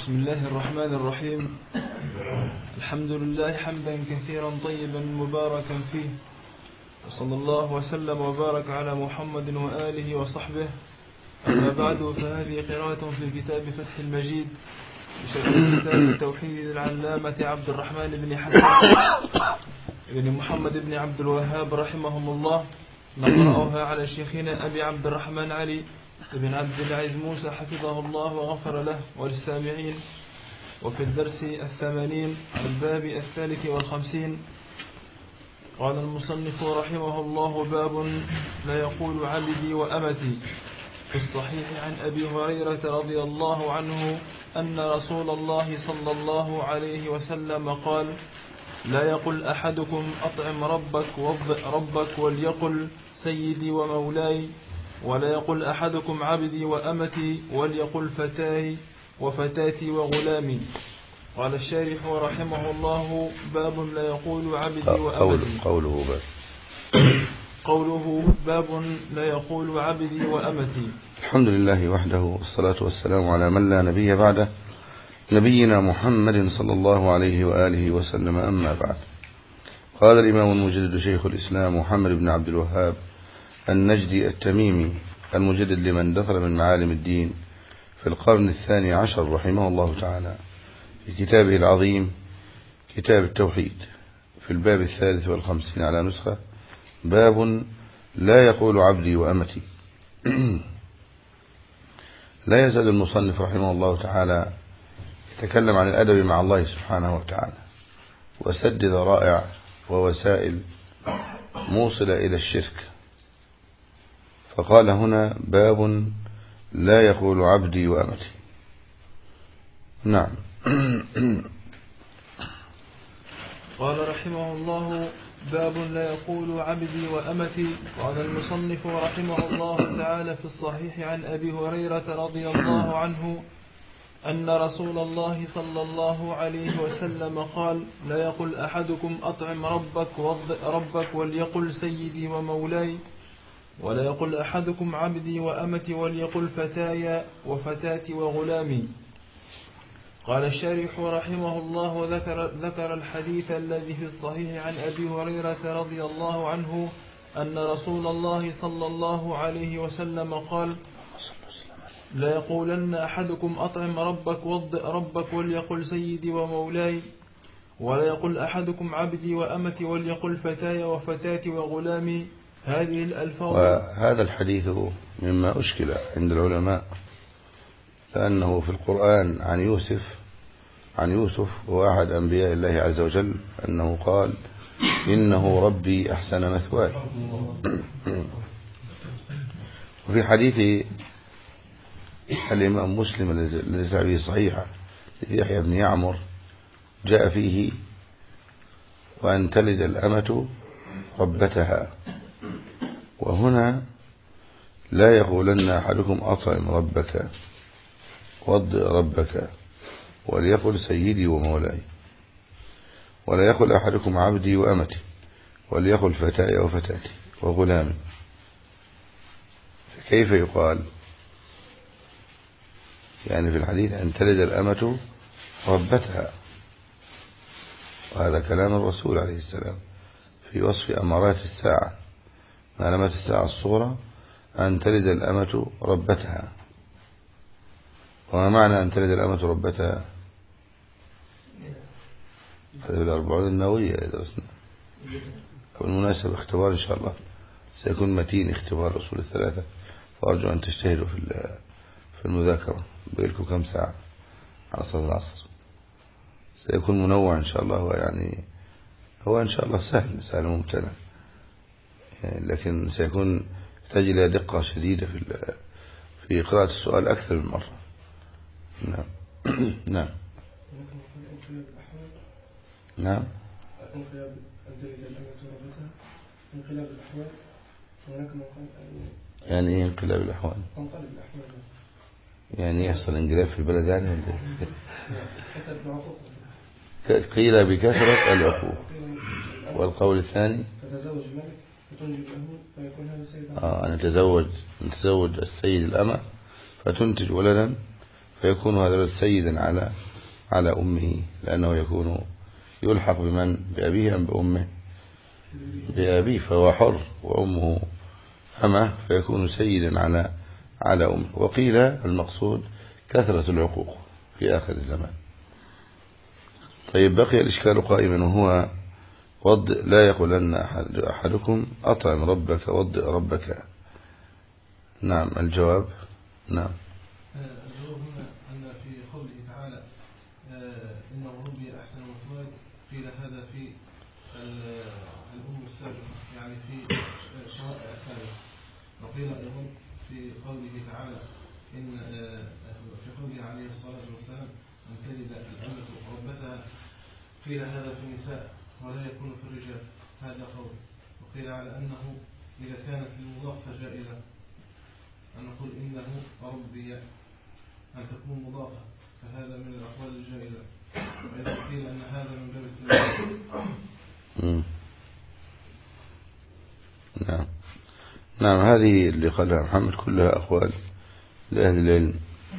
بسم الله الرحمن الرحيم. الحمد لله حمدا كثيرا طيبا مباركا فيه، وصلى الله وسلم وبارك على محمد وآله وصحبه. أما بعد، فهذه قراءة في كتاب فتح المجيد بشرح كتاب التوحيد للعلامة عبد الرحمن بن حسن بن محمد بن عبد الوهاب رحمهم الله. نقرأها على شيخنا أبي عبد الرحمن علي بن عبد العزيز موسى حفظه الله وغفر له وللسامعين. وفي الدرس 80 الباب 53 قال المصنف رحمه الله: باب لا يقول عبدي وأمتي. في الصحيح عن أبي هريرة رضي الله عنه أن رسول الله صلى الله عليه وسلم قال: لا يقل أحدكم أطعم ربك وضئ ربك وليقل سيدي ومولاي، ولا يقل أحدكم عبدي وأمتي وليقل فتاي وفتاتي وغلامي. قال الشارح رحمه الله: باب لا يقول عبدي وأمتي. قوله باب لا يقول عبدي وأمتي. الحمد لله وحده، والصلاة والسلام على من لا نبي بعده، نبينا محمد صلى الله عليه وآله وسلم. أما بعد، قال الإمام المجدد شيخ الإسلام محمد بن عبد الوهاب النجدي التميمي المجدد لمن دخل من معالم الدين في القرن 12 رحمه الله تعالى في كتابه العظيم كتاب التوحيد في الباب 53 على نسخة: باب لا يقول عبدي وأمتي. لا يزال المصنف رحمه الله تعالى يتكلم عن الأدب مع الله سبحانه وتعالى وسد ذرائع ووسائل موصلة إلى الشرك، فقال هنا: باب لا يقول عبدي وأمتي. نعم. قال رحمه الله: باب لا يقول عبدي وأمتي. قال المصنف رحمه الله تعالى: في الصحيح عن أبي هريرة رضي الله عنه أن رسول الله صلى الله عليه وسلم قال: لا يقل أحدكم أطعم ربك وضئ ربك وليقل سيدي ومولاي، ولا يقل أحدكم عبدي وأمتي وليقل فتاي وفتاتي وغلامي. قال الشارح رحمه الله: ذكر الحديث الذي في الصحيح عن أبي هريرة رضي الله عنه أن رسول الله صلى الله عليه وسلم قال: لا يقولن أحدكم أطعم ربك وضئ ربك وليقل سيدي ومولاي، ولا يقل أحدكم عبدي وأمتي وليقل فتاي وفتاتي وغلامي. هذه الألفاظ. وهذا الحديث مما أشكل عند العلماء، لأنه في القرآن عن يوسف وأحد أنبياء الله عز وجل أنه قال: إنه ربي أحسن مثواي. وفي حديث الإمام مسلم الذي به صحيحة يحيى بن يعمر جاء فيه: وأن تلد الأمة ربتها. وهنا: لا يقولن أحدكم أطعم ربك وضئ ربك وليقل سيدي ومولاي، ولا يقل أحدكم عبدي وأمتي وليقل فتاي وفتاتي وغلامي. فكيف يقال؟ يعني في الحديث أن تلد الأمة ربتها، وهذا كلام الرسول عليه السلام في وصف أمارات الساعة. علامات الساعة الصغرى أن تلد الأمة ربتها. وما معنى أن تلد الأمة ربتها؟ هذا في الأربعون النووية درسنا. بالمناسبة اختبار إن شاء الله سيكون متين، اختبار رسول الثلاثة، فأرجو أن تجتهدوا في المذاكرة. بقيلكم كم ساعة على صلاة العصر. سيكون منوع إن شاء الله، هو إن شاء الله سهل ممتنع، لكن سيكون يحتاج إلى دقة شديدة في قراءة السؤال أكثر من مرة. نعم. نعم. نعم. يعني ايه انقلاب الأحوال؟ يعني يحصل انقلاب في البلد يعني ولا ايه؟ قيل بكثرة العقوق. والقول الثاني: تتزوج الملك فتنجب له فيكون هذا سيد. نتزوج السيد الأمة فتنتج ولدا فيكون هذا الولد سيدا على أمه، لأنه يكون يلحق بمن؟ بأبيه أم بأمه؟ بأبيه، فهو حر، وأمه أمه، فيكون سيدا على أمه. وقيل المقصود كثرة العقوق في آخر الزمان. طيب، بقي الإشكال قائما، وهو لا يقولن أحدكم أطعم ربك وضئ ربك. نعم، الجواب نعم. الجواب هنا أن في قوله تعالى إنه ربي أحسن مثواي، قيل هذا في الأم السابقة، يعني في شرائع السابقة. وقيل أيضا في قوله تعالى إن في قوله عليه الصلاة والسلام أن تجد الأمة ربتها، قيل هذا في النساء ولا يكون في الرجال، هذا قول. وقيل على أنه إذا كانت المضافة جائزة أن نقول إنه ربي أن تكون مضافة، فهذا من الأقوال الجائزة. وإذا قيل أن هذا من باب التنزيل. نعم، هذه اللي قالها محمد كلها أقوال لأهل العلم.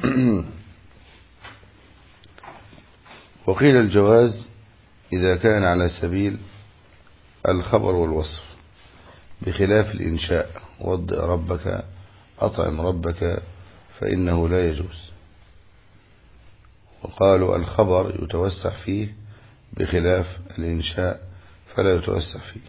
وقيل الجواز إذا كان على سبيل الخبر والوصف، بخلاف الإنشاء، وضئ ربك أطعم ربك، فإنه لا يجوز. وقالوا الخبر يتوسع فيه بخلاف الإنشاء فلا يتوسع فيه.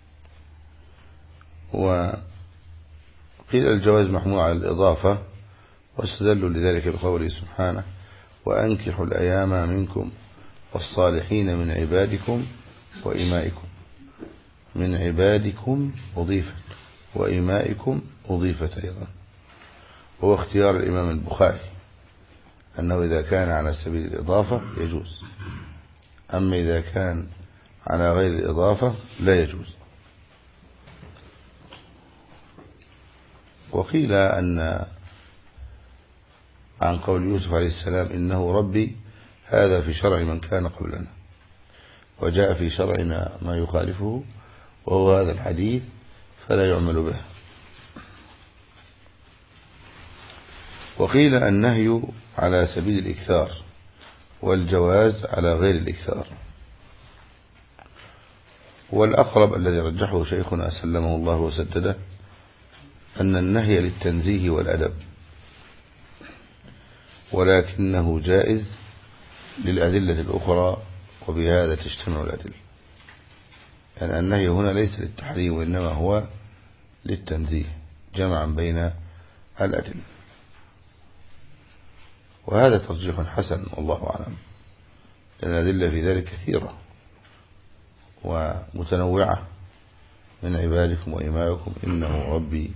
وقيل الجواز محمول على الإضافة، واستدلوا لذلك بقوله سبحانه وأنكحوا الأيام منكم والصالحين من عبادكم وإمائكم. من عبادكم أضيفت، وإمائكم أضيفت أيضا. هو اختيار الإمام البخاري أنه إذا كان على سبيل الإضافة يجوز، أما إذا كان على غير الإضافة لا يجوز. وقيل أن عن قول يوسف عليه السلام إنه ربي، هذا في شرع من كان قبلنا، وجاء في شرعنا ما يخالفه وهو هذا الحديث، فلا يعمل به. وقيل النهي على سبيل الإكثار، والجواز على غير الإكثار. والأقرب الذي رجحه شيخنا سلمه الله وسدده أن النهي للتنزيه والأدب، ولكنه جائز للأدلة الأخرى، وبهذا تجتمع الأدلة. يعني النهي هنا ليس للتحريم، وإنما هو للتنزيه جمعا بين الأدلة، وهذا ترجيح حسن والله أعلم، لأن الأدلة في ذلك كثيرة ومتنوعة. من عبادكم وإمائكم إنه ربي،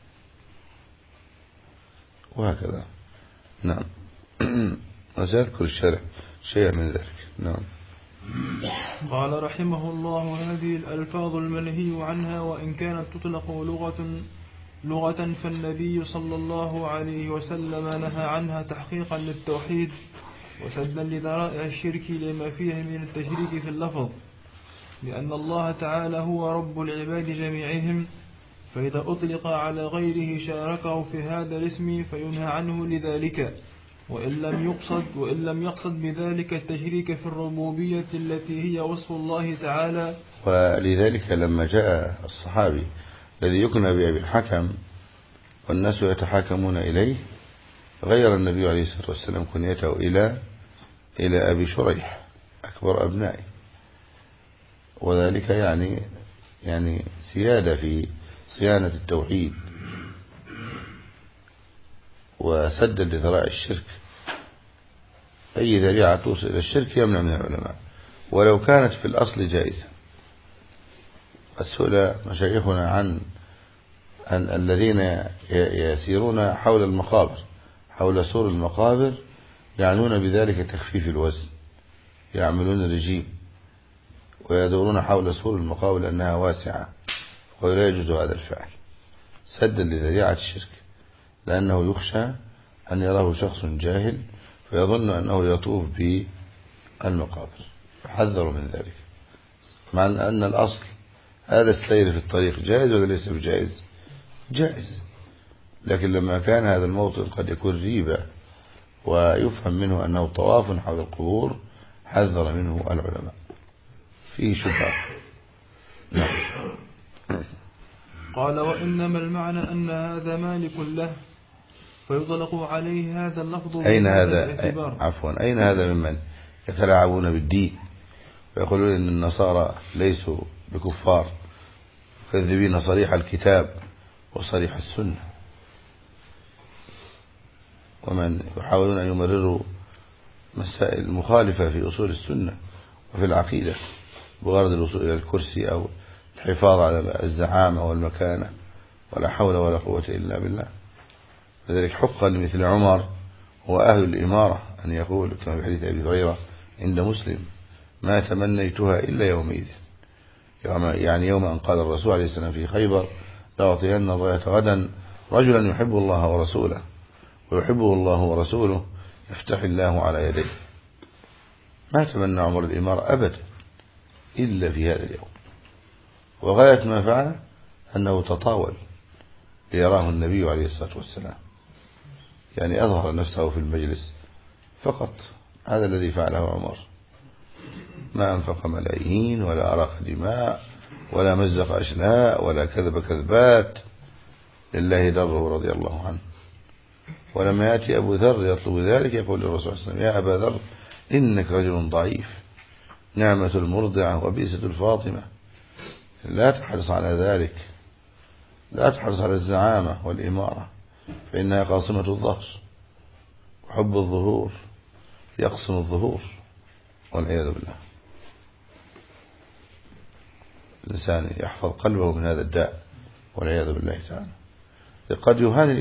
وهكذا. نعم. وسأذكر الشرح شيء من ذلك. نعم. قال رحمه الله هذه الألفاظ المنهي عنها وإن كانت تطلق لغة فالنبي صلى الله عليه وسلم نهى عنها تحقيقا للتوحيد وسدا لذرائع الشرك لما فيه من التشريك في اللفظ، لأن الله تعالى هو رب العباد جميعهم، فإذا أطلق على غيره شاركه في هذا الاسم فينهى عنه لذلك، وإن لم يقصد بذلك التشريك في الربوبية التي هي وصف الله تعالى. ولذلك لما جاء الصحابي الذي يكنى بأبي الحكم والناس يتحاكمون إليه، غير النبي عليه الصلاة والسلام كنيته إلى أبي شريح أكبر أبنائه، وذلك يعني سيادة في صيانة التوحيد وسدا لذرائع الشرك. أي ذريعة توصل إلى الشرك يمنع من العلماء، ولو كانت في الأصل جائزة. قد سئل مشايخنا عن الذين يسيرون حول المقابر، حول سور المقابر، يعنون بذلك تخفيف الوزن، يعملون رجيم ويدورون حول سور المقابر لأنها واسعة، ولا يجوز هذا الفعل سدا لذريعة الشرك، لأنه يخشى أن يراه شخص جاهل فيظن أنه يطوف بالمقابر، فحذروا من ذلك. مع أن الأصل هذا السير في الطريق جائز ولا ليس بجائز؟ جائز، لكن لما كان هذا الموطن قد يكون ريبة ويفهم منه أنه طواف حول القبور حذر منه العلماء، فيه شبهة. نعم. قال وإنما المعنى أن هذا مالك له فيطلق عليه هذا اللفظ. أين هذا؟ عفوا، أين هذا ممن يتلاعبون بالدين ويقولون إن النصارى ليسوا بكفار، كذبين صريح الكتاب وصريح السنة، ومن يحاولون أن يمرروا مسائل مخالفة في أصول السنة وفي العقيدة بغرض الوصول إلى الكرسي أو الحفاظ على الزعامة والمكانة، ولا حول ولا قوة إلا بالله. لذلك حقا لمثل عمر هو أهل الإمارة أن يقول كما في حديث أبي هريرة عند مسلم: ما تمنيتها إلا يومئذ، يعني يوم أن قال الرسول عليه السلام في خيبر: لأعطين الراية غدا رجلا يحب الله ورسوله ويحبه الله ورسوله يفتح الله على يديه. ما تمنى عمر الإمارة أبدا إلا في هذا اليوم، وغاية ما فعل أنه تطاول ليراه النبي عليه الصلاة والسلام، يعني أظهر نفسه في المجلس فقط. هذا الذي فعله عمر، ما أنفق ملايين ولا أراق دماء ولا مزق أشلاء ولا كذب كذبات، لله دره رضي الله عنه. ولما يأتي أبو ذر يطلب ذلك يقول للرسول صلى الله عليه وسلم: يا أبا ذر إنك رجل ضعيف، نعمة المرضعة وبئسة الفاطمة، لا تحرص على ذلك، لا تحرص على الزعامة والإمارة، فإنها قاصمة الظهر، وحب الظهور يقسم الظهور، والعياذ بالله. الإنسان يحفظ قلبه من هذا الداء والعياذ بالله تعالى. قد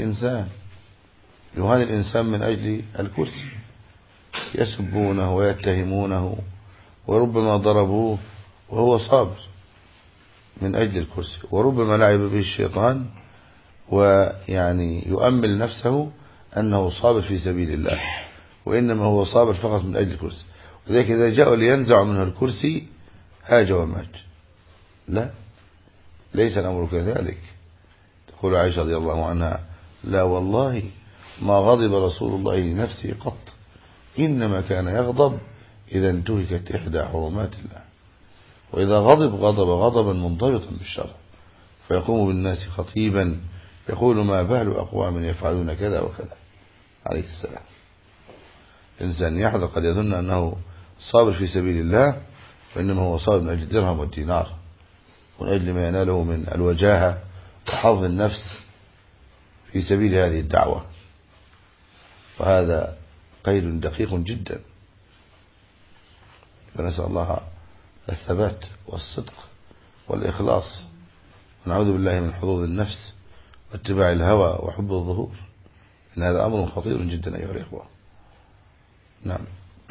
يهان الإنسان من أجل الكرسي، يسبونه ويتهمونه وربما ضربوه وهو صابر من أجل الكرسي، وربما لعب به الشيطان ويعني يؤمل نفسه أنه صابر في سبيل الله، وإنما هو صابر فقط من أجل الكرسي. وذلك إذا جاءوا لينزع منه الكرسي هاج وماج. لا، ليس الأمر كذلك. تقول عائشة رضي الله عنها: لا والله ما غضب رسول الله لنفسه قط، إنما كان يغضب إذا انتهكت إحدى حرمات الله، وإذا غضب غضبا منضبطا بالشرع، فيقوم بالناس خطيبا يقول: ما بال أقوام يفعلون كذا وكذا، عليه السلام. الإنسان يحذر، قد يظن أنه صابر في سبيل الله، وإنما هو صابر من أجل الدرهم والدينار، ومن أجل ما يناله من الوجاهة وحظ النفس في سبيل هذه الدعوة. وهذا قيد دقيق جدا، فنسأل الله الثبات والصدق والإخلاص، ونعوذ بالله من حظوظ النفس واتباع الهوى وحب الظهور، إن هذا أمر خطير جدا أيها الإخوة. نعم.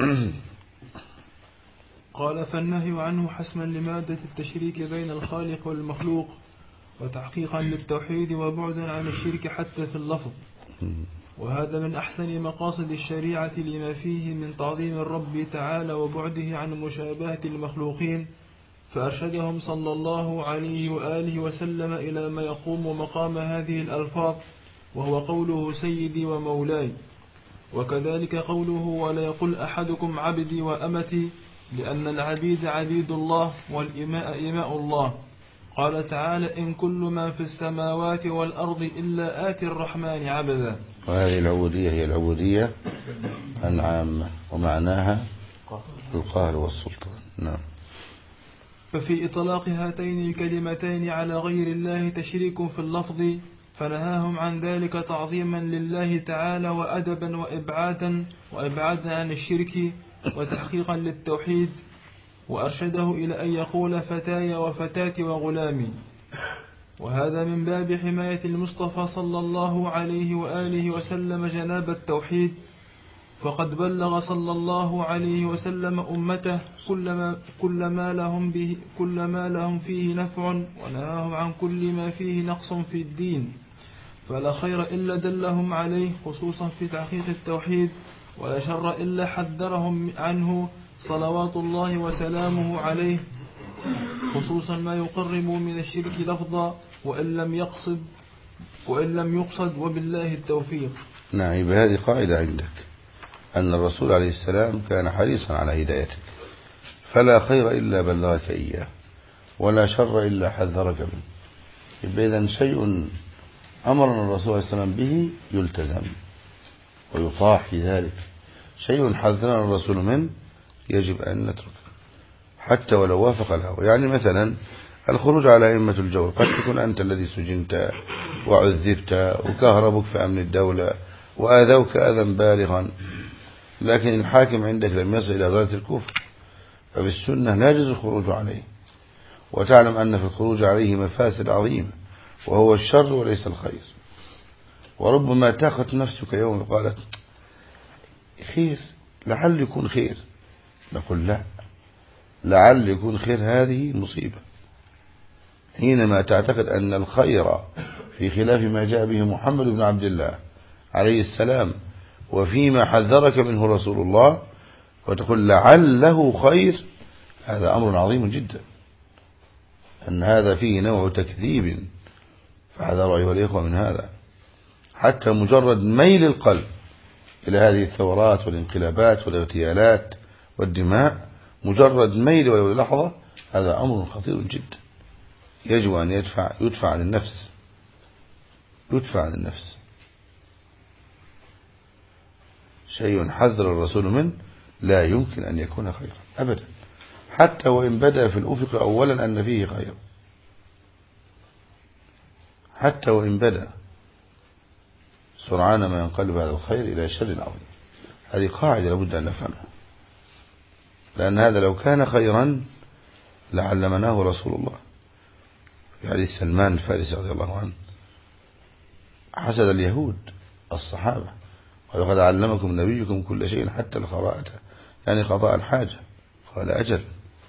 قال: فالنهي عنه حسما لمادة التشريك بين الخالق والمخلوق، وتحقيقا للتوحيد وبعدا عن الشرك حتى في اللفظ، وهذا من أحسن مقاصد الشريعة لما فيه من تعظيم الرب تعالى وبعده عن مشابهة المخلوقين، فأرشدهم صلى الله عليه وآله وسلم إلى ما يقوم مقام هذه الألفاظ، وهو قوله سيدي ومولاي، وكذلك قوله ولا يقل أحدكم عبدي وأمتي، لأن العبيد عبيد الله والإماء إماء الله. قال تعالى: إن كل ما في السماوات والأرض إلا آتي الرحمن عبدا. وهذه العبودية هي العبودية العامة، ومعناها القهر والسلطان. نعم. ففي إطلاق هاتين الكلمتين على غير الله تشريك في اللفظ، فنهاهم عن ذلك تعظيما لله تعالى وأدبا وإبعادا عن الشرك وتحقيقا للتوحيد، وأرشده إلى أن يقول فتاي وفتاتي وغلامي، وهذا من باب حماية المصطفى صلى الله عليه وآله وسلم جناب التوحيد، فقد بلغ صلى الله عليه وسلم أمته كل ما لهم فيه نفع، ونهاهم عن كل ما فيه نقص في الدين، فلا خير إلا دلهم عليه خصوصا في تحقيق التوحيد، ولا شر إلا حذرهم عنه صلوات الله وسلامه عليه، خصوصا ما يقرب من الشرك لفظا وإن لم يقصد وبالله التوفيق. نعم. هذه قاعدة عندك: أن الرسول عليه السلام كان حريصا على هدايتك، فلا خير إلا بلغك إياه، ولا شر إلا حذرك منه. يبقى إذن شيء أمرنا الرسول عليه السلام به يلتزم ويطاع في ذلك، شيء حذرنا الرسول منه يجب أن نتركه حتى ولو وافق الهوى. يعني مثلا الخروج على أئمة الجور، قد تكون أنت الذي سجنت وعذبت وكهربك في أمن الدولة وآذوك أذى بالغا، لكن الحاكم عندك لم يصل إلى درجة الكفر، ففي السنة لا يجوز الخروج عليه، وتعلم أن في الخروج عليه مفاسد عظيمة، وهو الشر وليس الخير. وربما تاخت نفسك يوم قالت خير، لعل يكون خير، نقول لا، لعل يكون خير هذه مصيبة. حينما تعتقد أن الخير في خلاف ما جاء به محمد بن عبد الله عليه السلام وفيما حذرك منه رسول الله، وتقول لعله خير، هذا أمر عظيم جدا، أن هذا فيه نوع تكذيب. فحذروا أيها الإخوة من هذا. حتى مجرد ميل القلب إلى هذه الثورات والانقلابات والاغتيالات والدماء، مجرد ميل ولو لحظة، هذا أمر خطير جدا، يجب أن يدفع عن النفس، يدفع عن النفس. شيء حذر الرسول منه لا يمكن أن يكون خيرا أبدا، حتى وإن بدأ في الأفق أولا أن فيه خير، حتى وإن بدأ، سرعان ما ينقلب هذا الخير إلى شر عظيم. هذه قاعدة لابد أن نفهمها، لأن هذا لو كان خيرا لعلمناه رسول الله. في حديث سلمان الفارسي رضي الله عنه، حسد اليهود الصحابة، ولقد علمكم نبيكم كل شيء حتى القراءة، يعني قضاء الحاجة. قال أجل.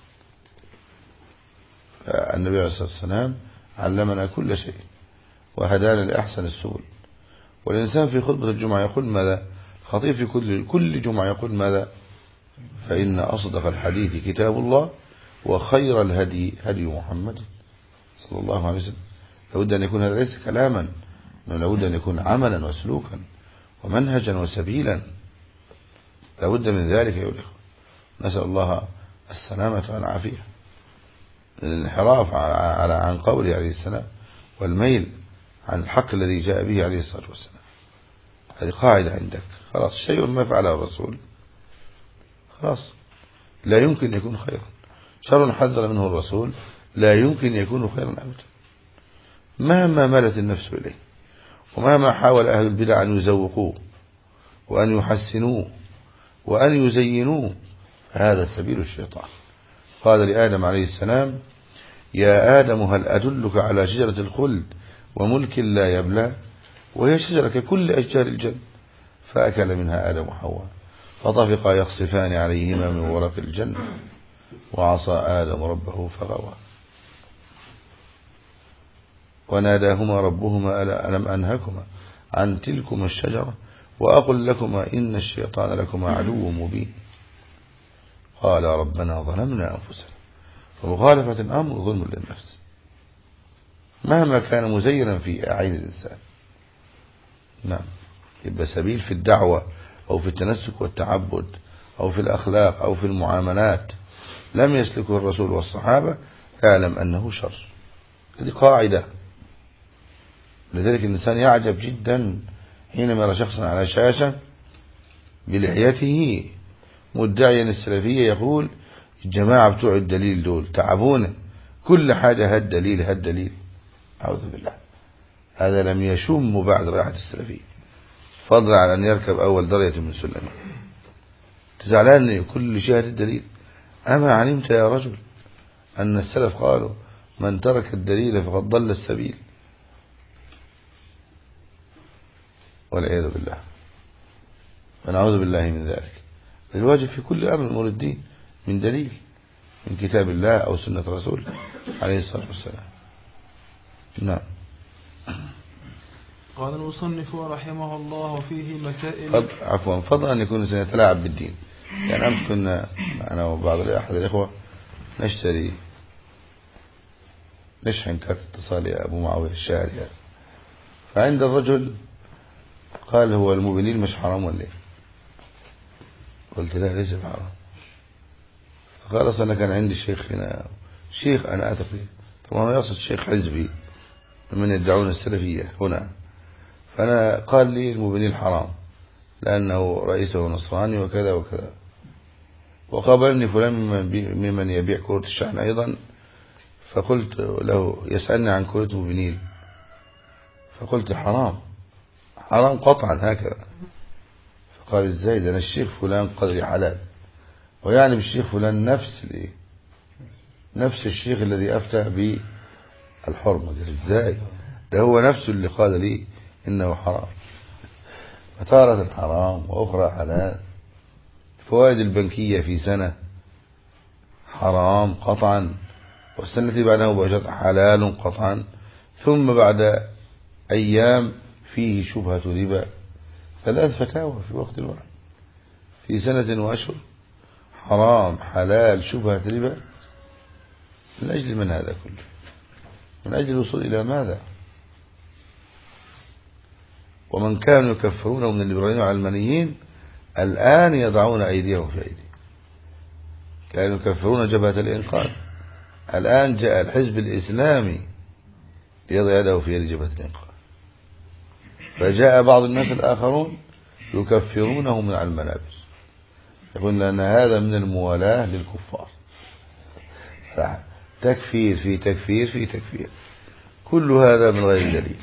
فالنبي عليه الصلاة والسلام علمنا كل شيء وهدانا لأحسن السبل. والإنسان في خطبة الجمعة يقول ماذا؟ خطيب في كل جمعة يقول ماذا؟ فإن أصدق الحديث كتاب الله، وخير الهدي هدي محمد صلى الله عليه وسلم. لابد أن يكون هذا ليس كلاما، لابد أن يكون عملا وسلوكا ومنهجا وسبيلا، لابد من ذلك يا أخوة. نسأل الله السلامة والعافية. الانحراف عن قوله عليه السلام والميل عن الحق الذي جاء به عليه الصلاة والسلام، هذه قاعدة عندك. خلاص، شيء ما فعله الرسول خلاص لا يمكن يكون خيرا، شر حذر منه الرسول لا يمكن يكون خيرا أبدا، مهما مالت النفس إليه، ومهما حاول أهل البدع أن يزوقوه وأن يحسنوه وأن يزينوه، هذا سبيل الشيطان. قال لآدم عليه السلام يا آدم هل أدلك على شجرة الخلد وملك لا يبلى، وهي شجرة ككل أشجار الجنة، فأكل منها آدم وحواء فطفقا يخصفان عليهما من ورق الجنة، وعصى آدم ربه فغوى، وناداهما ربهما ألم أنهكما عن تلكما الشجرة وأقل لكما إن الشيطان لكما عدو مبين. قال ربنا ظلمنا أنفسنا، فمخالفة الأمر ظلم للنفس مهما كان مزينا في أعين الإنسان. نعم، يبقى سبيل في الدعوة أو في التنسك والتعبد أو في الأخلاق أو في المعاملات لم يسلكه الرسول والصحابة، اعلم أنه شر. هذه قاعدة. لذلك الإنسان يعجب جدا حينما يرى شخصا على شاشة بلحيته مدعيا السلفية يقول الجماعة بتوع الدليل دول تعبونا، كل حاجة هالدليل هالدليل. أعوذ بالله، هذا لم يشم بعد رائحة السلفية، فضلا عن أن يركب أول درجة من سلمه. تزعلان كل شيء الدليل. أما علمت يا رجل أن السلف قالوا من ترك الدليل فقد ضل السبيل، والعياذ بالله، ونعوذ بالله من ذلك. الواجب في كل أمر من أمور الدين من دليل من كتاب الله أو سنة رسول عليه الصلاة والسلام. نعم. قال المصنف رحمه الله فيه مسائل. عفوا، فضل أن يكون سنتلاعب بالدين. يعني أمس كنا أنا وبعض أحد الإخوة نشحن كارت اتصال يا أبو معاوية الشاعري، فعند الرجل قال هو الموبينيل مش حرام ولا ايه؟ قلت لا ليس بحرام. فقال أنا كان عندي شيخ هنا، شيخ أنا أثق فيه، طبعا يقصد شيخ حزبي من يدعون السلفية هنا. فأنا قال لي المبني حرام لأنه رئيسه نصراني وكذا وكذا. وقابلني فلان ممن يبيع كرة الشحن أيضا، فقلت له يسألني عن كرة موبينيل، فقلت حرام حرام قطعا هكذا. فقال ازاي ده أنا الشيخ فلان قال لي حلال، ويعني بالشيخ فلان نفس الشيخ الذي أفتى بالحرمة. ازاي ده هو نفسه اللي قال لي إنه حرام. فتارة حرام وأخرى حلال. الفوائد البنكية في سنة حرام قطعا، والسنة التي بعدها مباشرة حلال قطعا، ثم بعد أيام فيه شبهة ربا. 3 فتاوى في وقت واحد في سنة وأشهر، حرام حلال شبهة ربا. من أجل من هذا كله؟ من أجل الوصول إلى ماذا؟ ومن كانوا يكفرون من الليبراليين والعلمانيين الآن يضعون أيديهم في أيدي. كانوا يكفرون جبهة الإنقاذ، الآن جاء الحزب الإسلامي ليضع يده في يد جبهة الإنقاذ. فجاء بعض الناس الآخرون يكفرونه من على المنابر، يقول لأن هذا من الموالاة للكفار. تكفير في تكفير في تكفير، كل هذا من غير دليل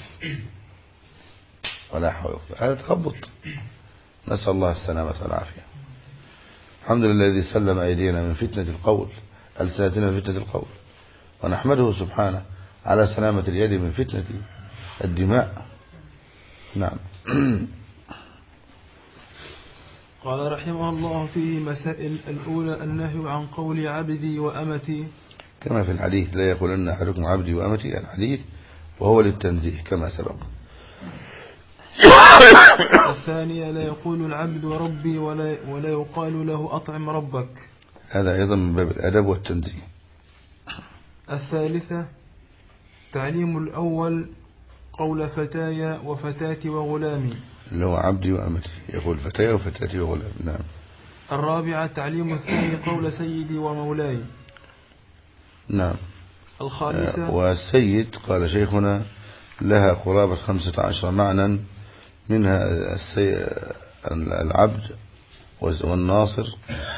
ولا حول ولا قوة. هذا تخبط، نسأل الله السلامة والعافية. الحمد لله الذي سلم أيدينا من فتنة القول، ألسنتنا من فتنة القول، ونحمده سبحانه على سلامة اليد من فتنة الدماء. نعم. قال رحمه الله فيه مسائل. الأولى النهي عن قول عبدي وأمتي، كما في الحديث لا يقولن أحدكم عبدي وأمتي، الحديث وهو للتنزيه كما سبق. الثانية لا يقول العبد ربي ولا يقال له أطعم ربك، هذا أيضا من باب الأدب والتنزيه. الثالثة تعليم الأول قول فتايا وفتاتي وغلامي، اللي هو عبدي وأمتي، يقول فتايا وفتاتي وغلامي. نعم. الرابعة تعليم الثاني قول سيدي ومولاي. نعم. الخامسة والسيد قال شيخنا لها قرابة 15 معنى، منها العبد والناصر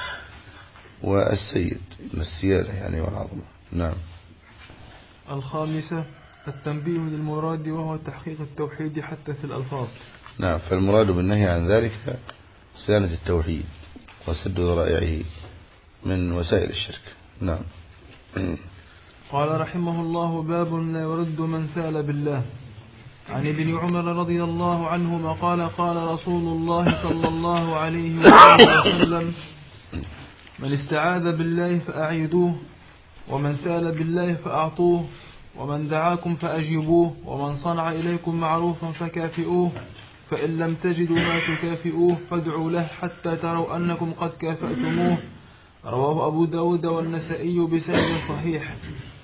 والسيد من السيادة يعني والعظمة. نعم. الخامسة التنبيه للمراد وهو تحقيق التوحيد حتى في الألفاظ. نعم. فالمراد بالنهي عن ذلك صيانة التوحيد وسد ذرائعه من وسائل الشرك. نعم. قال رحمه الله باب لا يرد من سال بالله. عن ابن عمر رضي الله عنهما قال قال رسول الله صلى الله عليه وسلم من استعاذ بالله فأعيدوه، ومن سال بالله فأعطوه، ومن دعاكم فأجيبوه، ومن صنع إليكم معروفا فكافئوه، فإن لم تجدوا ما تكافئوه فادعوا له حتى تروا أنكم قد كافأتموه. رواه أبو داود والنسائي بسند صحيح.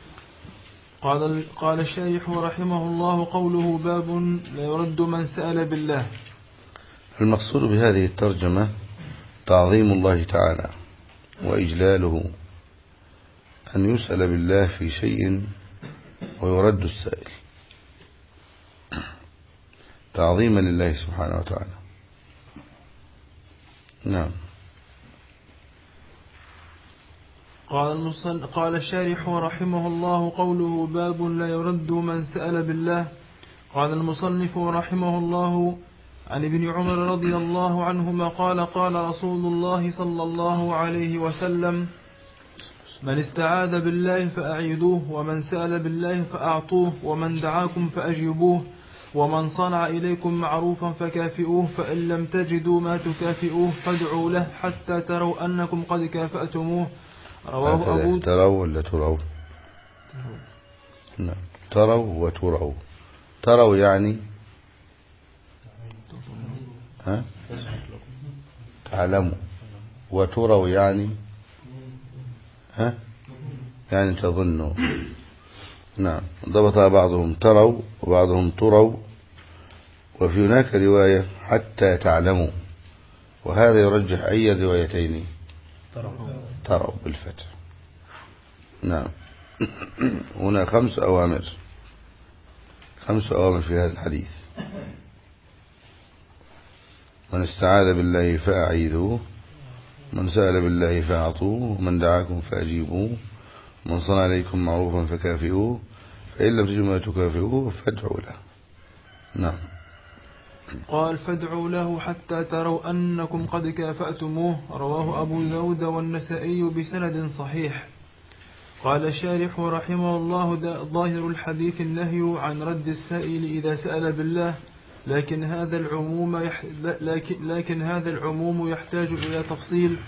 قال الشارح رحمه الله قوله باب لا يرد من سأل بالله. المقصود بهذه الترجمة تعظيم الله تعالى وإجلاله، أن يسأل بالله في شيء ويرد السائل، تعظيما لله سبحانه وتعالى. نعم. قال الشارح رحمه الله قوله باب لا يرد من سأل بالله. قال المصنف رحمه الله عن ابن عمر رضي الله عنهما قال قال رسول الله صلى الله عليه وسلم من استعاذ بالله فأعيدوه، ومن سأل بالله فأعطوه، ومن دعاكم فأجيبوه، ومن صنع إليكم معروفا فكافئوه، فإن لم تجدوا ما تكافئوه فادعوا له حتى تروا أنكم قد كافأتموه. رواه أبو تروا ولا تروا؟ نعم. تروا وتروا. تروا يعني تعلموا، وتروا يعني يعني تظنوا. نعم. ضبطها بعضهم تروا وبعضهم تروا، وفي هناك رواية حتى تعلموا، وهذا يرجح أي الروايتين؟ تروا بالفتح. نعم. هنا 5 أوامر في هذا الحديث: من استعاذ بالله فأعيذوه، من سأل بالله فأعطوه، من دعاكم فأجيبوه، من صنع عليكم معروفا فكافئوه، فإن لم تجدوا ما تكافئوه فادعوا له. نعم. قال: فادعوا له حتى تروا أنكم قد كافأتموه. رواه أبو داود والنسائي بسند صحيح. قال الشارح رحمه الله: ظاهر الحديث النهي عن رد السائل إذا سأل بالله، لكن هذا العموم يحتاج إلى تفصيل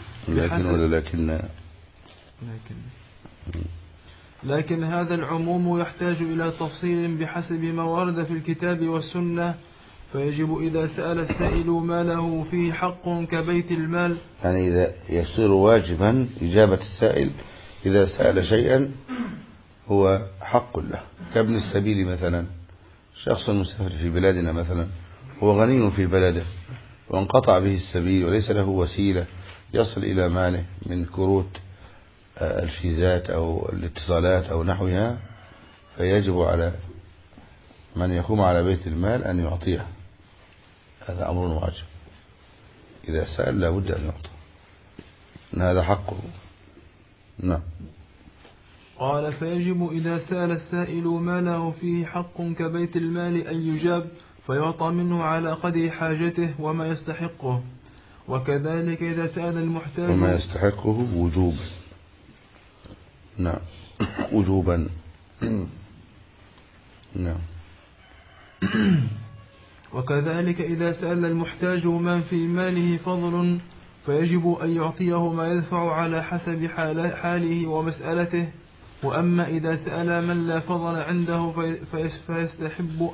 لكن هذا العموم يحتاج إلى تفصيل بحسب ما ورد في الكتاب والسنة. فيجب إذا سأل السائل ما له فيه حق كبيت المال، يعني إذا يصير واجبا إجابة السائل إذا سأل شيئا هو حق له، كابن السبيل مثلا، شخص مسافر في بلادنا مثلا، هو غني في بلده وانقطع به السبيل وليس له وسيلة يصل إلى ماله من كروت الفيزات أو الاتصالات أو نحوها، فيجب على من يقوم على بيت المال أن يعطيه. هذا أمر واجب، إذا سأل لا بد أن يعطى، إن هذا حقه. نعم. قال: فيجب إذا سأل السائل ما له فيه حق كبيت المال أن يجاب فيعطى منه على قدر حاجته وما يستحقه. وكذلك إذا سأل المحتاج وما يستحقه وجوبا. نعم. وجوبا. نعم. وكذلك إذا سأل المحتاج من في ماله فضل فيجب أن يعطيه ما يدفع على حسب حاله ومسألته. وأما إذا سأل من لا فضل عنده فيستحب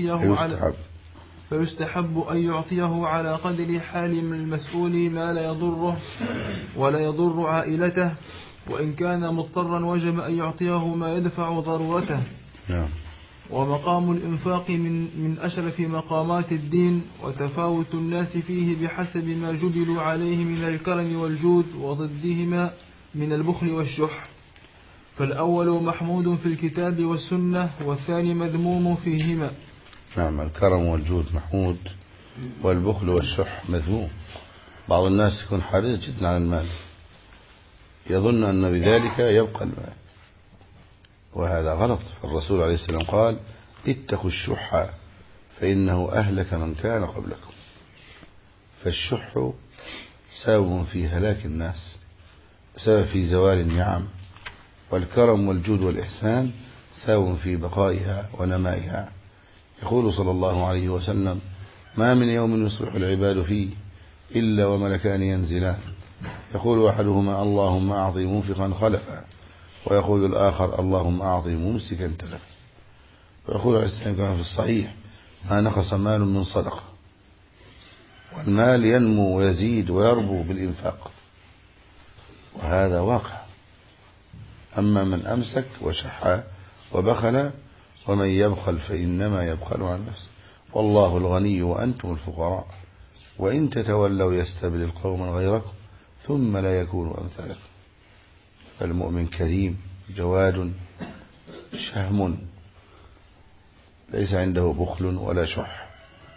أن يعطيه على قدر حال المسؤول ما لا يضره ولا يضر عائلته، وإن كان مضطرا وجب أن يعطيه ما يدفع ضرورته. ومقام الإنفاق من أشرف مقامات الدين، وتفاوت الناس فيه بحسب ما جبلوا عليه من الكرم والجود، وضدهما من البخل والشح. فالأول محمود في الكتاب والسنة، والثاني مذموم فيهما. نعم. الكرم والجود محمود، والبخل والشح مذموم. بعض الناس يكون حريص جدا على المال، يظن أن بذلك يبقى المال، وهذا غلط. الرسول عليه السلام قال: اتقوا الشح فإنه أهلك من كان قبلكم. فالشح سبب في هلاك الناس، سبب في زوال النعم، والكرم والجود والإحسان سبب في بقائها ونمائها. يقول صلى الله عليه وسلم: ما من يوم يصلح العباد فيه إلا وملكان ينزلان، يقول أحدهما: اللهم أعطي منفقا خلفا، ويقول الآخر: اللهم أعطي ممسكا تلفا. ويقول عليه السلام كما في الصحيح: ما نقص مال من صدقة. والمال ينمو ويزيد ويربو بالإنفاق، وهذا واقع. أما من أمسك وشح وبخل، ومن يبخل فإنما يبخل عن نفسه، والله الغني وأنتم الفقراء، وإن تتولوا يستبدل قوما غيركم ثم لا يكونوا أمثالكم. فالمؤمن كريم جواد شهم، ليس عنده بخل ولا شح،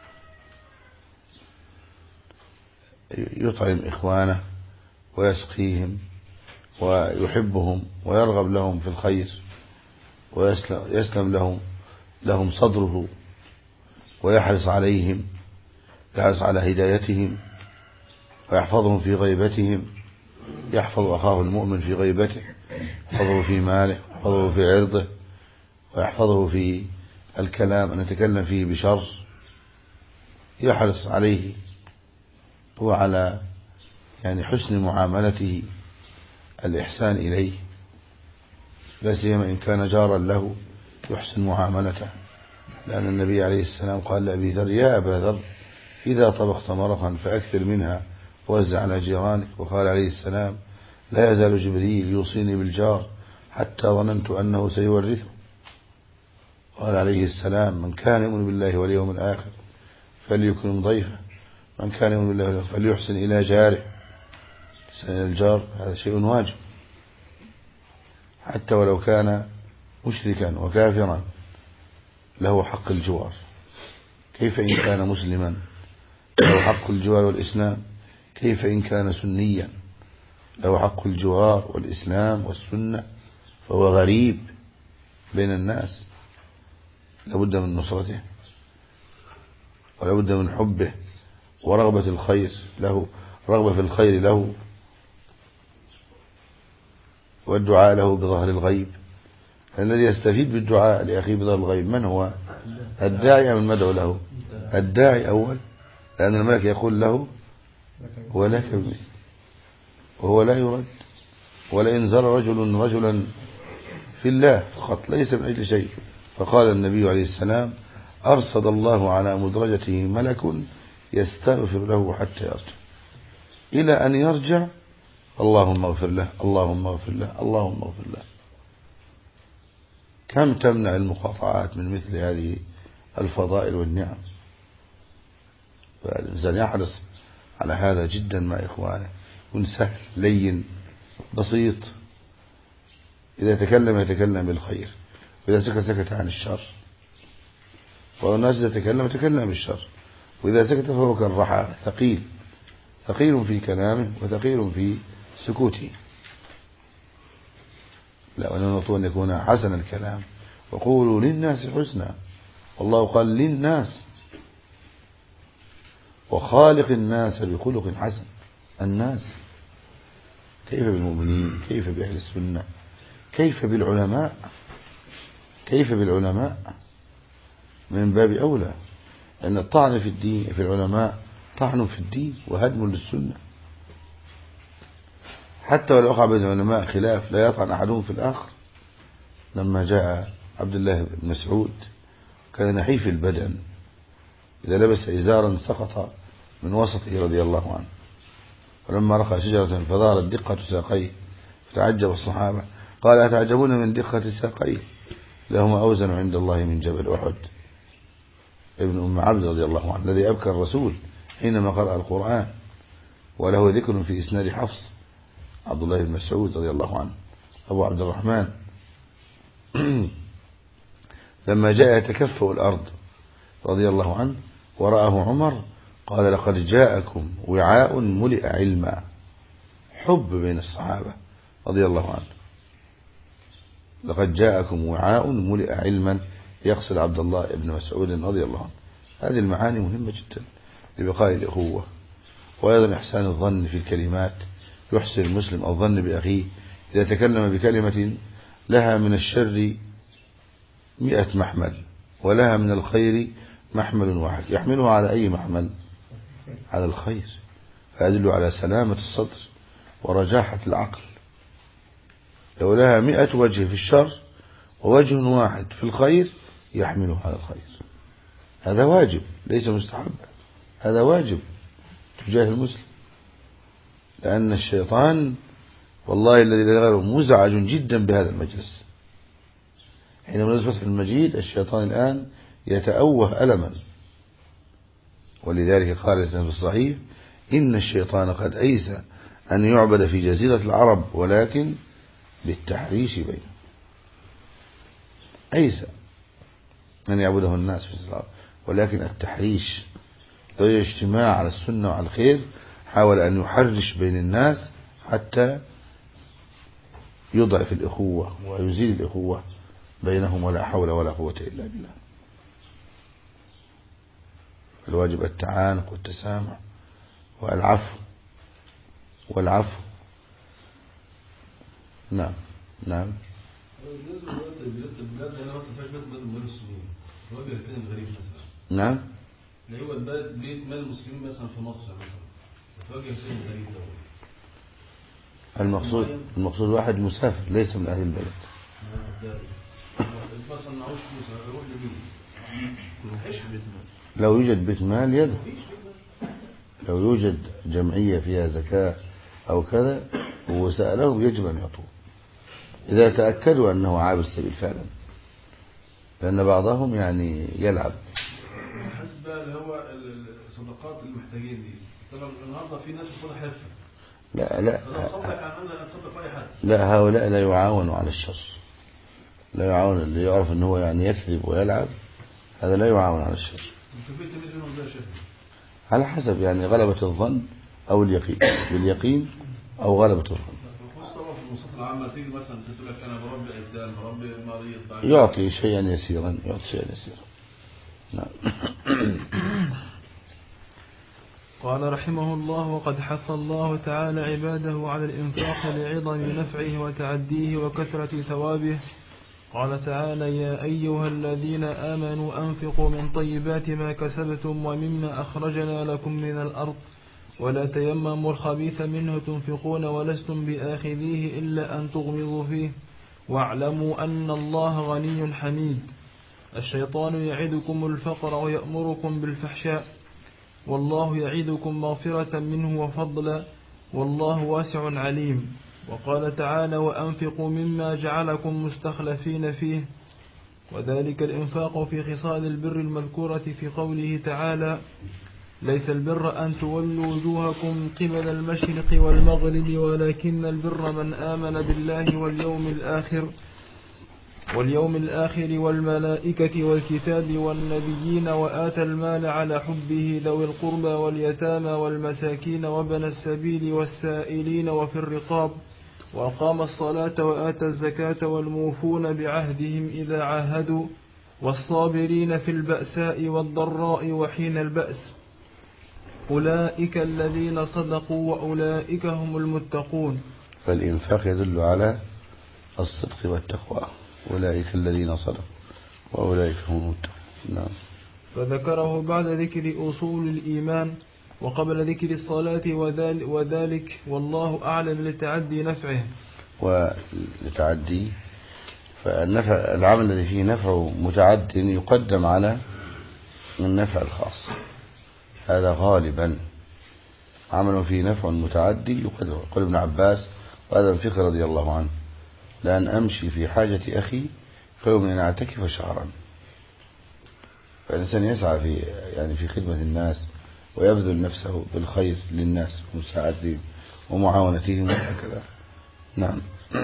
يطعم إخوانه ويسقيهم ويحبهم ويرغب لهم في الخير، ويسلم لهم صدره، ويحرص عليهم، يحرص على هدايتهم، ويحفظهم في غيبتهم. يحفظ أخاه المؤمن في غيبته، يحفظه في ماله، يحفظه في عرضه، ويحفظه في الكلام أن يتكلم فيه بشر. يحرص عليه وعلى حسن معاملته، الإحسان إليه، لا سيما إن كان جارا له يحسن معاملته، لأن النبي عليه السلام قال لأبي ذر: يا أبا ذر، إذا طبخت مرقا فأكثر منها ووزع على جيرانك. وقال عليه السلام: لا يزال جبريل يوصيني بالجار حتى ظننت أنه سيورثه. قال عليه السلام: من كان يؤمن بالله واليوم الآخر فليكرم ضيفه، من كان يؤمن بالله فليحسن إلى جاره. إحسان إلى الجار هذا شيء واجب، حتى ولو كان مشركا وكافرا له حق الجوار. كيف إن كان مسلما له حق الجوار والإسلام؟ كيف إن كان سنيا له حق الجوار والإسلام والسنة؟ فهو غريب بين الناس، لابد من نصرته ولابد من حبه ورغبة الخير له، رغبة في الخير له والدعاء له بظهر الغيب. الذي يستفيد بالدعاء لأخيه بظهر الغيب من هو؟ الداعي أم المدعو له؟ الداعي أول، لأن الملك يقول له ولك بمثل، وهو لا يرد. ولئن زار رجلا في الله فقط ليس من أجل شيء، فقال النبي عليه السلام أرصد الله على مدرجته ملك يستغفر له حتى يرجع، إلى أن يرجع اللهم اغفر له اللهم اغفر له اللهم اغفر له. كم تمنع المقاطعات من مثل هذه الفضائل والنعم؟ فالإنسان يحرص على هذا جدا مع إخوانه، يكون سهل لين بسيط، إذا تكلم يتكلم بالخير، وإذا سكت سكت عن الشر، والناس إذا تكلم بالشر، وإذا سكت فهو كالرحى ثقيل، ثقيل في كلامه وثقيل في سكوته. لا، ونطلب أن يكون حسن الكلام، وقولوا للناس حسنا، والله قال للناس وخالق الناس بخلق حسن. الناس كيف بالمؤمنين؟ كيف بأهل السنة؟ كيف بالعلماء؟ كيف بالعلماء؟ من باب أولى، أن الطعن في الدين في العلماء طعن في الدين وهدم للسنة. حتى ولو وقع بين العلماء خلاف لا يطعن أحدهم في الآخر. لما جاء عبد الله بن مسعود كان نحيف البدن، إذا لبس إزارا سقط من وسطه رضي الله عنه، ولما رقى شجرة فظهرت دقة ساقيه فتعجب الصحابة، قال أتعجبون من دقة ساقيه؟ لهما أوزن عند الله من جبل أحد. ابن أم عبد رضي الله عنه الذي أبكى الرسول حينما قرأ القرآن، وله ذكر في إسناد حفص عبد الله بن مسعود رضي الله عنه أبو عبد الرحمن لما جاء يتكفأ الأرض رضي الله عنه ورآه عمر قال لقد جاءكم وعاء ملئ علما. حب بين الصحابة رضي الله عنه، لقد جاءكم وعاء ملئ علما، يقصد عبد الله بن مسعود رضي الله عنه. هذه المعاني مهمة جدا لبقاء الأخوة، وأيضا إحسان الظن في الكلمات. يحسن المسلم الظن بأخيه إذا تكلم بكلمة لها من الشر 100 محمل ولها من الخير محمل واحد، يحملها على أي محمل؟ على الخير، فيدل على سلامة الصدر ورجاحة العقل. لو لها 100 وجه في الشر ووجه واحد في الخير يحملها على الخير. هذا واجب ليس مستحب، هذا واجب تجاه المسلم، لأن الشيطان والله الذي لا غيره مزعج جدا بهذا المجلس. حينما نزل فتح المجيد الشيطان الآن يتأوه ألما، ولذلك قال في الصحيح إن الشيطان قد أيس أن يعبد في جزيرة العرب ولكن بالتحريش بينه. أيس أن يعبده الناس في جزيرة العرب ولكن التحريش، لو اجتماع على السنة وعلى الخير حاول أن يحرش بين الناس حتى يضعف الإخوة ويزيل الإخوة بينهم، ولا حول ولا قوة إلا بالله. الواجب التعانق والتسامح والعفو. نعم. بالنسبة للبلاد هنا مثلا فيش بيت مال المسلمين، الوجه الثاني الغريب مثلا. نعم. اللي هو بيت مال المسلمين مثلا في مصر مثلا، الوجه الثاني الغريب ده. المقصود واحد مسافر ليس من أهل البلد. مثلا معوش فلوس هيروح لمين؟ مفيش بيت مال. لو يوجد بيت مال يده، لو يوجد جمعية فيها زكاة أو كذا وسألهم يجب أن يعطوه إذا تأكدوا أنه عابر السبيل فعلا، لأن بعضهم يعني يلعب. الحج بقى اللي هو الصدقات الصدقات المحتاجين دي. طبعا النهارده في ناس بتاخدها حرفه. لا انا اصدق عن انا اتصدق اي حد. لا، هؤلاء لا يعاونوا على الشر، لا يعاون. اللي يعرف ان هو يعني يكذب ويلعب هذا لا يعاون على الشر. انت في تمييز منهم ده يا شيخ؟ على حسب يعني غلبة الظن او اليقين، باليقين او غلبة الظن. طبعا في المواصلات العامه تيجي مثلا تقول لك انا بربي ايتام، بربي مريض، يعطي شيئا يسيرا، يعطي شيئا يسيرا. نعم. قال رحمه الله: وقد حث الله تعالى عباده على الإنفاق لعظم نفعه وتعديه وكثرة ثوابه. قال تعالى: يا أيها الذين آمنوا أنفقوا من طيبات ما كسبتم ومما أخرجنا لكم من الأرض ولا تيمموا الخبيث منه تنفقون ولستم بآخذيه إلا أن تغمضوا فيه واعلموا أن الله غني حميد. الشيطان يعدكم الفقر ويأمركم بالفحشاء والله يعدكم مغفرة منه وفضلا والله واسع عليم. وقال تعالى: وأنفقوا مما جعلكم مستخلفين فيه، وذلك الإنفاق في خصال البر المذكورة في قوله تعالى: ليس البر أن تولوا وجوهكم قبل المشرق والمغرب ولكن البر من آمن بالله واليوم الآخر والملائكة والكتاب والنبيين وآتى المال على حبه ذوي القربى واليتامى والمساكين وابن السبيل والسائلين وفي الرقاب وأقام الصلاة وآتى الزكاة والموفون بعهدهم إذا عاهدوا والصابرين في البأساء والضراء وحين البأس أولئك الذين صدقوا وأولئك هم المتقون. فالإنفاق يدل على الصدق والتقوى، أولئك الذين صدقوا وأولئك هم المتقون. نعم. فذكره بعد ذكر أصول الإيمان وقبل ذكر الصلاة وذلك والله أعلم لتعدي نفعه. ولتعدي فالنفع، العمل الذي فيه نفع متعد يقدم على النفع الخاص، هذا غالبا عمل فيه نفع متعدي يقدم. قال ابن عباس وهذا الفقه رضي الله عنه: لأن أمشي في حاجة أخي خير من أن أعتكف شهرا. فالإنسان يسعى في خدمة الناس ويبذل نفسه بالخير للناس ومساعدتهم ومعاونتهم وهكذا. نعم.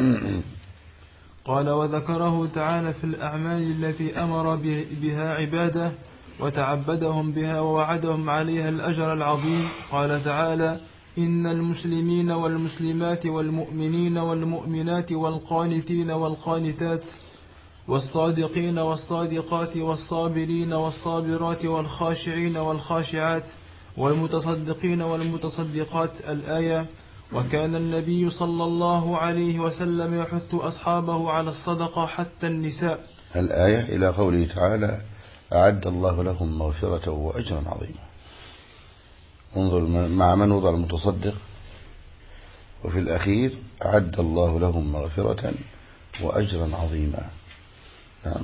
قال: وذكره تعالى في الأعمال التي أمر بها عباده وتعبدهم بها ووعدهم عليها الأجر العظيم. قال تعالى: إن المسلمين والمسلمات والمؤمنين والمؤمنات والقانتين والقانتات والصادقين والصادقات والصابرين والصابرات والخاشعين والخاشعات والمتصدقين والمتصدقات. الآية. وكان النبي صلى الله عليه وسلم يحث أصحابه على الصدقة حتى النساء. الآية إلى قوله تعالى: أعد الله لهم مغفرة وأجرا عظيما. انظر مع من وضع المتصدق، وفي الأخير أعد الله لهم مغفرة وأجرا عظيما. نعم.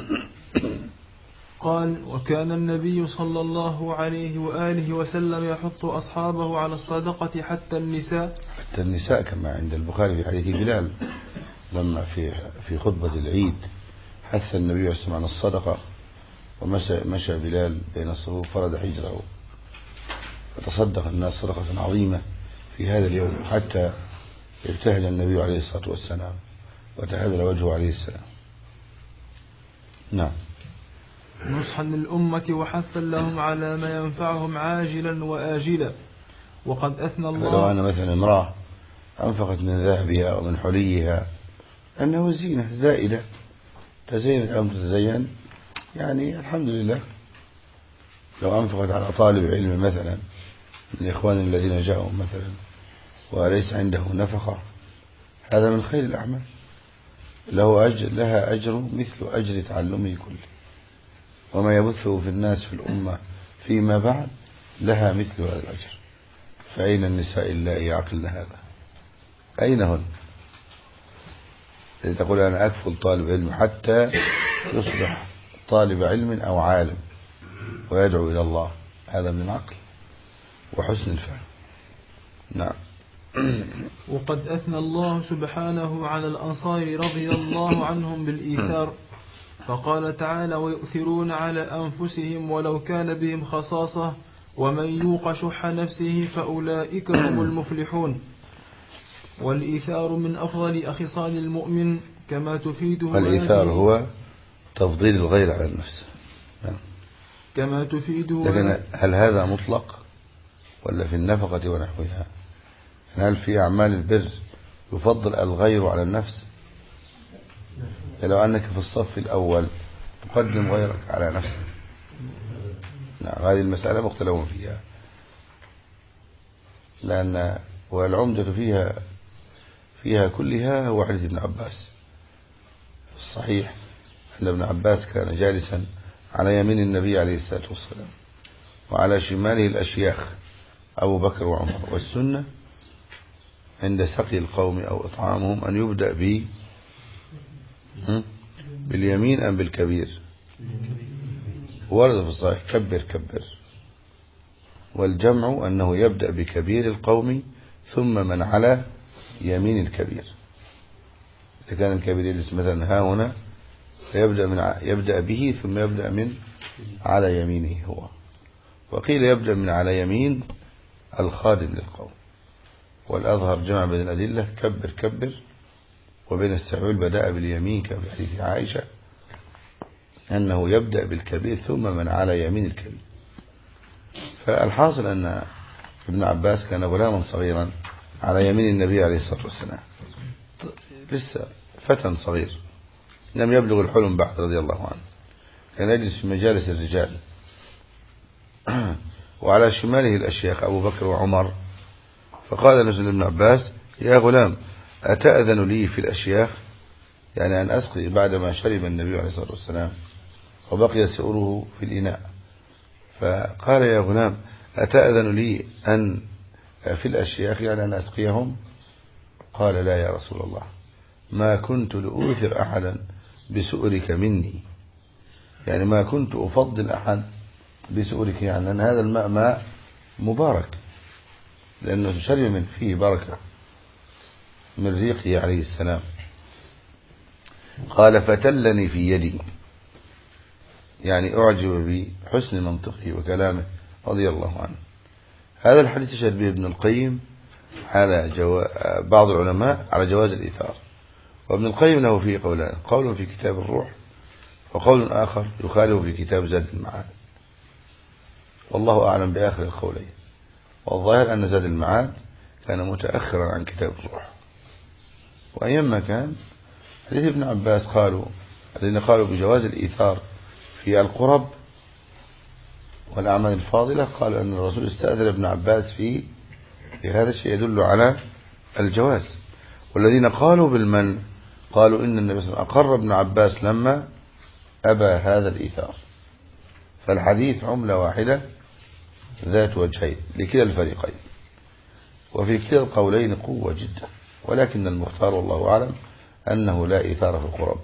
قال: وكان النبي صلى الله عليه وآله وسلم يحث أصحابه على الصدقة حتى النساء. حتى النساء كما عند البخاري في حديث بلال لما في خطبة العيد حث النبي صلى الله عليه وسلم عن الصدقة، ومشى بلال بين الصفوف فرد حجره فتصدق الناس صدقة عظيمة في هذا اليوم حتى ابتهج النبي عليه الصلاة والسلام وتهدل وجهه عليه السلام. نعم. نصحا للأمة وحثا لهم على ما ينفعهم عاجلا وآجلا. وقد أثنى الله. لو أنا مثلا امرأة أنفقت من ذهبها ومن حليها أنه زينة زائدة، تزينت أو تتزين، يعني الحمد لله. لو أنفقت على طالب علم مثلا من إخوان الذين جاءوا مثلا وليس عنده نفقة، هذا من خير الأعمال، لها أجر مثل أجر تعلمه كله، وما يبثه في الناس في الأمة فيما بعد لها مثل هذا الأجر. فأين النساء اللائي يعقلن هذا؟ أين هن؟ تقول أنا أكفل طالب علم حتى يصبح طالب علم أو عالم ويدعو إلى الله، هذا من العقل وحسن الفهم. نعم. وقد أثنى الله سبحانه على الأنصار رضي الله عنهم بالإيثار، فقال تعالى: ويؤثرون على أنفسهم ولو كان بهم خصاصة ومن يوق شح نفسه فأولئك هم المفلحون. والإيثار من أفضل خصال المؤمن كما تفيده الإيثار هو تفضيل الغير على النفس. كما تفيده. لكن هل هذا مطلق ولا في النفقة ونحوها؟ هل في أعمال البر يفضل الغير على النفس؟ لو أنك في الصف الأول تقدم غيرك على نفسك، هذه المسألة مختلف فيها، لأن والعمدة فيها كلها هو حديث ابن عباس. الصحيح أن ابن عباس كان جالسا على يمين النبي عليه الصلاة والسلام وعلى شماله الأشياخ أبو بكر وعمر، والسنة عند سقي القوم أو إطعامهم أن يبدأ باليمين أم بالكبير؟ ورد في الصحيح كبر كبر، والجمع أنه يبدأ بكبير القوم ثم من على يمين الكبير. إذا كان الكبير يجلس مثلا ها هنا يبدأ به ثم يبدأ من على يمينه هو، وقيل يبدأ من على يمين الخادم للقوم. والأظهر جمع بين الأدلة كبر كبر، وبين استعمال بدأ باليمين كفي حديث عائشة أنه يبدأ بالكبير ثم من على يمين الكبير. فالحاصل أن ابن عباس كان غلاما صغيرا على يمين النبي عليه الصلاة والسلام، لسه فتى صغير لم يبلغ الحلم بعد رضي الله عنه، كان يجلس في مجالس الرجال وعلى شماله الأشياخ أبو بكر وعمر. فقال نزل ابن عباس: يا غلام أتأذن لي في الأشياخ؟ يعني أن أسقي بعدما شرب النبي عليه الصلاة والسلام وبقي سؤره في الإناء. فقال: يا غلام أتأذن لي أن في الأشياخ يعني أن أسقيهم؟ قال: لا يا رسول الله، ما كنت لأوثر أحدا بسؤرك مني، يعني ما كنت أفضل أحد بسؤرك، يعني أن هذا الماء ماء مبارك لأنه شرب من فيه بركة من ريقه عليه السلام. قال: فتلني في يدي، يعني أعجب بحسن منطقه وكلامه رضي الله عنه. هذا الحديث يشهد به ابن القيم على بعض العلماء على جواز الإيثار، وابن القيم له فيه قولان: قول في كتاب الروح وقول آخر يخالف في كتاب زاد المعاد، والله أعلم بآخر القولين. والظاهر أن زاد المعاد كان متأخرا عن كتاب الروح. وأيما كان حديث ابن عباس الذين قالوا بجواز الإيثار في القرب والأعمال الفاضلة قالوا أن الرسول استأذن ابن عباس في هذا الشيء يدل على الجواز. والذين قالوا بالمن قالوا إن النبي صلى الله عليه وسلم أقر ابن عباس لما أبى هذا الإيثار. فالحديث عملة واحدة ذات وجهين لكلا الفريقين، وفي كلا القولين قوة جدا، ولكن المختار والله أعلم أنه لا إيثار في القرب،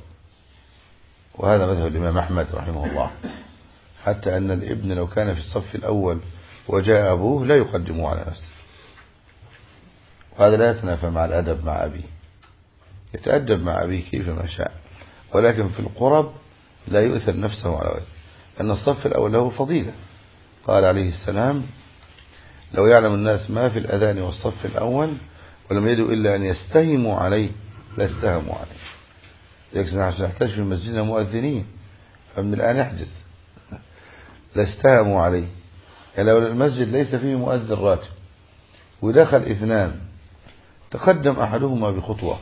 وهذا مذهب الإمام أحمد رحمه الله، حتى أن الابن لو كان في الصف الأول وجاء أبوه لا يقدمه على نفسه، وهذا لا يتنافى مع الأدب مع أبيه، يتأدب مع أبيه كيفما شاء، ولكن في القرب لا يؤثر نفسه على غيره، أن الصف الأول له فضيلة. قال عليه السلام: لو يعلم الناس ما في الأذان والصف الأول ولم يدوا إلا أن يستهموا عليه لاستهموا عليه. لكن عشان نحتاج في مسجدنا مؤذنين، فمن الآن يحجز لاستهموا عليه. يعني لو المسجد ليس فيه مؤذن راتب ودخل اثنان تقدم أحدهما بخطوة،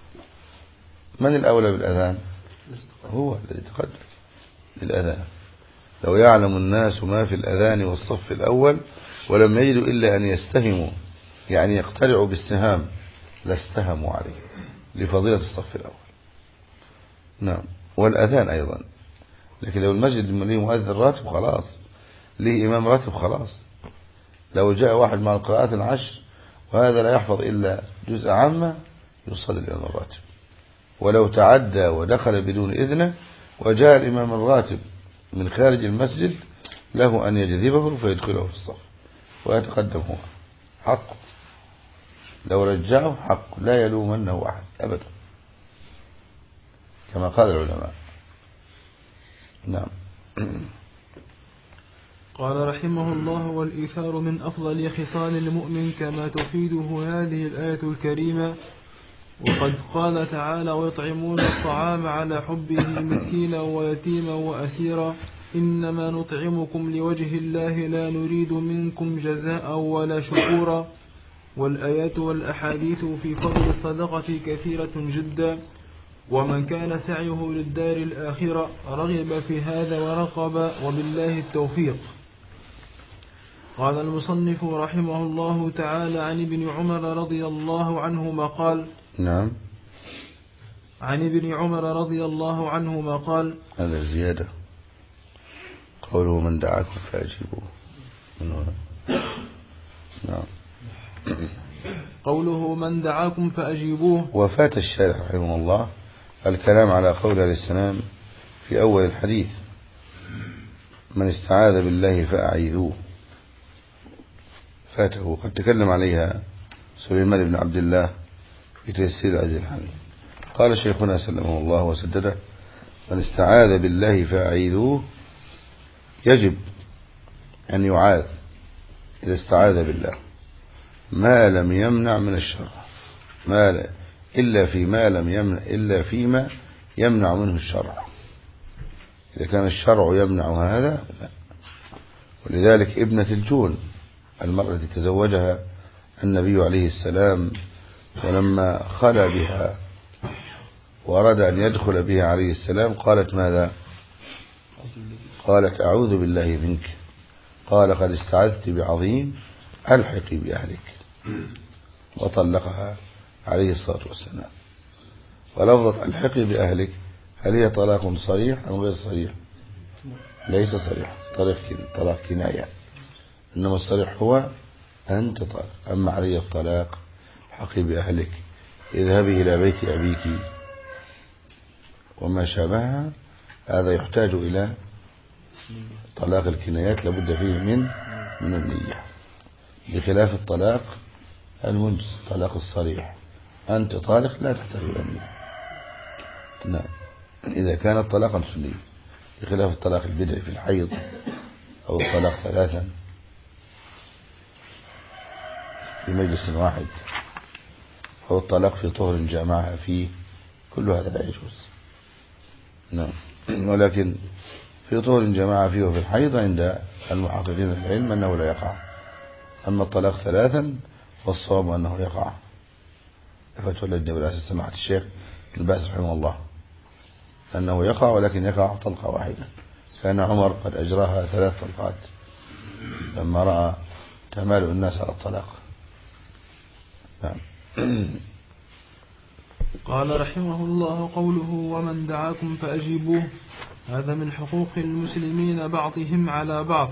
من الأولى بالأذان؟ هو الذي تقدم للأذان. لو يعلم الناس ما في الأذان والصف الأول ولم يجدوا إلا أن يستهموا، يعني يقترعوا بالسهام، لاستهموا عليه لفضيلة الصف الأول. نعم، والأذان أيضا. لكن لو المسجد له مؤذن راتب خلاص، له إمام راتب خلاص. لو جاء واحد مع القراءات العشر وهذا لا يحفظ إلا جزء عامة يصلي الإمام الراتب. ولو تعدى ودخل بدون إذنه وجاء الإمام الراتب من خارج المسجد له أن يجذبه فيدخله في الصف ويتقدم هو، حق. لو رجعه حق، لا يلومنه أحد أبدا كما قال العلماء. نعم. قال رحمه الله: والإيثار من أفضل خصال المؤمن كما تفيده هذه الآية الكريمة. وقد قال تعالى: ويطعمون الطعام على حبه مسكينا ويتيما وأسيرا إنما نطعمكم لوجه الله لا نريد منكم جزاء ولا شكورا. والآيات والأحاديث في فضل الصدقة كثيرة جدا، ومن كان سعيه للدار الآخرة رغب في هذا ورقب، وبالله التوفيق. قال المصنف رحمه الله تعالى: عن ابن عمر رضي الله عنهما قال: نعم. عن ابن عمر رضي الله عنهما قال: هذا زيادة، قوله من دعاكم فأجيبوه من هنا. نعم. قوله من دعاكم فأجيبوه. وفات الشارح رحمه الله الكلام على قول عليه السلام في أول الحديث: من استعاذ بالله فأعيذوه. فاته، قد تكلم عليها سليمان بن عبد الله في تيسير العزيز الحميد. قال شيخنا سلمه الله وسدده: من استعاذ بالله فأعيذوه، يجب أن يعاذ إذا استعاذ بالله ما لم يمنع من الشر، إلا فيما يمنع منه الشرع. إذا كان الشرع يمنع هذا لا. ولذلك ابنة الجون، المرأة التي تزوجها النبي عليه السلام، ولما خلى بها وأراد أن يدخل بها عليه السلام قالت ماذا؟ قالت: أعوذ بالله منك. قال: قد استعذت بعظيم، ألحقي بأهلك. وطلقها عليه الصلاة والسلام. ولفظة ألحقي بأهلك هل هي طلاق صريح أو غير صريح؟ ليس صريح، طلاق كناية، إنما الصريح هو أنت طالق. أما علي الطلاق: حقي بأهلك، اذهبي إلى بيت أبيك، وما شابهها، هذا يحتاج إلى طلاق الكنايات، لابد فيه من النية، بخلاف الطلاق المنجز، طلاق الصريح أنت طالق لا تحتاج إلى النية. نعم، إذا كان طلاقا سنيا، بخلاف الطلاق البدعي في الحيض أو الطلاق 3 في مجلس واحد، أو الطلاق في طهر جامعها فيه، كل هذا لا يجوز. نعم، ولكن في طهر جامعها فيه وفي الحيض عند المحققين العلم أنه لا يقع. أما الطلاق 3 والصواب أنه يقع. فتوى اللجنة بالأساس سماحة الشيخ الباز رحمه الله أنه يقع، ولكن يقع طلقة واحدة. كان عمر قد أجراها 3 طلقات لما رأى تمال الناس على الطلاق. نعم. قال رحمه الله: قوله ومن دعاكم فأجيبوه، هذا من حقوق المسلمين بعضهم على بعض،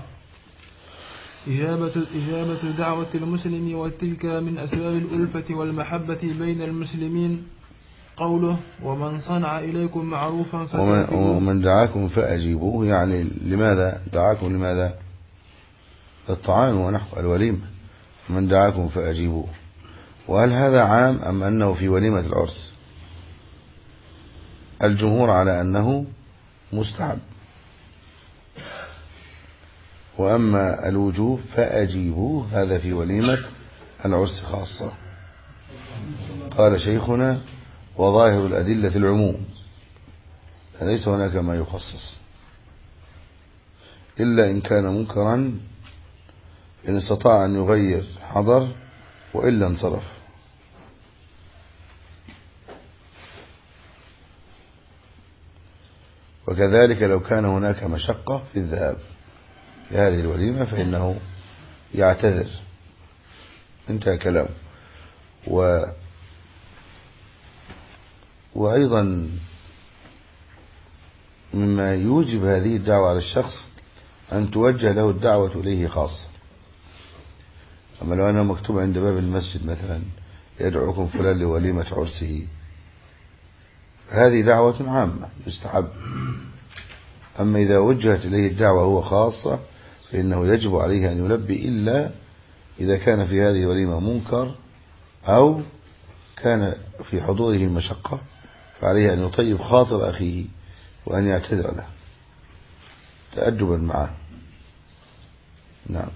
إجابة دعوة المسلم، وتلك من أسباب الألفة والمحبة بين المسلمين. قوله ومن صنع إليكم معروفا فكافئوه. ومن دعاكم فأجيبوه، يعني لماذا دعاكم؟ لماذا؟ للطعام ونحو الوليمة. من دعاكم فأجيبوه، وهل هذا عام أم أنه في وليمة العرس؟ الجمهور على أنه مستحب، وأما الوجوب فأجيبوه هذا في وليمة العرس خاصة. قال شيخنا: وظاهر الأدلة العموم، ليس هناك ما يخصص إلا إن كان منكرا، إن استطاع أن يغير حضر، وإلا انصرف. وكذلك لو كان هناك مشقة في الذهاب لهذه الوليمة فإنه يعتذر. انتهى كلام. وأيضا مما يوجب هذه الدعوة على الشخص أن توجه له الدعوة إليه خاصة. أما لو أنا مكتوب عند باب المسجد مثلا: يدعوكم فلان لوليمة عرسه، هذه دعوة عامة يستحب. أما إذا وجهت إليه الدعوة هو خاصة فإنه يجب عليه أن يلبي، إلا إذا كان في هذه الوليمة منكر أو كان في حضوره مشقة، فعليه أن يطيب خاطر أخيه وأن يعتذر له تأدبا معه. نعم.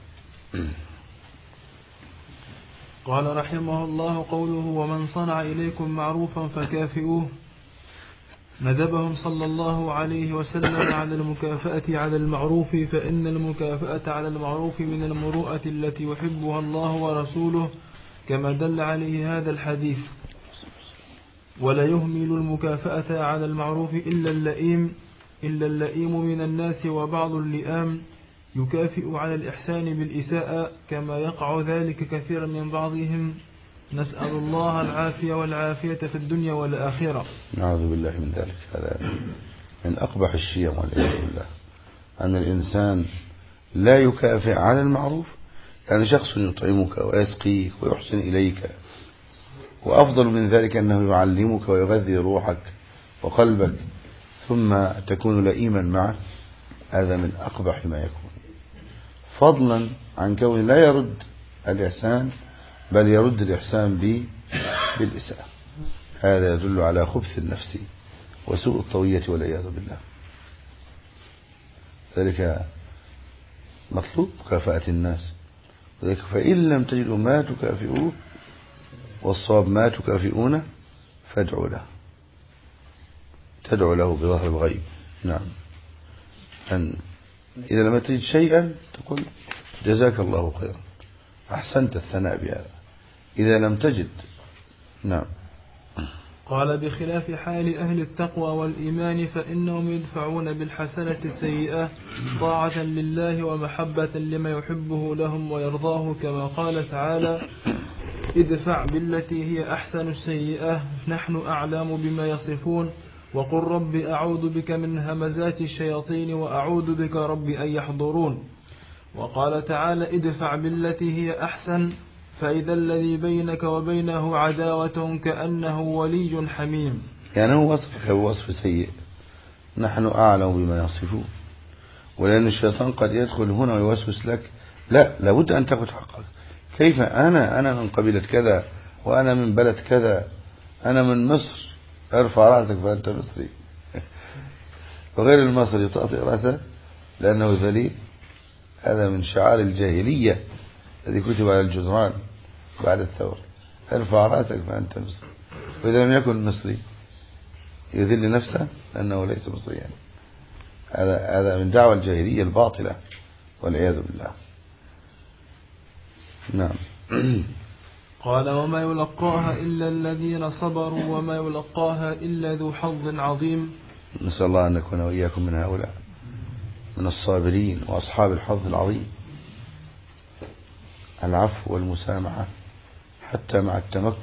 قال رحمه الله قوله ومن صنع إليكم معروفا فكافئوه. ندبهم صلى الله عليه وسلم على المكافأة على المعروف، فإن المكافأة على المعروف من المروءة التي يحبها الله ورسوله كما دل عليه هذا الحديث. ولا يهمل المكافأة على المعروف إلا اللئيم من الناس، وبعض اللئام يكافئ على الإحسان بالإساءة كما يقع ذلك كثيرا من بعضهم، نسأل الله العافية والعافية في الدنيا والآخرة. نعوذ بالله من ذلك. هذا من أقبح الشيم والعياذ بالله، أن الإنسان لا يكافئ على المعروف. يعني شخص يطعمك ويسقيك ويحسن إليك، وأفضل من ذلك أنه يعلمك ويغذي روحك وقلبك، ثم تكون لئيما معه. هذا من أقبح ما يكون، فضلا عن كونه لا يرد الإحسان، بل يرد الإحسان بالإساءة. هذا يدل على خبث النفس وسوء الطوية والعياذ بالله. ذلك مطلوب مكافأة الناس، ذلك فإن لم تجدوا ما تكافئوه، والصواب ما تكافئونه، فادعوا له، تدعو له بظهر الغيب. نعم. أن إذا لم تجد شيئا تقول جزاك الله خيرا، أحسنت الثناء بهذا. إذا لم تجد. نعم. قال بخلاف حال أهل التقوى والإيمان فإنهم يدفعون بالحسنة السيئة طاعة لله ومحبة لما يحبه لهم ويرضاه، كما قال تعالى ادفع بالتي هي أحسن السيئة نحن أعلم بما يصفون، وقل رب أعوذ بك من همزات الشياطين وأعوذ بك رب أن يحضرون. وقال تعالى ادفع بالتي هي أحسن فإذا الذي بينك وبينه عداوة كأنه ولي حميم. يعني هو وصفك بوصف سيء، نحن أعلم بما يصفون. ولأن الشيطان قد يدخل هنا ويوسوس لك، لا، لابد أن تأخذ حقك. كيف أنا من قبيلة كذا، وأنا من بلد كذا، أنا من مصر، ارفع رأسك فأنت مصري. وغير المصري يطأطئ رأسه لأنه ذليل. هذا من شعار الجاهلية الذي كتب على الجدران بعد الثورة، ارفع رأسك فأنت مصري. وإذا لم يكن مصري يذل نفسه لأنه ليس مصريا. هذا من دعوة الجاهلية الباطلة والعياذ بالله. نعم. قال وما يلقاها إلا الذين صبروا وما يلقاها إلا ذو حظ عظيم. نسأل الله أن نكون وإياكم من هؤلاء، من الصابرين وأصحاب الحظ العظيم. العفو والمسامحة حتى مع التمكن.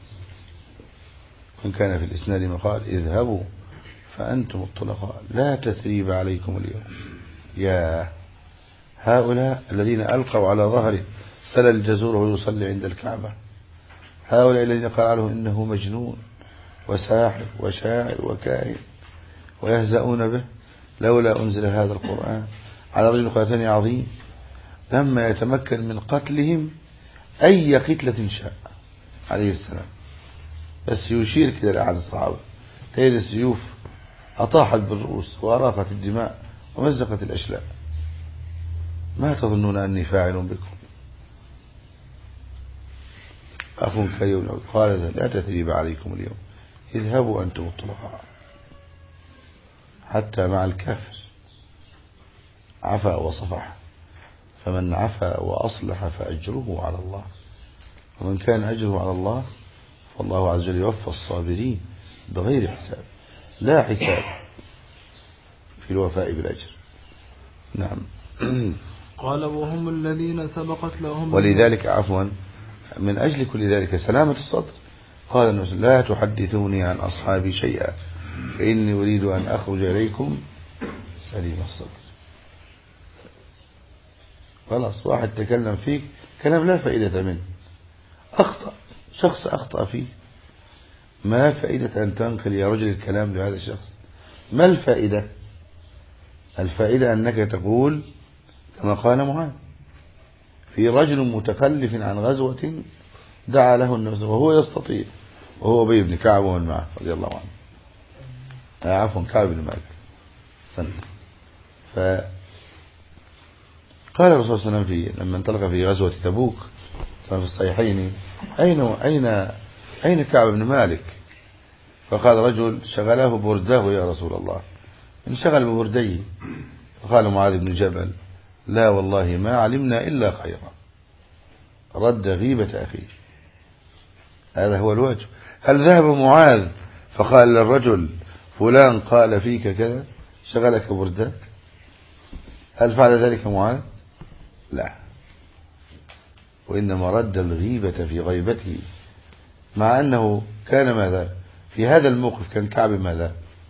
إن كان في الإسناد مقال اذهبوا فأنتم الطلقاء لا تثريب عليكم اليوم. يا هؤلاء الذين ألقوا على ظهره سل الجزور ويصلي عند الكعبة، هؤلاء الذين قال عنه إنه مجنون وساحر وشاعر وكاهن ويهزؤون به، لولا أنزل هذا القرآن على رجل قرآن عظيم. لما يتمكن من قتلهم أي قتلة شاء عليه السلام، بس يشير كده لأحد الصحابة، تجد السيوف أطاحت بالرؤوس وأراقت الدماء ومزقت الأشلاء. ما تظنون أني فاعل بكم؟ أخو كيوم قال لا تثريب عليكم اليوم اذهبوا أنتم الطلقاء. حتى مع الكافر عفا وصفح، فمن عفا وأصلح فأجره على الله، ومن كان أجره على الله فالله عز وجل يوفى الصابرين بغير حساب، لا حساب في الوفاء بالأجر. نعم. قال وهم الذين سبقت لهم. ولذلك عفوا من أجل كل ذلك سلامة الصدر قال النبي لا تحدثوني عن أصحابي شيئا فإني أريد أن أخرج إليكم سليم الصدر. خلاص، واحد تكلم فيك كلام لا فائدة منه، أخطأ، شخص أخطأ فيه، ما فائدة أن تنقل يا رجل الكلام لهذا الشخص؟ ما الفائدة؟ الفائدة أنك تقول كما قال معاذ في رجل متخلف عن غزوة دعا له النبي وهو يستطيع، وهو أبي بن كعب ومن معه رضي الله عنه، عفوا كعب بن مالك. قال الرسول صلى الله عليه وسلم لما انطلق في غزوة تبوك كان في الصحيحين أين كعب بن مالك؟ فقال رجل شغله برداه يا رسول الله، انشغل ببرديه. فقال معاذ بن جبل لا والله ما علمنا إلا خيرا، رد غيبة أخيه. هذا هو الوجه. هل ذهب معاذ فقال للرجل فلان قال فيك كذا شغلك برداك؟ هل فعل ذلك معاذ؟ لا، وإنما رد الغيبة في غيبته، مع أنه كان ماذا في هذا الموقف؟ كان كعب ماذا؟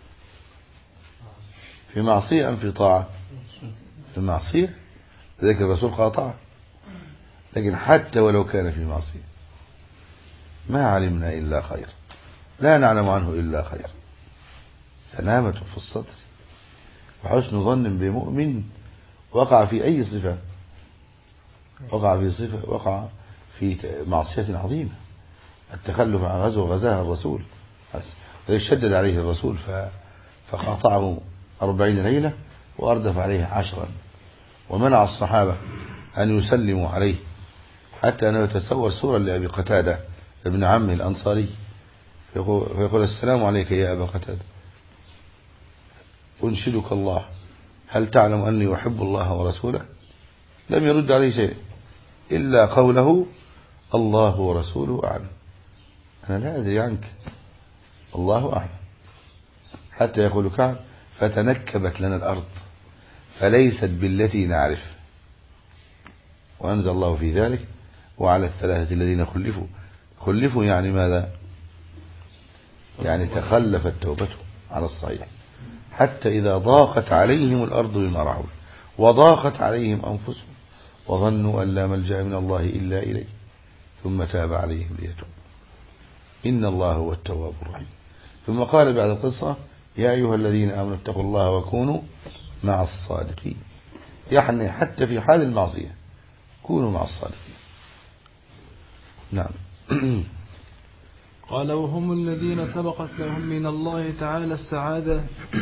في معصية أم في طاعة؟ في معصية، لذلك الرسول قاطعه. لكن حتى ولو كان في معصية ما علمنا إلا خير، لا نعلم عنه إلا خير. سلامة في الصدر وحسن ظن بمؤمن وقع في أي صفة، وقع في معصية عظيمة، التخلف عن غزوة غزاها الرسول، شدد عليه الرسول فقاطعه 40 ليلة وأردف عليه 10، ومنع الصحابة أن يسلموا عليه، حتى أنه يتصور سورة لأبي قتادة ابن عمه الأنصاري فيقول السلام عليك يا أبا قتادة، أنشدك الله هل تعلم أني أحب الله ورسوله؟ لم يرد عليه شيء إلا قوله الله ورسوله أعلم. أنا لا أدري عنك، الله أعلم. حتى يقول كعب فتنكبت لنا الأرض فليست بالتي نعرف، وأنزل الله في ذلك وعلى الثلاثة الذين خلفوا يعني ماذا؟ يعني تخلفت توبته على الصحيح، حتى إذا ضاقت عليهم الأرض بما رحبت وضاقت عليهم أنفسهم وظنوا أن لا ملجأ من الله إلا إليه ثم تاب عليهم ليتوب إن الله هو التواب الرحيم. ثم قال بعد القصة يا أيها الذين آمنوا اتقوا الله وكونوا مع الصادقين، يعني حتى في حال المعصية كونوا مع الصادقين. نعم. قال وهم الذين سبقت لهم من الله تعالى السعادة.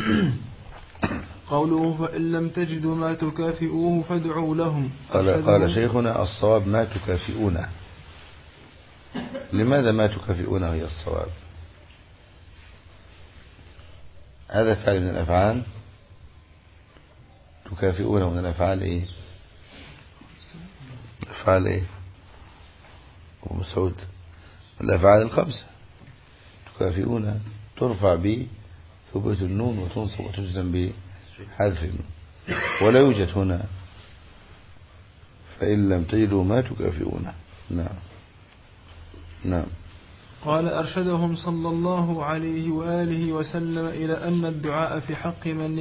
قوله فإن لم تجدوا ما تكافئوه فادعوا لهم. قال شيخنا الصواب ما تكافئونه. لماذا ما تكافئونه هي الصواب؟ هذا فعل من الأفعال، تكافئونه من الأفعال إيه؟ أفعال إيه؟ أبو مسعود الأفعال الخمسة. تكافئون ترفع بثبوت النون وتنصب وتجزم بحذف النون، ولا يوجد هنا فإن لم تجدوا ما تكافئونه. نعم. نعم. قال أرشدهم صلى الله عليه وآله وسلم إلى أن الدعاء في حق من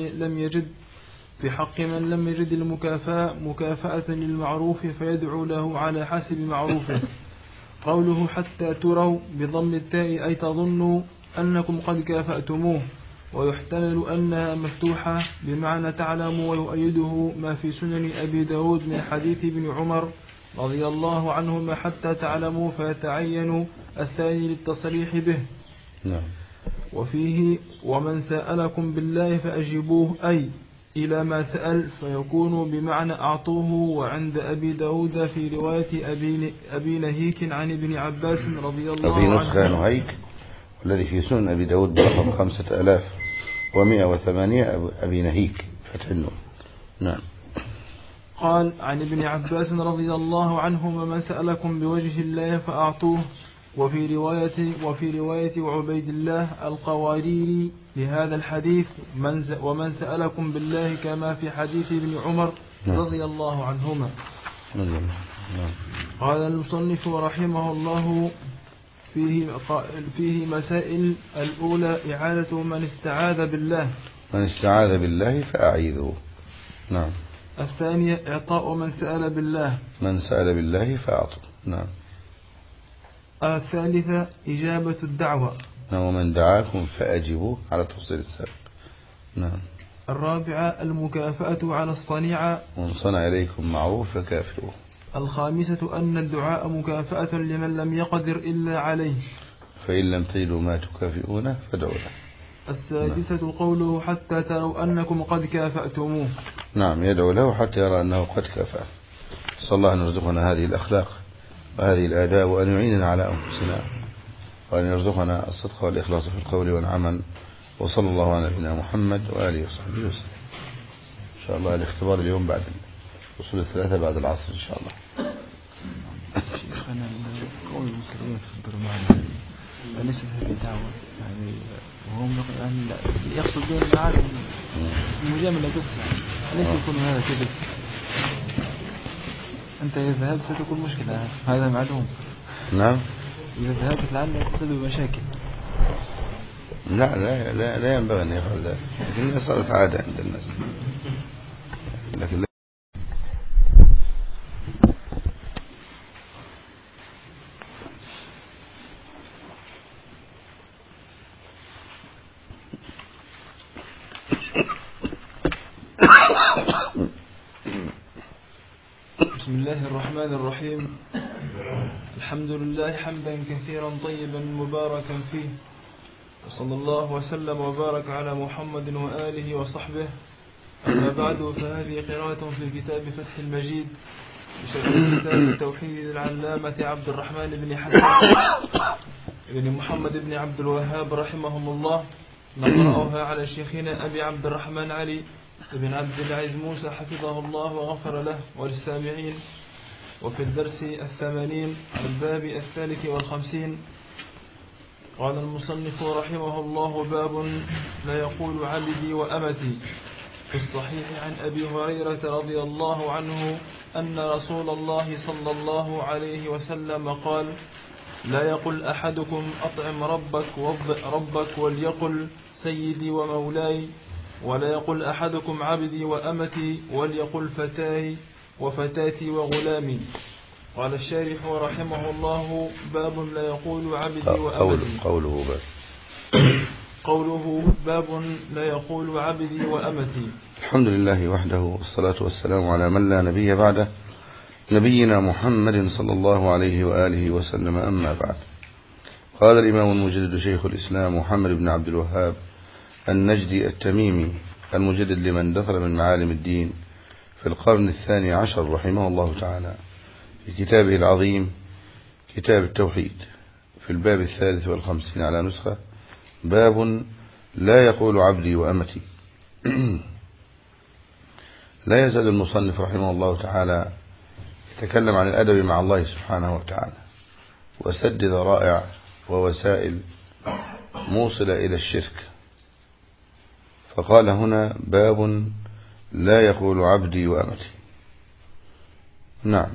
لم يجد مكافأة للمعروف فيدعو له على حسب معروفه. قوله حتى تروا بضم التاء أي تظنوا أنكم قد كافأتموه، ويحتمل أنها مفتوحة بمعنى تعلموا، ويؤيده ما في سنن أبي داود من حديث ابن عمر رضي الله عنهما حتى تعلموا، فيتعين الثاني للتصريح به. نعم. وفيه ومن سألكم بالله فأجيبوه أي إلى ما سأل، فيكون بمعنى أعطوه. وعند أبي داود في رواية أبي نهيك عن ابن عباس رضي الله عنه. في نسخة نهيك الذي في سنن أبي داود برقم 5108 أبي نهيك فتح النون. نعم. قال عن ابن عباس رضي الله عنهما من سألكم بوجه الله فأعطوه. وفي رواية عبيد الله القواريري لهذا الحديث ومن سألكم بالله كما في حديث ابن عمر رضي الله عنهما. قال المصنف رحمه الله فيه مسائل. الأولى إعادة من استعاذ بالله فأعيذوه. نعم. الثانية إعطاء من سأل بالله فأعطوا. نعم. الثالثة إجابة الدعوة. نعم. ومن دعاكم فأجيبوه على تفصيل السابق. نعم. الرابعة المكافأة على الصنيعة. ومن صنع إليكم معروف فكافئوه. الخامسة أن الدعاء مكافأة لمن لم يقدر إلا عليه، فإن لم تجدوا ما تكافئونه فادعوا له. السادسة قوله حتى تروا أنكم قد كافأتموه. نعم، يدعو له حتى يرى أنه قد كفى. صلى الله أن يرزقنا هذه الأخلاق وهذه الآداب، وأن يعيننا على أنفسنا، وأن يرزقنا الصدق والإخلاص في القول والعمل. وصلى الله على نبينا محمد وآله وصحبه وسلم. إن شاء الله الاختبار اليوم بعد وصول الثلاثة بعد العصر إن شاء الله. شيخنا قول المسلمين تخبروا معنا ليس هذه دعوة يعني، وهم يقصدون العالم المجاملة بس يعني ليس يكون هذا كذب. أنت إذا ذهبت ستكون مشكلة، هذا معلوم. نعم، إذا ذهبت لعل تسبب مشاكل. لا ينبغي أن يفعل ذلك، لكن صارت عادة عند الناس. لكن بسم الله الرحمن الرحيم. الحمد لله حمدا كثيرا طيبا مباركا فيه، وصلى الله وسلم وبارك على محمد وآله وصحبه. أما بعد، فهذه قراءة في كتاب فتح المجيد بشرح كتاب التوحيد العلامة عبد الرحمن بن حسن بن محمد بن عبد الوهاب رحمهم الله. نقرأها على شيخنا أبي عبد الرحمن علي بن عبد العزيز موسى حفظه الله وغفر له وللسامعين. وفي الدرس 80 الباب 53 قال المصنف رحمه الله: باب لا يقول عبدي وأمتي. في الصحيح عن أبي هريرة رضي الله عنه أن رسول الله صلى الله عليه وسلم قال: لا يقل أحدكم أطعم ربك وضئ ربك وليقل سيدي ومولاي، ولا يقل أحدكم عبدي وأمتي وليقل فتاي وفتاتي وغلامي. قال الشارح رحمه الله: باب لا يقول عبدي وأمتي. قوله باب لا يقول عبدي وأمتي. الحمد لله وحده، والصلاة والسلام على من لا نبي بعده، نبينا محمد صلى الله عليه وآله وسلم. أما بعد، قال الإمام المجدد شيخ الإسلام محمد بن عبد الوهاب النجدي التميمي المجدد لمن دخل من معالم الدين في القرن 12 رحمه الله تعالى، في كتابه العظيم كتاب التوحيد، في الباب 53 على نسخة: باب لا يقول عبدي وأمتي. لا يزال المصنف رحمه الله تعالى يتكلم عن الأدب مع الله سبحانه وتعالى، وسد ذرائع ووسائل موصلة إلى الشرك. فقال هنا: باب لا يقول عبدي وأمتي. نعم.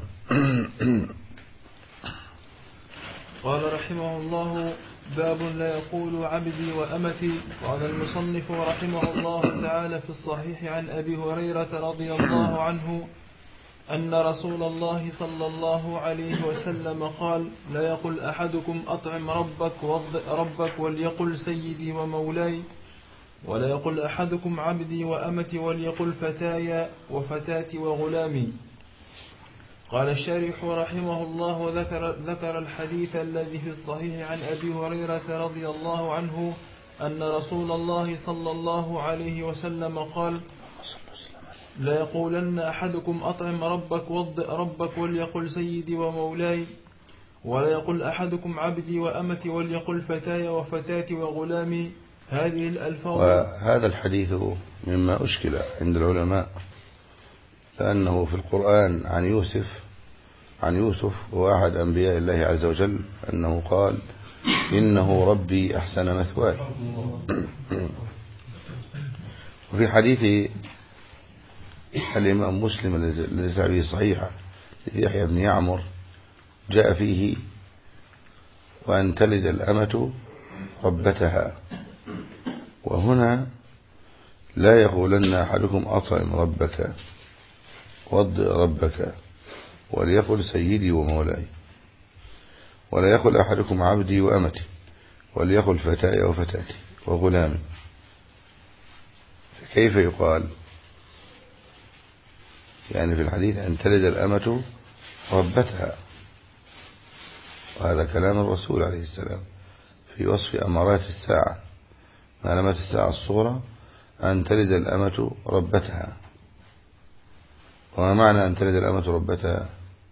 قال رحمه الله: باب لا يقول عبدي وأمتي. قال المصنف رحمه الله تعالى: في الصحيح عن أبي هريرة رضي الله عنه أن رسول الله صلى الله عليه وسلم قال: لا يقل أحدكم أطعم ربك وضئ ربك وليقل سيدي ومولاي، ولا يقل أحدكم عبدي وأمتي وليقل فتاي وفتاتي وغلامي. قال الشارح رحمه الله: ذكر الحديث الذي في الصحيح عن أبي هريرة رضي الله عنه أن رسول الله صلى الله عليه وسلم قال: لا يقولن أحدكم أطعم ربك وضئ ربك وليقل سيدي ومولاي، ولا يقل أحدكم عبدي وأمتي وليقل فتاي وفتاتي وغلامي. هذه الألفاظ. وهذا الحديث مما أشكل عند العلماء، لأنه في القرآن عن يوسف وأحد أنبياء الله عز وجل أنه قال: إنه ربي أحسن مثواي. وفي حديث الإمام مسلم الذي به صحيحة يحيى بن يعمر جاء فيه: وأن تلد الأمة ربتها. وهنا: لا يقولن أحدكم أطعم ربك وضئ ربك وليقل سيدي ومولاي، ولا يقل أحدكم عبدي وأمتي وليقل فتاي وفتاتي وغلامي. فكيف يقال؟ يعني في الحديث: أن تلد الأمة ربتها، وهذا كلام الرسول عليه السلام في وصف أمارات الساعة، علامات الساعة الصغرى: أن تلد الأمة ربتها. وما معنى أن تلد الأمة ربتها؟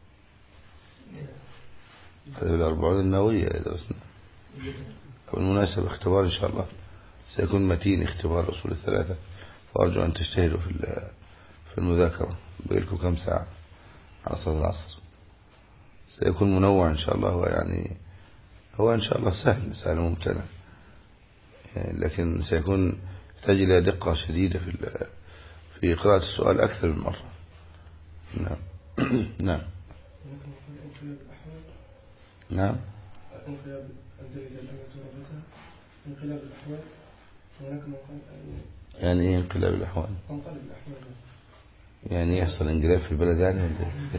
هذا بالأربعون النووية درسنا. بالمناسبة اختبار إن شاء الله سيكون متين، اختبار أصول الثلاثة، وأرجو أن تجتهدوا في المذاكرة. بقيلكم كم ساعة على صلاة العصر. سيكون منوع إن شاء الله، هو إن شاء الله سهل ممتنع، يعني لكن سيكون يحتاج إلى دقة شديدة في قراءة السؤال أكثر من مرة. نعم. نعم. نعم. انقلاب الأحوال. يعني ايه انقلاب الأحوال؟ يعني يحصل انقلاب في البلد يعني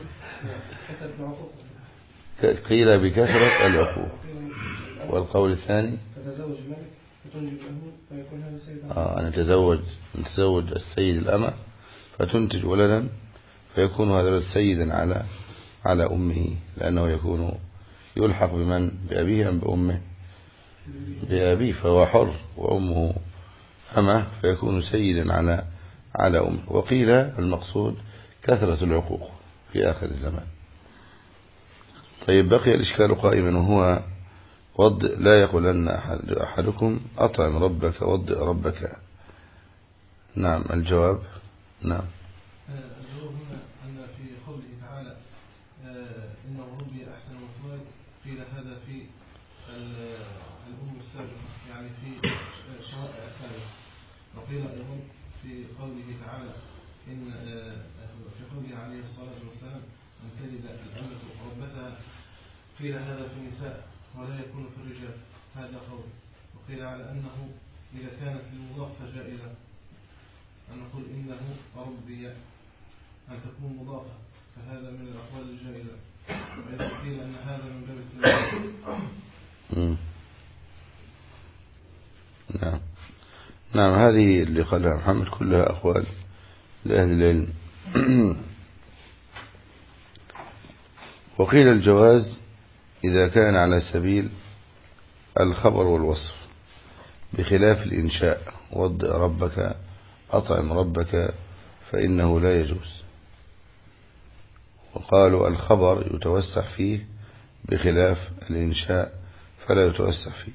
قيل بكثرة العقوق. والقول الثاني تتزوج ملك فتنجب له فيكون هذا سيدا. نتزوج السيد الأمة فتنتج ولدا فيكون هذا الولد سيدا على أمه، لأنه يكون يلحق بأبيه أم بأمه؟ بأبيه، فهو حر، وأمه أمه فيكون سيدا على أمه. وقيل المقصود كثرة العقوق في آخر الزمان. طيب، بقي الإشكال قائما، وهو لا يقولن أحدكم أطعم ربك وضئ ربك. نعم. الجواب نعم. الجواب هنا أن في قوله تعالى إنه ربي أحسن مثواي، قيل هذا في الأم السابقة، يعني في شرائع السابقة. وقيل أيضا في قوله تعالى في قوله عليه الصلاة والسلام أن تلد الأمة ربتها، قيل هذا في النساء ولا يكون في الرجال، هذا قول. وقيل على أنه إذا كانت المضافة جائزة أن نقول إنه ربي أن تكون مضافة، فهذا من الأقوال الجائزة. وإذا قيل أن هذا من باب التنزيل. نعم. هذه اللي قالها محمد كلها أقوال لأهل العلم. وقيل الجواز إذا كان على سبيل الخبر والوصف، بخلاف الإنشاء، وضئ ربك أطعم ربك فإنه لا يجوز. وقالوا الخبر يتوسع فيه بخلاف الإنشاء فلا يتوسع فيه.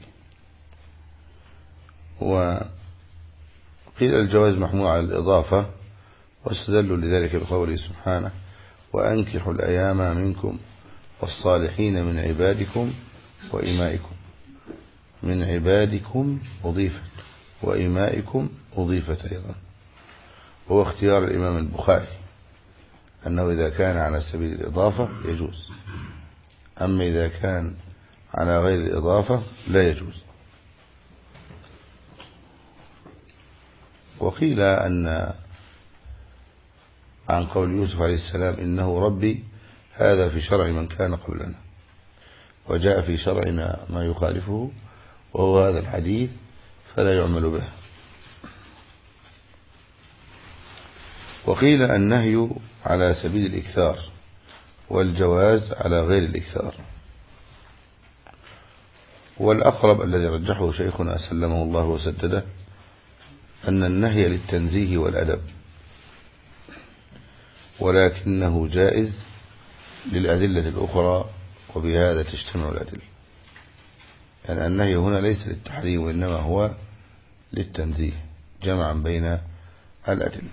وقيل الجواز محمول على الإضافة، واستدلوا لذلك بقوله سبحانه وأنكحوا الأيام منكم والصالحين من عبادكم وإمائكم. من عبادكم أضيفت وإمائكم أضيفت أيضا. هو اختيار الإمام البخاري أنه إذا كان على سبيل الإضافة يجوز، أما إذا كان على غير الإضافة لا يجوز. وقيل أن عن قول يوسف عليه السلام إنه ربي، هذا في شرع من كان قبلنا، وجاء في شرعنا ما يخالفه وهو هذا الحديث فلا يعمل به. وقيل النهي على سبيل الإكثار، والجواز على غير الإكثار. والأقرب الذي رجحه شيخنا سلمه الله وسدده أن النهي للتنزيه والأدب، ولكنه جائز للأدلة الأخرى، وبهذا تجتمع الأدلة. يعني النهي هنا ليس للتحريم، وإنما هو للتنزيه جمعا بين الأدلة.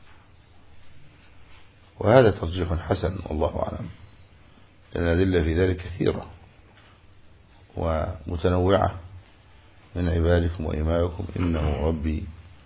وهذا ترجيح حسن والله أعلم، لأن الأدلة في ذلك كثيرة ومتنوعة. من عبادكم وإمائكم إنه ربي،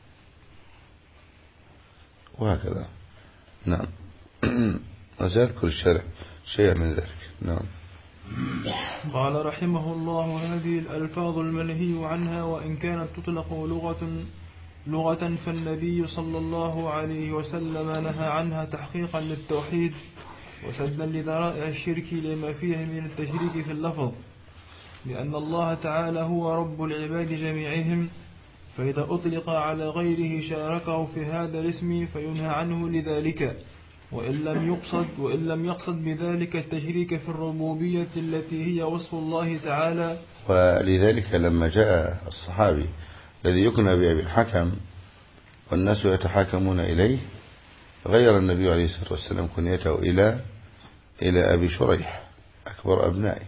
وهكذا. نعم. وسأذكر الشرح شيء من ذلك. نعم. قال رحمه الله هذه الألفاظ المنهي عنها وإن كانت تطلق لغة فالنبي صلى الله عليه وسلم نهى عنها تحقيقا للتوحيد وسدا لذرائع الشرك لما فيه من التشريك في اللفظ، لأن الله تعالى هو رب العباد جميعهم، فإذا أطلق على غيره شاركه في هذا الاسم فينهى عنه لذلك، وإن لم يقصد بذلك التشريك في الربوبية التي هي وصف الله تعالى. ولذلك لما جاء الصحابي الذي يكنى بأبي الحكم والناس يتحاكمون إليه، غير النبي عليه الصلاة والسلام كنيته إلى أبي شريح أكبر أبنائه،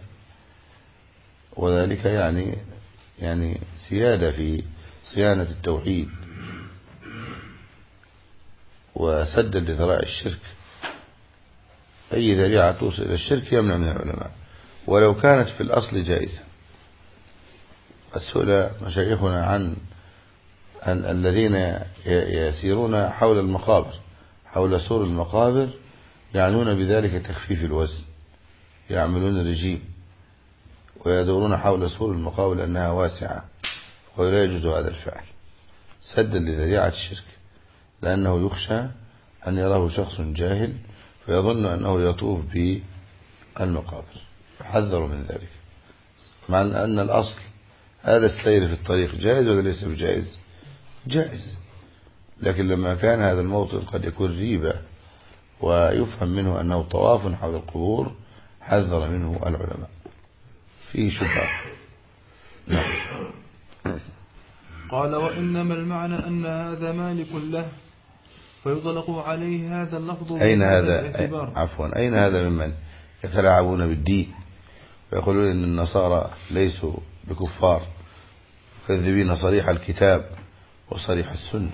وذلك يعني سيادة في صيانة التوحيد وسدا لذرائع الشرك. أي ذريعة توصل إلى الشرك يمنع من العلماء ولو كانت في الأصل جائزة. قد سئل مشايخنا عن الذين يسيرون حول المقابر، حول سور المقابر، يعنون بذلك تخفيف الوزن، يعملون رجيم ويدورون حول سور المقابر لأنها واسعة، ولا يجوز هذا الفعل سدا لذريعة الشرك، لأنه يخشى أن يراه شخص جاهل فيظن أنه يطوف بالمقابر، فحذروا من ذلك. مع أن الأصل هذا السير في الطريق جائز ولا ليس بجائز؟ جائز، لكن لما كان هذا الموطن قد يكون ريبة ويفهم منه أنه طواف حول القبور حذر منه العلماء، فيه شبهة. قال وإنما المعنى أن هذا مالك له فيطلق عليه هذا اللفظ. أين هذا؟ عفوا، أين هذا ممن يتلاعبون بالدين ويقولون إن النصارى ليسوا بكفار، كذبين صريح الكتاب وصريح السنة،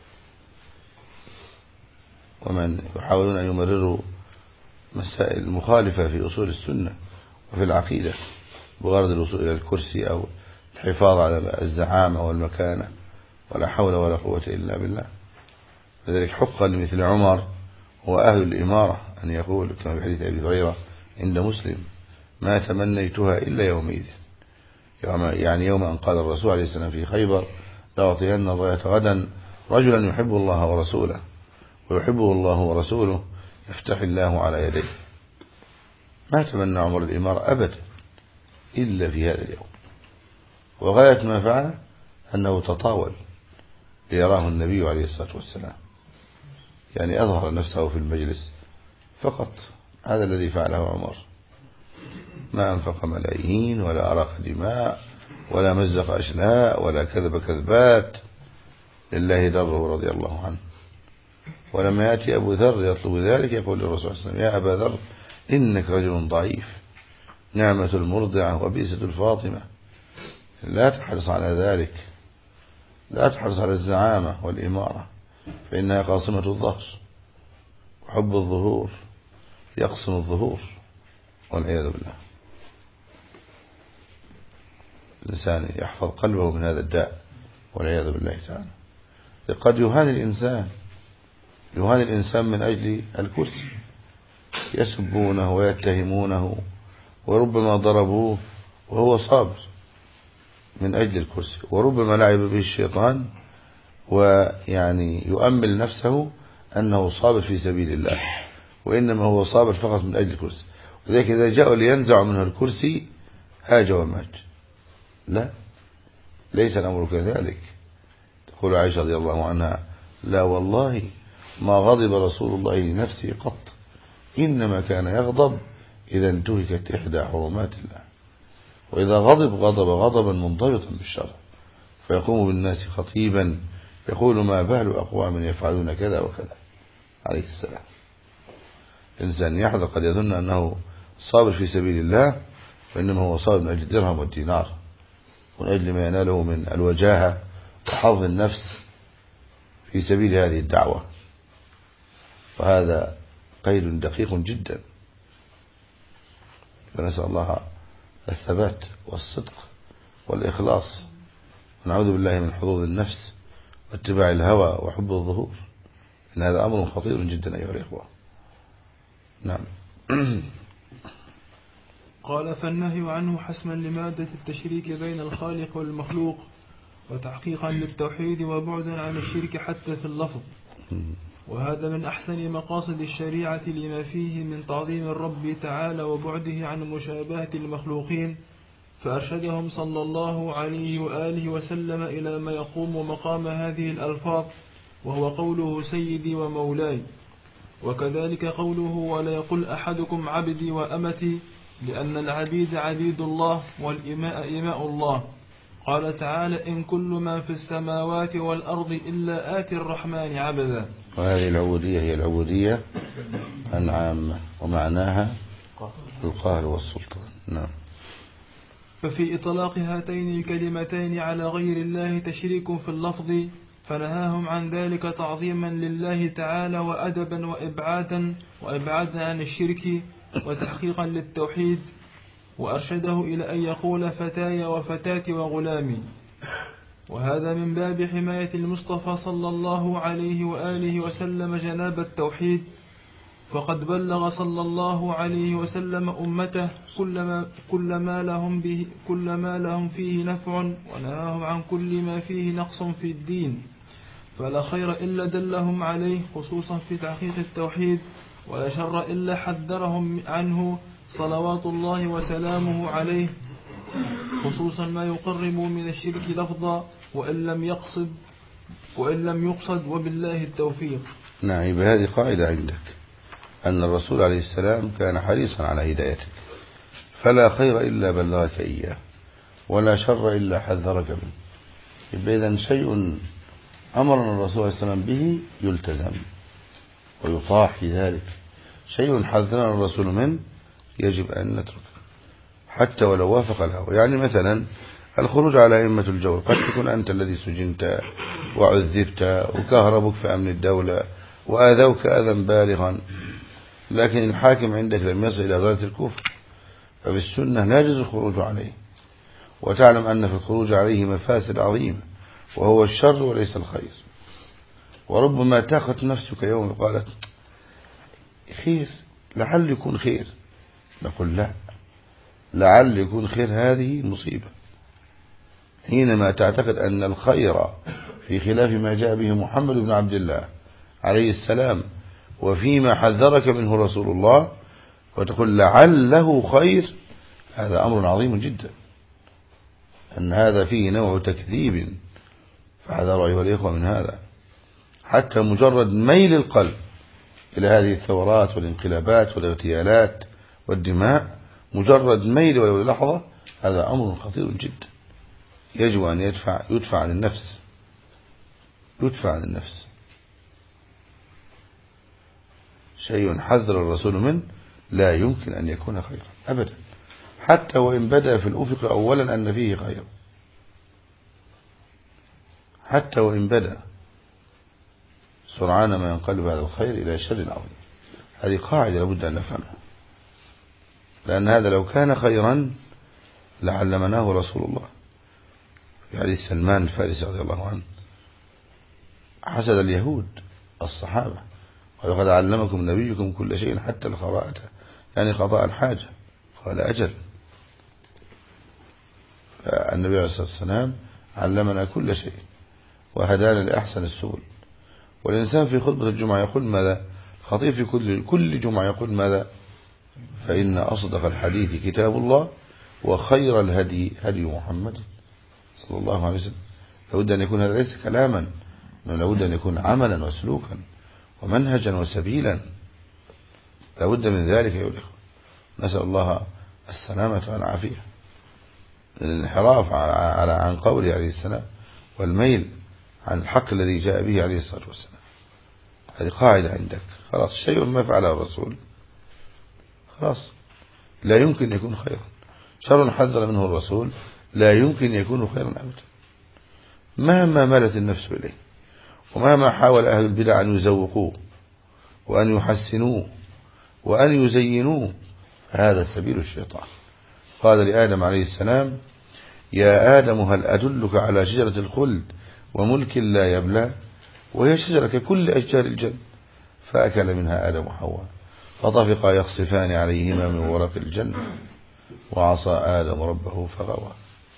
ومن يحاولون أن يمرروا مسائل مخالفة في أصول السنة وفي العقيدة بغرض الوصول إلى الكرسي أو الحفاظ على الزعامة والمكانة، ولا حول ولا قوة إلا بالله. لذلك حق لمثل عمر هو أهل الإمارة أن يقول كما في حديث أبي هريرة عند مسلم: ما تمنيتها إلا يومئذ، يعني يوم أن قال الرسول عليه السلام في خيبر: لأعطين الراية غدا رجلا يحب الله ورسوله ويحبه الله ورسوله يفتح الله على يديه. ما تمنى عمر الإمارة أبدا إلا في هذا اليوم، وغاية ما فعل أنه تطاول ليراه النبي عليه الصلاة والسلام، يعني أظهر نفسه في المجلس فقط. هذا الذي فعله عمر، ما أنفق ملايين ولا أراق دماء ولا مزق أشلاء ولا كذب كذبات، لله دره رضي الله عنه. ولما يأتي أبو ذر يطلب ذلك يقول للرسول صلى الله عليه وسلم: يا أبا ذر إنك رجل ضعيف، نعمة المرضعة وبئسة الفاطمة، لا تحرص على ذلك، لا تحرص على الزعامة والإمارة، فإنها قاصمة الظهر، وحب الظهور يقسم الظهور، والعياذ بالله. الإنسان يحفظ قلبه من هذا الداء والعياذ بالله تعالى. قد يهان الإنسان من أجل الكرسي، يسبونه ويتهمونه وربما ضربوه وهو صابر من أجل الكرسي، وربما لعب به الشيطان ويعني يؤمل نفسه أنه صابر في سبيل الله، وإنما هو صابر فقط من أجل الكرسي. وذلك إذا جاءوا لينزع منه الكرسي هاج ومات. لا، ليس الأمر كذلك. تقول عائشة رضي الله عنها: لا والله ما غضب رسول الله لنفسه قط، إنما كان يغضب إذا انتهكت إحدى حرمات الله، وإذا غضب غضبا منضبطا بالشرع، فيقوم بالناس خطيبا يقول: ما بال أقوام يفعلون كذا وكذا، عليه السلام. الإنسان يحذر، قد يظن أنه صابر في سبيل الله، وإنما هو صابر من أجل الدرهم والدينار، ومن أجل ما يناله من الوجاهة وحظ النفس في سبيل هذه الدعوة، وهذا قيد دقيق جدا. فنسأل الله الثبات والصدق والإخلاص، ونعوذ بالله من حظوظ النفس واتباع الهوى وحب الظهور، إن هذا أمر خطير جدا أيها الإخوة. نعم. قال: فالنهي عنه حسما لمادة التشريك بين الخالق والمخلوق، وتحقيقا للتوحيد وبعدا عن الشرك حتى في اللفظ، وهذا من أحسن مقاصد الشريعة لما فيه من تعظيم الرب تعالى وبعده عن مشابهة المخلوقين، فأرشدهم صلى الله عليه وآله وسلم إلى ما يقوم مقام هذه الألفاظ، وهو قوله سيدي ومولاي، وكذلك قوله ولا يقل أحدكم عبدي وأمتي، لأن العبيد عبيد الله والإماء إماء الله. قال تعالى إن كل من في السماوات والأرض إلا آتي الرحمن عبدا. وهذه العبودية هي العبودية العامة ومعناها القهر والسلطان. نعم. ففي إطلاق هاتين الكلمتين على غير الله تشريك في اللفظ، فنهاهم عن ذلك تعظيما لله تعالى وأدبا وإبعادا عن الشرك وتحقيقا للتوحيد، وأرشده إلى أن يقول فتاي وفتاتي وغلامي، وهذا من باب حماية المصطفى صلى الله عليه وآله وسلم جناب التوحيد، فقد بلغ صلى الله عليه وسلم أمته كل ما لهم فيه نفع، ونهاهم عن كل ما فيه نقص في الدين، فلا خير إلا دلهم عليه خصوصا في تحقيق التوحيد، ولا شر إلا حذرهم عنه صلوات الله وسلامه عليه، خصوصا ما يقرب من الشرك لفظا وإن لم يقصد وبالله التوفيق. نعم. بهذه قاعدة عندك أن الرسول عليه السلام كان حريصا على هدايتك، فلا خير إلا بلغك إياه، ولا شر إلا حذرك منه. إذا شيء أمرنا الرسول عليه السلام به يلتزم ويطاع في ذلك، شيء حذرنا الرسول منه يجب أن نتركه حتى ولو وافق الهوى. يعني مثلا الخروج على أئمة الجور، قد تكون أنت الذي سجنت وعذبت وكهربك في أمن الدولة وآذوك أذى بالغا، لكن الحاكم عندك لم يصل إلى درجة الكفر، فبالسنة لا يجوز الخروج عليه، وتعلم أن في الخروج عليه مفاسد عظيمة وهو الشر وليس الخير. وربما تاخت نفسك يوم قالت خير، لعل يكون خير، نقول لا، لعل يكون خير هذه مصيبة. حينما تعتقد أن الخير في خلاف ما جاء به محمد بن عبد الله عليه السلام وفيما حذرك منه رسول الله وتقول لعله خير، هذا أمر عظيم جدا، أن هذا فيه نوع تكذيب، فحذروا أيها الإخوة من هذا. حتى مجرد ميل القلب إلى هذه الثورات والانقلابات والاغتيالات والدماء، مجرد ميل ولو لحظة، هذا أمر خطير جدا، يجب أن يدفع عن النفس، يدفع عن النفس. شيء حذر الرسول منه لا يمكن أن يكون خيرا أبدا، حتى وإن بدأ في الأفق أولا أن فيه خير، حتى وإن بدأ سرعان ما ينقلب هذا الخير إلى شر عظيم. هذه قاعدة لابد أن نفهمها، لأن هذا لو كان خيرا لعلمناه رسول الله. في حديث سلمان الفارسي رضي الله عنه، حسد اليهود الصحابة، ولقد علمكم نبيكم كل شيء حتى القراءة، يعني قضاء الحاجة. قال أجل. فالنبي عليه الصلاة والسلام علمنا كل شيء وهدانا لأحسن السبل. والإنسان في خطبة الجمعة يقول ماذا؟ خطيب في كل جمعة يقول ماذا؟ فإن أصدق الحديث كتاب الله وخير الهدي هدي محمد صلى الله عليه وسلم. لابد أن يكون هذا ليس كلاما، لابد أن يكون عملا وسلوكا ومنهجا وسبيلا، لابد من ذلك يا الإخوة. نسأل الله السلامة والعافية. الانحراف عن قوله عليه السلام والميل عن الحق الذي جاء به عليه الصلاة والسلام، هذه قاعدة عندك. خلاص، شيء ما فعله الرسول خلاص لا يمكن يكون خيرا، شر حذر منه الرسول لا يمكن يكون خيرا أبدا، مهما مالت النفس إليه، ومهما حاول أهل البدع أن يزوقوه وأن يحسنوه وأن يزينوه، هذا سبيل الشيطان. قال لآدم عليه السلام يا آدم هل أدلك على شجرة الخلد وملك لا يبلى، وهي شجرة ككل أشجار الجنة، فأكل منها آدم وحواء فطفقا يخصفان عليهما من ورق الجنة، وعصى آدم ربه فغوى،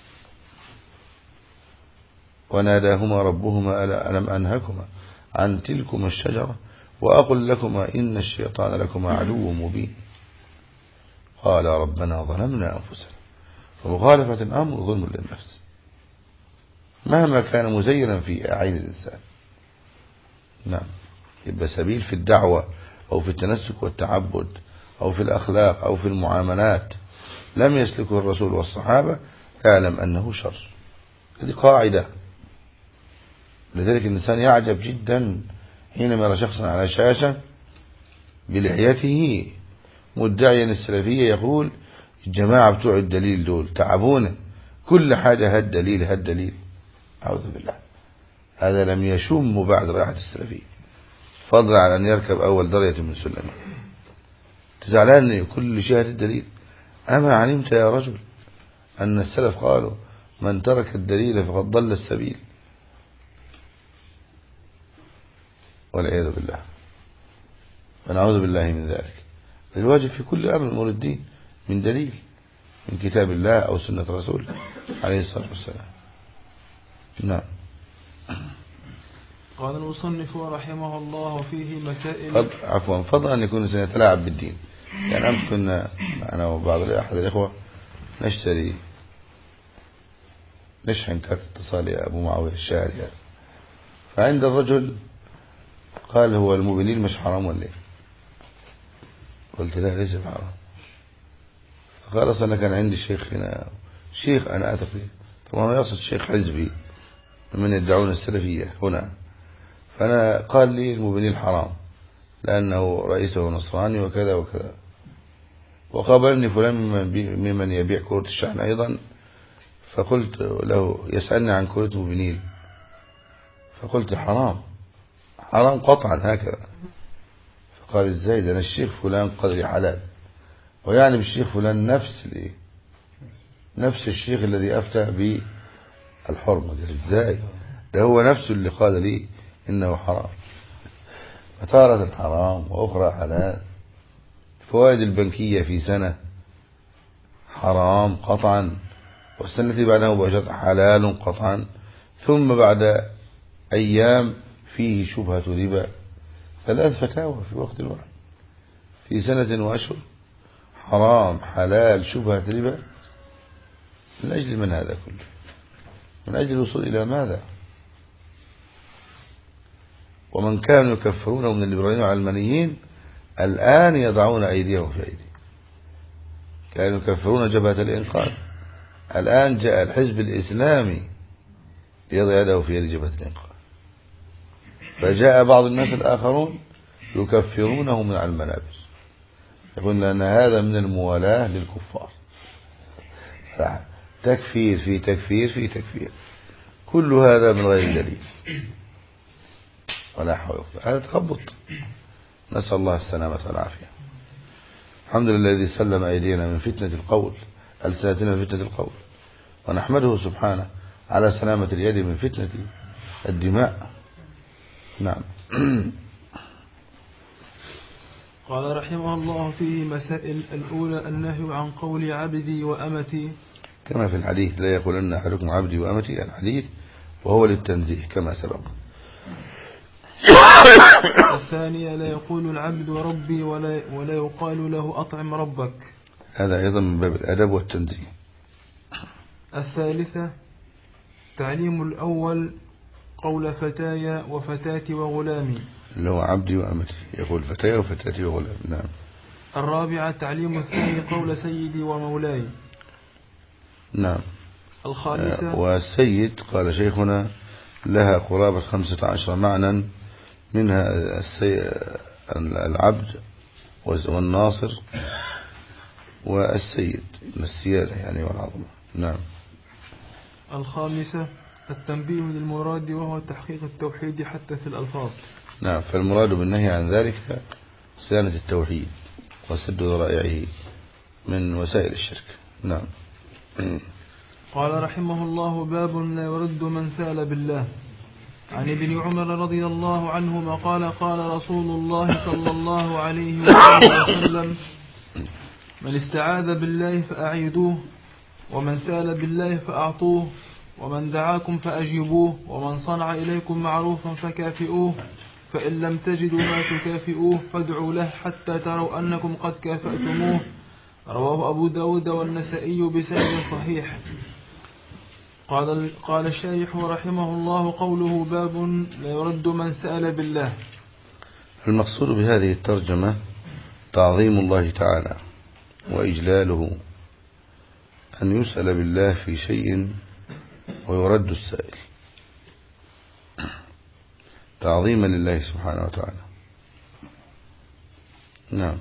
وناداهما ربهما ألم أنهكما عن تلكما الشجرة وأقل لكما إن الشيطان لكما عدو مبين. قال ربنا ظلمنا أنفسنا، فمخالفة الأمر ظلم للنفس مهما كان مزينا في أعين الإنسان. نعم، يبقى سبيل في الدعوة أو في التنسك والتعبد أو في الأخلاق أو في المعاملات لم يسلكه الرسول والصحابة، اعلم أنه شر، هذه قاعدة. لذلك الإنسان يعجب جدا حينما يرى شخصا على شاشة بلحيته مدعيا السلفية يقول الجماعة بتوع الدليل دول تعبونا، كل حاجة هالدليل هالدليل. أعوذ بالله، هذا لم يشم بعد رائحة السلفية، فضلا عن أن يركب أول درجة من سلمه. تزعلان كل شيء الدليل. أما علمت يا رجل أن السلف قالوا من ترك الدليل فقد ضل السبيل؟ والعياذ بالله، فنعوذ بالله من ذلك. الواجب في كل أمر أمور الدين من دليل من كتاب الله أو سنة رسول عليه الصلاة والسلام. نعم. قال المصنف رحمه الله فيه مسائل. عفوا، فضلا أن يكون سيتلاعب بالدين. يعني أمس كنا أنا وبعض أحد الإخوة نشحن كارت اتصال يا أبو معاوية الشاعر يعني. فعند الرجل قال هو الموبينيل مش حرام ولا ايه؟ قلت لا ليس حرام. فقال أصلا كان عندي شيخ هنا، شيخ أنا أثق فيه، طبعا يقصد شيخ حزبي من يدعون السلفية هنا. فأنا قال لي الموبينيل حرام لأنه رئيسه نصراني وكذا وكذا. وقابلني فلان ممن يبيع كرة الشحن أيضا، فقلت له يسألني عن كرة موبينيل، فقلت حرام حرام قطعا هكذا. فقال ازاي ده أنا الشيخ فلان قال لي حلال، ويعني بالشيخ فلان نفس الشيخ الذي أفتى بالحرمة دي. ازاي ده هو نفسه اللي قال لي إنه حرام. فتارة حرام وأخرى حلال. فوائد البنكية في سنة حرام قطعا، والسنة التي بعدها مباشرة حلال قطعا، ثم بعد أيام فيه شبهة ربا. 3 فتاوى في وقت واحد في سنة وأشهر، حرام حلال شبهة ربا. من أجل من هذا كله؟ من أجل الوصول إلى ماذا؟ ومن كانوا يكفرون من الليبراليين والعلمانيين الآن يضعون أيديهم في أيدي. كانوا يكفرون جبهة الإنقاذ، الآن جاء الحزب الإسلامي يضع يده في يد جبهة الإنقاذ. فجاء بعض الناس الآخرون يكفرونه من على المنابر، يقول أن هذا من الموالاة للكفار. تكفير في تكفير في تكفير، كل هذا من غير دليل ولا حول. هذا تخبط، نسأل الله السلامة والعافية. الحمد لله الذي سلم أيدينا من فتنة القول، ألسنتنا من فتنة القول، ونحمده سبحانه على سلامة اليد من فتنة الدماء. نعم. قال رحمه الله فيه مسائل. الأولى النهي عن قول عبدي وأمتي، كما في الحديث لا يقولن أحدكم عبدي وأمتي، الحديث وهو للتنزيه كما سبق. الثانية لا يقول العبد ربي ولا يقال له أطعم ربك، هذا أيضا من باب الأدب والتنزيه. الثالثة تعليم الأول قول فتايا وفتاتي وغلامي، اللي هو عبدي وأمتي، يقول فتايا وفتاتي وغلامي. نعم. الرابعة تعليم الثاني قول سيدي ومولاي. نعم. الخامسة والسيد قال شيخنا لها قرابة 15 معنى، منها العبد والناصر والسيد من السيادة يعني والعظمة. نعم. الخامسة التنبيه للمراد وهو تحقيق التوحيد حتى في الألفاظ. نعم. فالمراد بالنهي عن ذلك صيانة التوحيد وسد ذرائعه من وسائل الشرك. نعم. قال رحمه الله باب لا يرد من سأل بالله. عن ابن عمر رضي الله عنهما قال قال رسول الله صلى الله عليه وسلم من استعاذ بالله فأعيذوه، ومن سأل بالله فأعطوه، ومن دعاكم فأجيبوه، ومن صنع إليكم معروفا فكافئوه، فإن لم تجدوا ما تكافئوه فادعوا له حتى تروا أنكم قد كافأتموه. رواه أبو داود والنسائي بسند صحيح. قال الشارح رحمه الله قوله باب لا يرد من سأل بالله. المقصود بهذه الترجمة تعظيم الله تعالى وإجلاله، أن يسأل بالله في شيء ويرد السائل تعظيما لله سبحانه وتعالى. نعم.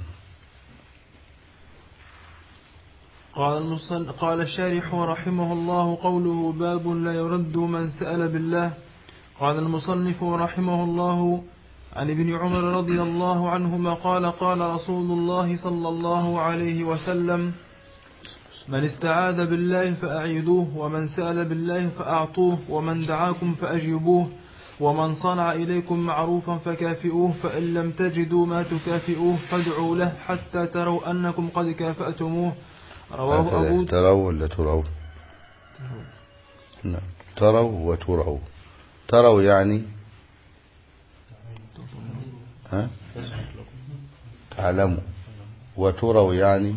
قال الشارح رحمه الله: قوله باب لا يرد من سأل بالله. قال المصنف رحمه الله: عن ابن عمر رضي الله عنهما قال: قال رسول الله صلى الله عليه وسلم: من استعاذ بالله فأعيذوه، ومن سأل بالله فأعطوه، ومن دعاكم فأجيبوه، ومن صنع إليكم معروفا فكافئوه، فإن لم تجدوا ما تكافئوه فادعوا له حتى تروا أنكم قد كافأتموه. رواه أبو تروا ولا تروا؟ نعم. تروا وتروا. تروا يعني تعلموا، وتروا يعني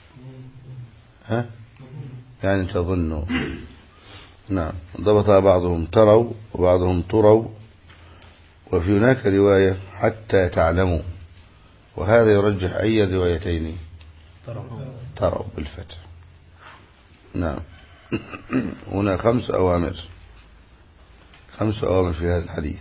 يعني تظنوا. نعم. ضبطها بعضهم تروا وبعضهم تروا، وفي هناك رواية حتى تعلموا، وهذا يرجح أي الروايتين؟ تروا بالفتح. نعم. هنا 5 أوامر في هذا الحديث: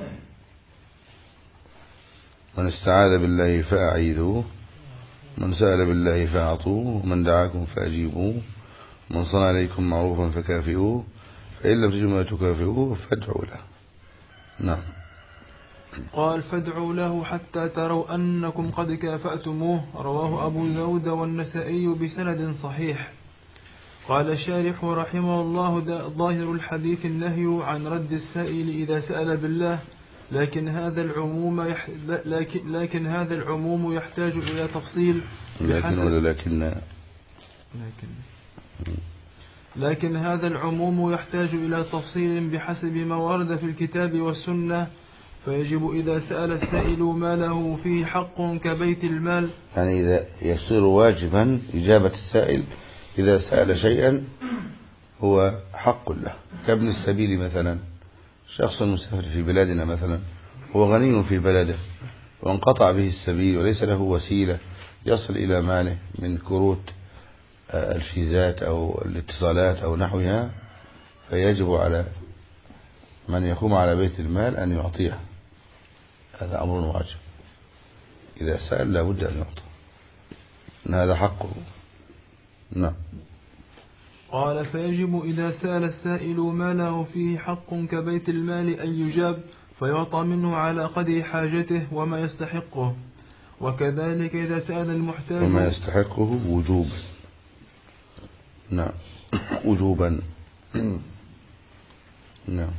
من استعاذ بالله فأعيذوه، من سأل بالله فأعطوه، من دعاكم فأجيبوه، من صنع عليكم معروفا فكافئوه، فإن لم تجدوا ما تكافئوه فادعوا له. نعم. قال: فادعوا له حتى تروا أنكم قد كافأتموه. رواه أبو داود والنسائي بسند صحيح. قال الشارح رحمه الله: ظاهر الحديث النهي عن رد السائل إذا سأل بالله، لكن هذا العموم يحتاج إلى تفصيل لكن هذا العموم يحتاج إلى تفصيل بحسب ما ورد في الكتاب والسنة. فيجب إذا سأل السائل ما له فيه حق كبيت المال، يعني إذا يصير واجبا إجابة السائل إذا سأل شيئا هو حق له، كابن السبيل مثلا. شخص مسافر في بلادنا مثلا، هو غني في بلده وانقطع به السبيل وليس له وسيلة يصل إلى ماله من كروت الفيزات أو الاتصالات أو نحوها، فيجب على من يقوم على بيت المال أن يعطيه. هذا أمر واجب، إذا سأل لا بد أن يعطى، إن هذا حقه. نعم. قال: فيجب إذا سأل السائل ما له فيه حق كبيت المال أن يجاب فيعطى منه على قدر حاجته وما يستحقه. وكذلك إذا سأل المحتاج وما يستحقه وجوبا. نعم. وجوبا. نعم.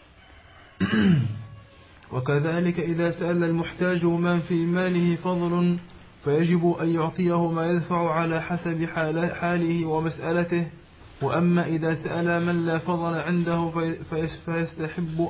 وكذلك إذا سأل المحتاج من في ماله فضل فيجب أن يعطيه ما يدفع على حسب حاله ومسألته. وأما إذا سأل من لا فضل عنده فيستحب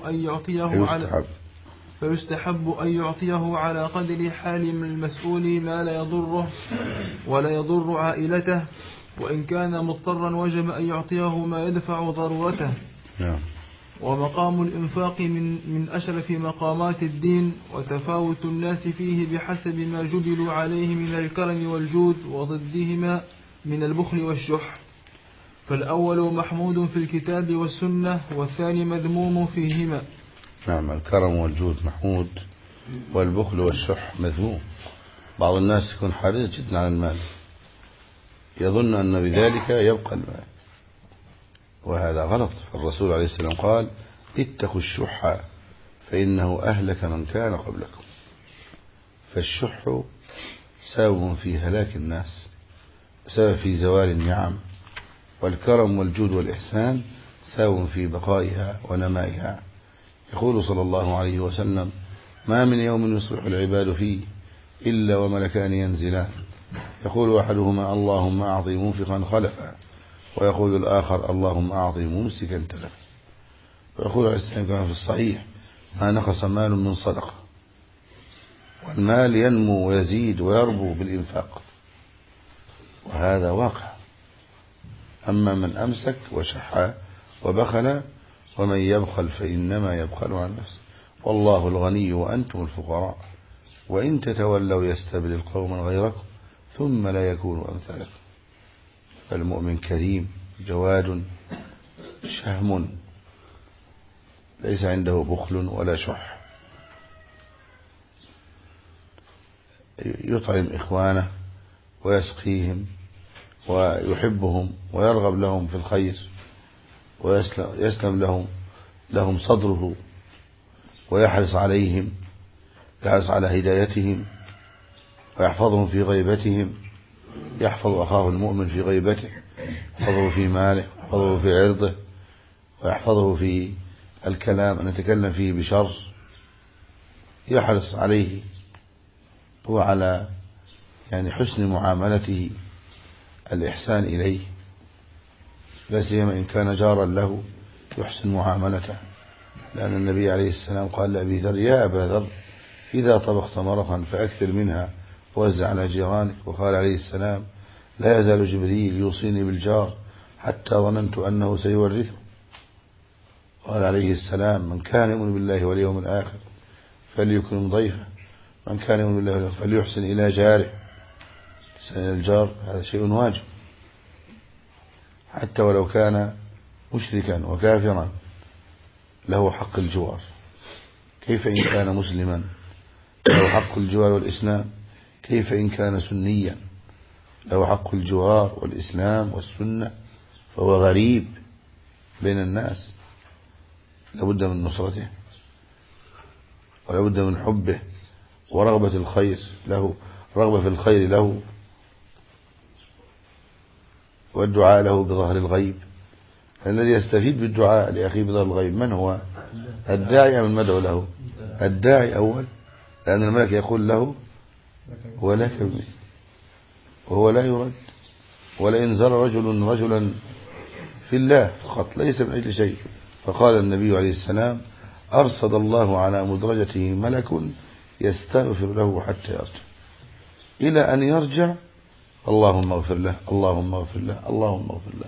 أن يعطيه على قدر حال المسؤول ما لا يضره ولا يضر عائلته، وإن كان مضطرا وجب أن يعطيه ما يدفع ضرورته. ومقام الإنفاق من أشرف مقامات الدين، وتفاوت الناس فيه بحسب ما جبلوا عليه من الكرم والجود، وضدهما من البخل والشح. فالأول محمود في الكتاب والسنة، والثاني مذموم فيهما. نعم. الكرم والجود محمود، والبخل والشح مذموم. بعض الناس يكون حريص جدا على المال، يظن أن بذلك يبقى المال، وهذا غلط. الرسول عليه السلام قال: اتقوا الشح فإنه أهلك من كان قبلكم. فالشح سبب في هلاك الناس، سبب في زوال النعم، والكرم والجود والإحسان سبب في بقائها ونمائها. يقول صلى الله عليه وسلم: ما من يوم يصبح العباد فيه إلا وملكان ينزلان، يقول أحدهما: اللهم أعطي منفقا خلفا، ويقول الآخر: اللهم أعطي ممسكا تلفا. ويقول عليه السلام كما في الصحيح: ما نقص مال من صدقة. والمال ينمو ويزيد ويربو بالإنفاق، وهذا واقع. أما من أمسك وشح وبخل، ومن يبخل فإنما يبخل عن نفسه، والله الغني وأنتم الفقراء، وإن تتولوا يستبدل قوما غيركم ثم لا يكونوا أمثالكم. فالمؤمن كريم جواد شهم ليس عنده بخل ولا شح، يطعم إخوانه ويسقيهم ويحبهم ويرغب لهم في الخير ويسلم لهم صدره، ويحرص عليهم، يحرص على هدايتهم ويحفظهم في غيبتهم، يحفظ أخاه المؤمن في غيبته، يحفظه في ماله، يحفظه في عرضه، ويحفظه في الكلام أن يتكلم فيه بشر، يحرص عليه وعلى حسن معاملته، الإحسان إليه، لا سيما إن كان جارا له يحسن معاملته، لأن النبي عليه السلام قال لأبي ذر: يا أبا ذر إذا طبخت مرقا فأكثر منها ووزع على جيرانك. وقال عليه السلام: لا يزال جبريل يوصيني بالجار حتى ظننت أنه سيورثه. قال عليه السلام: من كان يؤمن بالله واليوم الآخر فليكرم ضيفه، من كان يؤمن بالله واليوم الآخر فليحسن إلى جاره. إحسان إلى الجار هذا شيء واجب، حتى ولو كان مشركا وكافرا له حق الجوار، كيف إن كان مسلما له حق الجوار والإسلام، كيف إن كان سنيا له حق الجوار والإسلام والسنة، فهو غريب بين الناس، لابد من نصرته ولابد من حبه ورغبة الخير له، رغبة في الخير له والدعاء له بظهر الغيب. الذي يستفيد بالدعاء لأخيه بظهر الغيب من هو؟ الداعي أم المدعو له؟ الداعي أول، لأن الملك يقول له ولك بمثل، وهو لا يرد. ولئن زار رجلا في الله فقط ليس من أجل شيء، فقال النبي عليه السلام: أرصد الله على مدرجته ملك يستغفر له حتى يرجع، إلى أن يرجع اللهم اغفر له، اللهم اغفر له، اللهم اغفر له.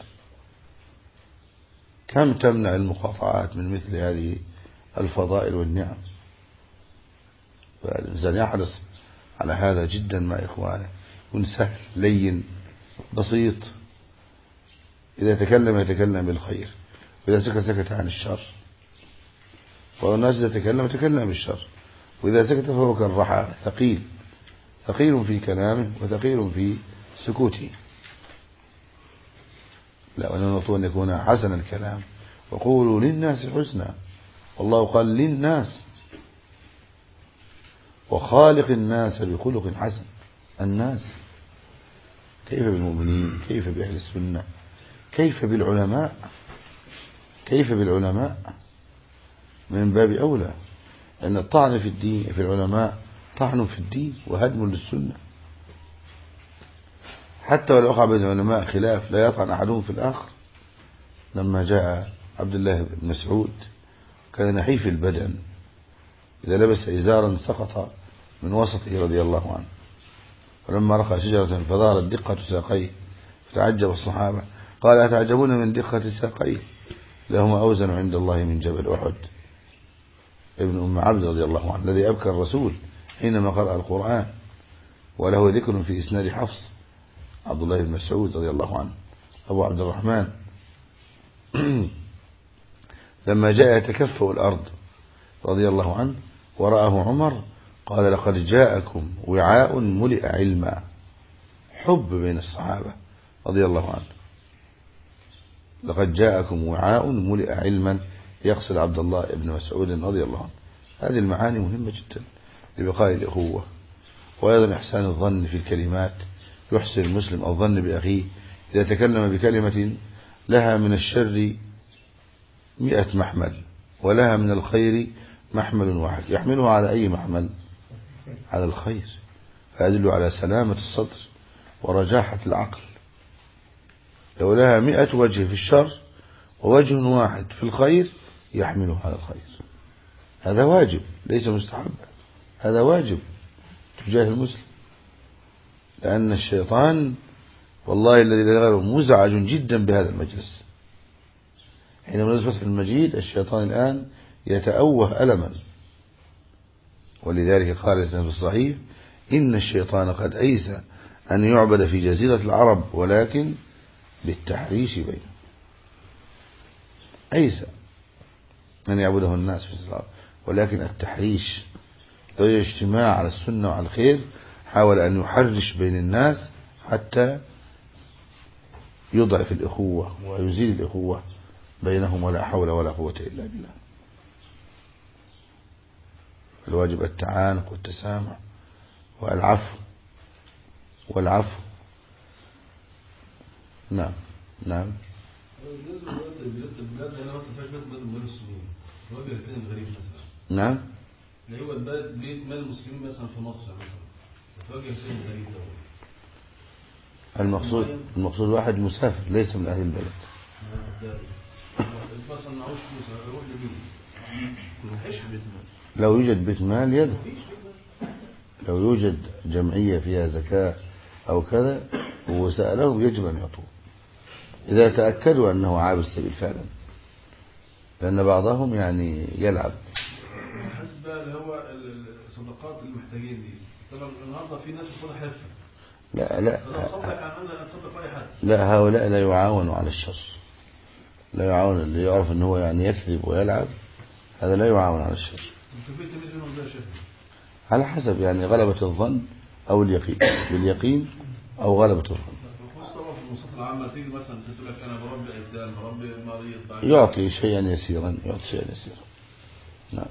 كم تمنع المقاطعات من مثل هذه الفضائل والنعم؟ فالإنسان يحرص على هذا جدا مع إخوانه، يكون سهل لين بسيط، إذا تكلم يتكلم بالخير، وإذا سكت عن الشر، والناس إذا تكلم بالشر، وإذا سكت فهو كالرحى، ثقيل في كلامه وثقيل في سكوته. لا، ونطلب أن يكون حسن الكلام، وقولوا للناس حسنا، والله قال للناس، وخالق الناس بخلق حسن. الناس كيف بالمؤمنين، كيف بأهل السنة، كيف بالعلماء من باب أولى، أن الطعن في الدين في العلماء طعن في الدين وهدم للسنة. حتى ولو وقع بين العلماء خلاف لا يطعن أحدهم في الآخر. لما جاء عبد الله بن مسعود كان نحيف البدن، إذا لبس إزارا سقط من وسطه رضي الله عنه، ولما رقى شجرة فظهرت دقة ساقيه فتعجب الصحابة، قال: أتعجبون من دقة ساقيه؟ لهما أوزن عند الله من جبل أحد. ابن أم عبد رضي الله عنه الذي أبكى الرسول حينما قرأ القرآن، وله ذكر في إسناد حفص عبد الله بن مسعود رضي الله عنه أبو عبد الرحمن لما جاء يتكفأ الأرض رضي الله عنه ورآه عمر قال: لقد جاءكم وعاء ملئ علما. حب بين الصحابة رضي الله عنه، لقد جاءكم وعاء ملئ علما، يقصد عبد الله بن مسعود رضي الله عنه. هذه المعاني مهمة جدا لبقاء الأخوة، وأيضا إحسان الظن في الكلمات، يحسن المسلم الظن بأخيه إذا تكلم بكلمة لها من الشر 100 محمل ولها من الخير محمل واحد، يحملها على أي محمل؟ على الخير، فيدل على سلامة الصدر ورجاحة العقل. لو لها 100 وجه في الشر ووجه واحد في الخير يحملها على الخير. هذا واجب ليس مستحب، هذا واجب تجاه المسلم، لأن الشيطان والله الذي لا غيره مزعج جدا بهذا المجلس. حينما نزل فتح المجيد الشيطان الآن يتأوه ألما، ولذلك قال الإسلام في الصحيح: إن الشيطان قد أيس أن يعبد في جزيرة العرب ولكن بالتحريش بينه. أيس أن يعبده الناس في الأرض، ولكن التحريش والاجتماع على السنة وعلى الخير حاول أن يحرش بين الناس حتى يضعف الإخوة ويزيل الإخوة بينهم، ولا حول ولا قوة إلا بالله. الواجب التعانق والتسامح والعفو. نعم. بالنسبة للبلاد هنا مثلا فيش بيت مال المسلمين، الواجب الفين الغريب مثلا. نعم. اللي هو بيت مال المسلمين مثلا في مصر مثلا، الواجب الفين الغريب ده. المقصود واحد مسافر ليس من أهل البلد. مثلا معوش فلوس يروح لمين؟ لو يوجد بيت مال يذهب، لو يوجد جمعية فيها زكاة أو كذا وسألهم يجب أن يعطوه إذا تأكدوا أنه عابر السبيل فعلا، لأن بعضهم يعني يلعب. حسب اللي هو الصدقات المحتاجين دي، طبعا النهارده في ناس بتاخدها حرفة. لا هؤلاء لا يعاونوا على الشر، لا يعاون. اللي يعرف أنه يعني يكذب ويلعب هذا لا يعاون على الشر. على حسب يعني غلبة الظن أو اليقين، باليقين أو غلبة الظن. يعطي شيئا يسيرا، نعم.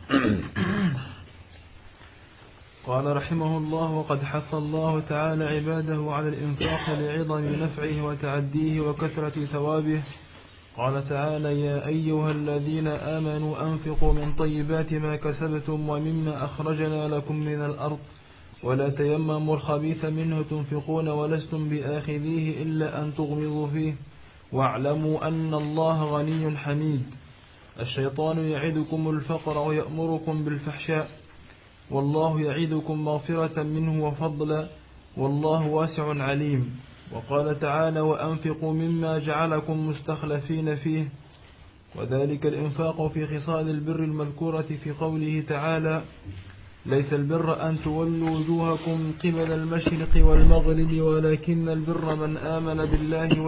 قال رحمه الله: وقد حث الله تعالى عباده على الإنفاق لعظم نفعه وتعديه وكثرة ثوابه. قال تعالى: يا أيها الذين آمنوا أنفقوا من طيبات ما كسبتم ومما أخرجنا لكم من الأرض ولا تيمموا الخبيث منه تنفقون ولستم بآخذيه إلا أن تغمضوا فيه واعلموا أن الله غني حميد. الشيطان يعدكم الفقر ويأمركم بالفحشاء والله يعدكم مغفرة منه وفضلا والله واسع عليم. وقال تعالى: وأنفقوا مما جعلكم مستخلفين فيه، وذلك الإنفاق في خصال البر المذكورة في قوله تعالى: ليس البر أن تولوا وجوهكم قبل المشرق والمغرب ولكن البر من آمن بالله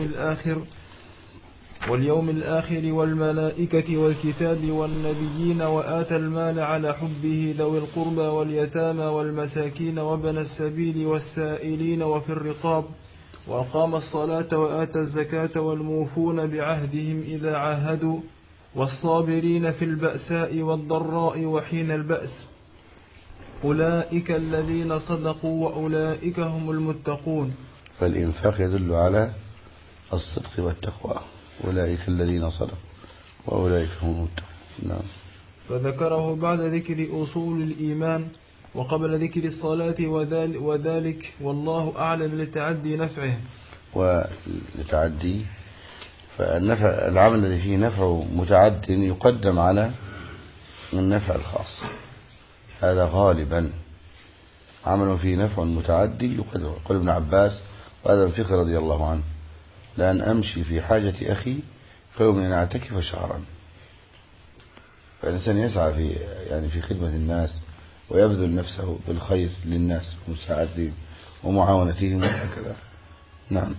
واليوم الآخر والملائكة والكتاب والنبيين وآتى المال على حبه ذوي القربى واليتامى والمساكين وابن السبيل والسائلين وفي الرقاب وأقام الصلاة وآتى الزكاة والموفون بعهدهم إذا عاهدوا والصابرين في البأساء والضراء وحين البأس أولئك الذين صدقوا وأولئك هم المتقون. فالإنفاق يدل على الصدق والتقوى، أولئك الذين صدقوا وأولئك هم المتقون. نعم. فذكره بعد ذكر أصول الإيمان وقبل ذكر الصلاة وذلك والله أعلم لتعدي نفعه. ولتعدي فالنفع، العمل الذي فيه نفع متعد يقدم على النفع الخاص، هذا غالبا عمل فيه نفع متعدي يقدم. قال ابن عباس وهذا الفقه رضي الله عنه: لأن أمشي في حاجة أخي خير من أن أعتكف شهرا. فالإنسان يسعى في خدمة الناس ويبذل نفسه بالخير للناس ومساعدتهم ومعاونتهم وهكذا. نعم.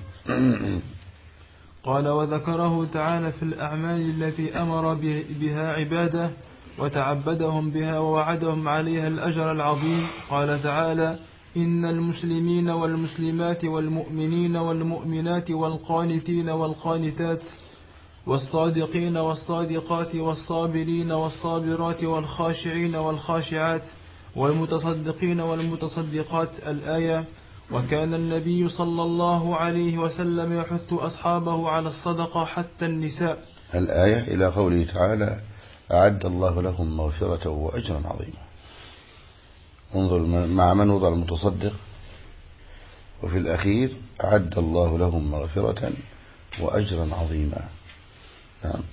قال: وذكره تعالى في الأعمال التي أمر بها عباده وتعبدهم بها ووعدهم عليها الأجر العظيم. قال تعالى: إن المسلمين والمسلمات والمؤمنين والمؤمنات والقانتين والقانتات والصادقين والصادقات والصابرين والصابرات والخاشعين والخاشعات والمتصدقين والمتصدقات. الآية. وكان النبي صلى الله عليه وسلم يحث أصحابه على الصدقة حتى النساء. الآية إلى قوله تعالى: أعد الله لهم مغفرة وأجرا عظيما. انظر مع من وضع المتصدق، وفي الأخير أعد الله لهم مغفرة وأجرا عظيما. نعم.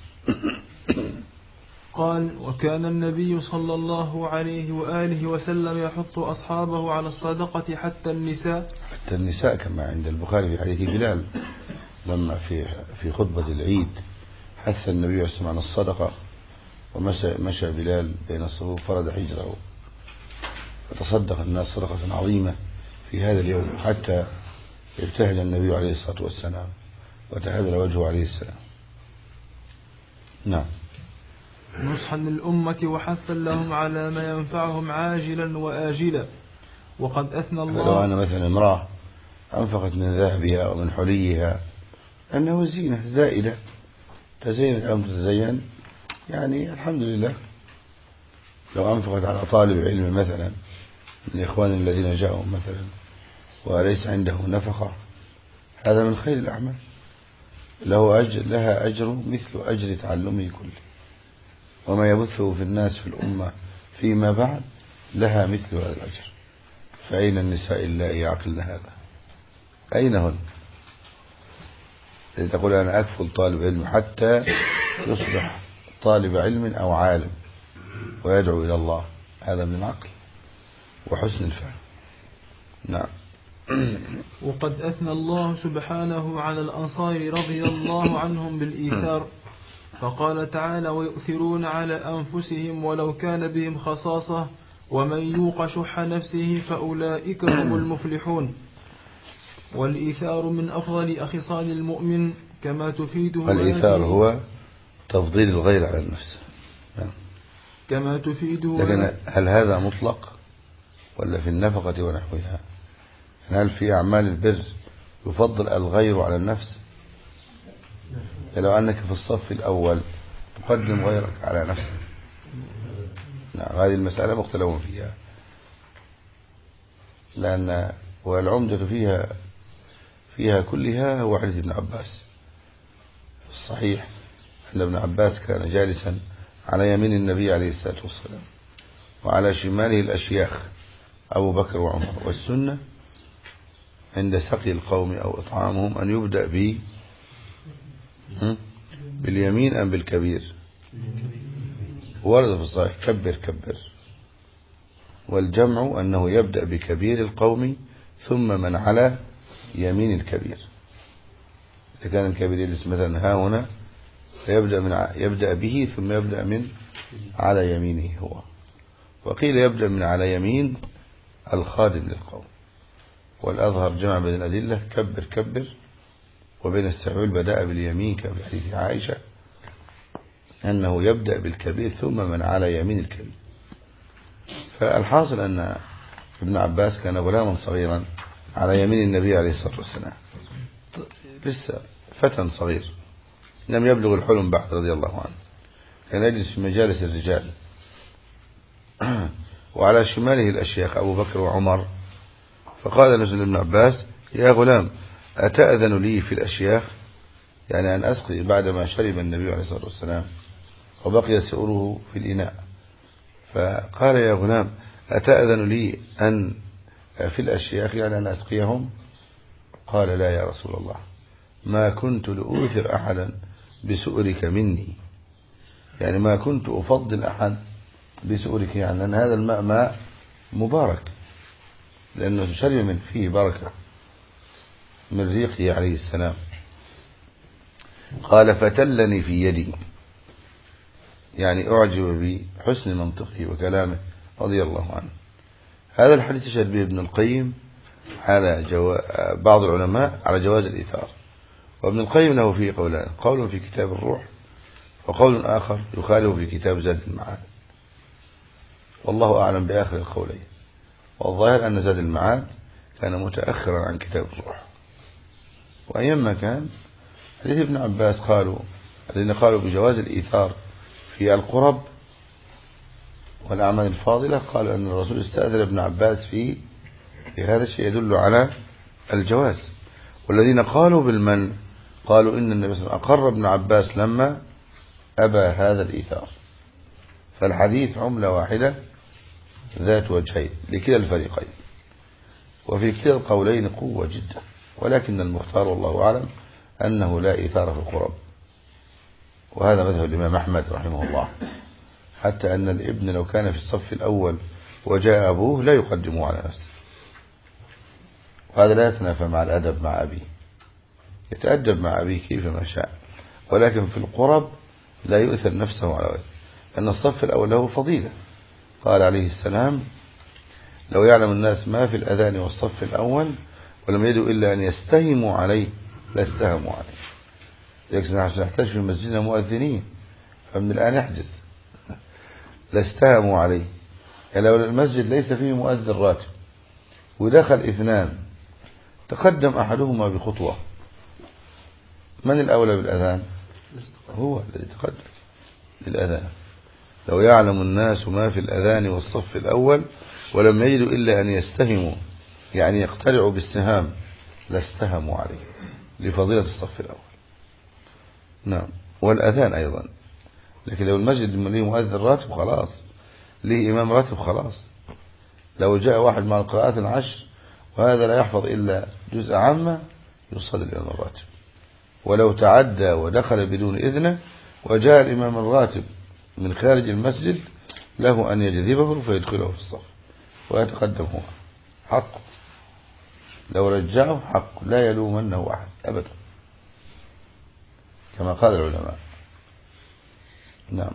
قال: وكان النبي صلى الله عليه وآله وسلم يحث أصحابه على الصدقة حتى النساء كما عند البخاري في حديث بلال لما في خطبة العيد حث النبي صلى الله عليه وسلم عن الصدقة، ومشى بلال بين الصفوف فرد حجره فتصدق الناس صدقة عظيمة في هذا اليوم حتى ابتهل النبي عليه الصلاة والسلام وتهدل وجهه عليه السلام. نعم. نصحا للأمة وحثا لهم على ما ينفعهم عاجلا وآجلا. وقد أثنى الله. لو أنا مثلا امرأة أنفقت من ذهبها أو من حليها أنه زينة زائلة، تزينت أو تتزين، يعني الحمد لله. لو أنفقت على طالب علم مثلا من إخوان الذين جاءوا مثلا وليس عنده نفقة، هذا من خير الأعمال، لها أجر مثل أجر تعلمه كله، وما يبثه في الناس في الأمة فيما بعد لها مثل هذا الأجر. فأين النساء اللائي يعقلن هذا؟ أين هن؟ تقول أنا أكفل طالب علم حتى يصبح طالب علم أو عالم ويدعو إلى الله، هذا من العقل وحسن الفهم. نعم. وقد أثنى الله سبحانه على الأنصار رضي الله عنهم بالإيثار، فقال تعالى: ويؤثرون على أنفسهم ولو كان بهم خصاصة ومن يوق شح نفسه فأولئك هم المفلحون. والإيثار من أفضل خصال المؤمن كما تفيده والإيثار هو تفضيل الغير على النفس. كما تفيده. لكن هل هذا مطلق ولا في النفقة ونحوها؟ هل في أعمال البر يفضل الغير على النفس؟ لو أنك في الصف الأول تقدم غيرك على نفسك، نعم، هذه المسألة مختلف فيها، لأن والعمدة فيها كلها هو حديث ابن عباس. الصحيح أن ابن عباس كان جالسا على يمين النبي عليه الصلاة والسلام وعلى شماله الأشياخ أبو بكر وعمر، والسنة عند سقي القوم أو إطعامهم أن يبدأ باليمين أم بالكبير؟ ورد في الصحيح كبر كبر، والجمع أنه يبدأ بكبير القوم ثم من على يمين الكبير. إذا كان الكبير يجلس مثلا ها هنا يبدأ به ثم يبدأ من على يمينه هو، وقيل يبدأ من على يمين الخادم للقوم. والأظهر جمع بين الأدلة كبر كبر، وبين السعول بدأ باليمين كفي حديث عائشة أنه يبدأ بالكبير ثم من على يمين الكبير. فالحاصل أن ابن عباس كان غلاما صغيرا على يمين النبي عليه الصلاة والسلام، لسه فتى صغير لم يبلغ الحلم بعد رضي الله عنه، كان يجلس في مجالس الرجال وعلى شماله الأشياخ أبو بكر وعمر. فقال نزل ابن عباس: يا غلام أتأذن لي في الأشياخ، يعني أن أسقي بعدما شرب النبي عليه الصلاة والسلام وبقي سؤره في الإناء. فقال: يا غلام أتأذن لي أن في الأشياخ، يعني أن أسقيهم؟ قال: لا يا رسول الله، ما كنت لأوثر أحدا بسؤرك مني، يعني ما كنت أفضل أحد بسؤرك، يعني أن هذا الماء ماء مبارك لأنه شرب من فيه بركة من ريقه عليه السلام. قال: فتلني في يدي، يعني أعجب بحسن منطقه وكلامه رضي الله عنه. هذا الحديث يشهد به ابن القيم على بعض العلماء على جواز الإيثار، وابن القيم له فيه قولان: قول في كتاب الروح وقول آخر يخالف في كتاب زاد المعاد، والله أعلم بآخر القولين. والظاهر أن زاد المعاد كان متأخرا عن كتاب الروح. وأيما كان حديث ابن عباس الذين قالوا بجواز الإيثار في القرب والأعمال الفاضلة، قالوا أن الرسول استأذن ابن عباس في هذا الشيء يدل على الجواز. والذين قالوا بالمن قالوا إن النبي صلى الله عليه وسلم أقر ابن عباس لما أبى هذا الإيثار. فالحديث عملة واحدة ذات وجهين لكلا الفريقين، وفي كلا القولين قوة جدا، ولكن المختار والله أعلم أنه لا إيثار في القرب، وهذا مذهب الإمام أحمد رحمه الله، حتى أن الابن لو كان في الصف الأول وجاء أبوه لا يقدمه على نفسه، وهذا لا يتنافى مع الأدب مع أبيه، يتأدب مع أبيه كيفما شاء، ولكن في القرب لا يؤثر نفسه على وجه، لأن الصف الأول له فضيلة. قال عليه السلام: لو يعلم الناس ما في الأذان والصف الأول ولم يدوا إلا أن يستهموا عليه لاستهموا عليه. لكن نحن نحتاج في مسجدنا مؤذنين، فمن الآن يحجز لاستهموا عليه. يعني لو المسجد ليس فيه مؤذن راتب ودخل اثنان تقدم أحدهما بخطوة، من الأولى بالأذان؟ هو الذي تقدم بالأذان. لو يعلم الناس ما في الأذان والصف الأول ولم يجدوا إلا أن يستهموا، يعني يقترعوا بالسهام، لاستهموا عليه لفضيلة الصف الأول. نعم، والأذان أيضا. لكن لو المسجد له مؤذن راتب خلاص، له إمام راتب خلاص. لو جاء واحد مع القراءات العشر وهذا لا يحفظ إلا جزء عامة يصلي الإمام الراتب. ولو تعدى ودخل بدون إذنه وجاء الإمام الراتب من خارج المسجد له أن يجذبه فيدخله في الصف ويتقدم هو، حقه. لو رجعه حقه، لا يلومنه أحد أبدا كما قال العلماء. نعم.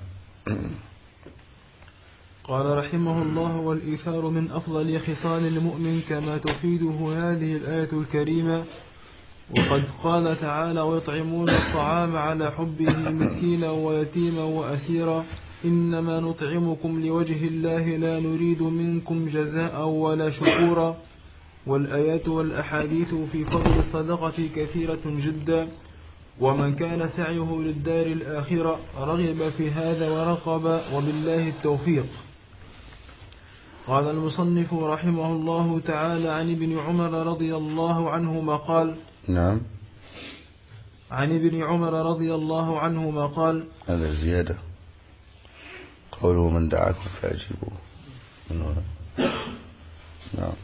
قال رحمه الله: والإيثار من أفضل خصال المؤمن كما تفيده هذه الآية الكريمة. وقد قال تعالى: ويطعمون الطعام على حبه مسكينا ويتيما وأسيرا إنما نطعمكم لوجه الله لا نريد منكم جزاء ولا شكورا. والآيات والأحاديث في فضل الصدقة كثيرة جدا، ومن كان سعيه للدار الآخرة رغب في هذا ورغب، وبالله التوفيق. قال المصنف رحمه الله تعالى: عن ابن عمر رضي الله عنهما قال: نعم. عن ابن عمر رضي الله عنهما قال: هذا زيادة، قوله من دعاكم فأجيبوه من هنا. نعم.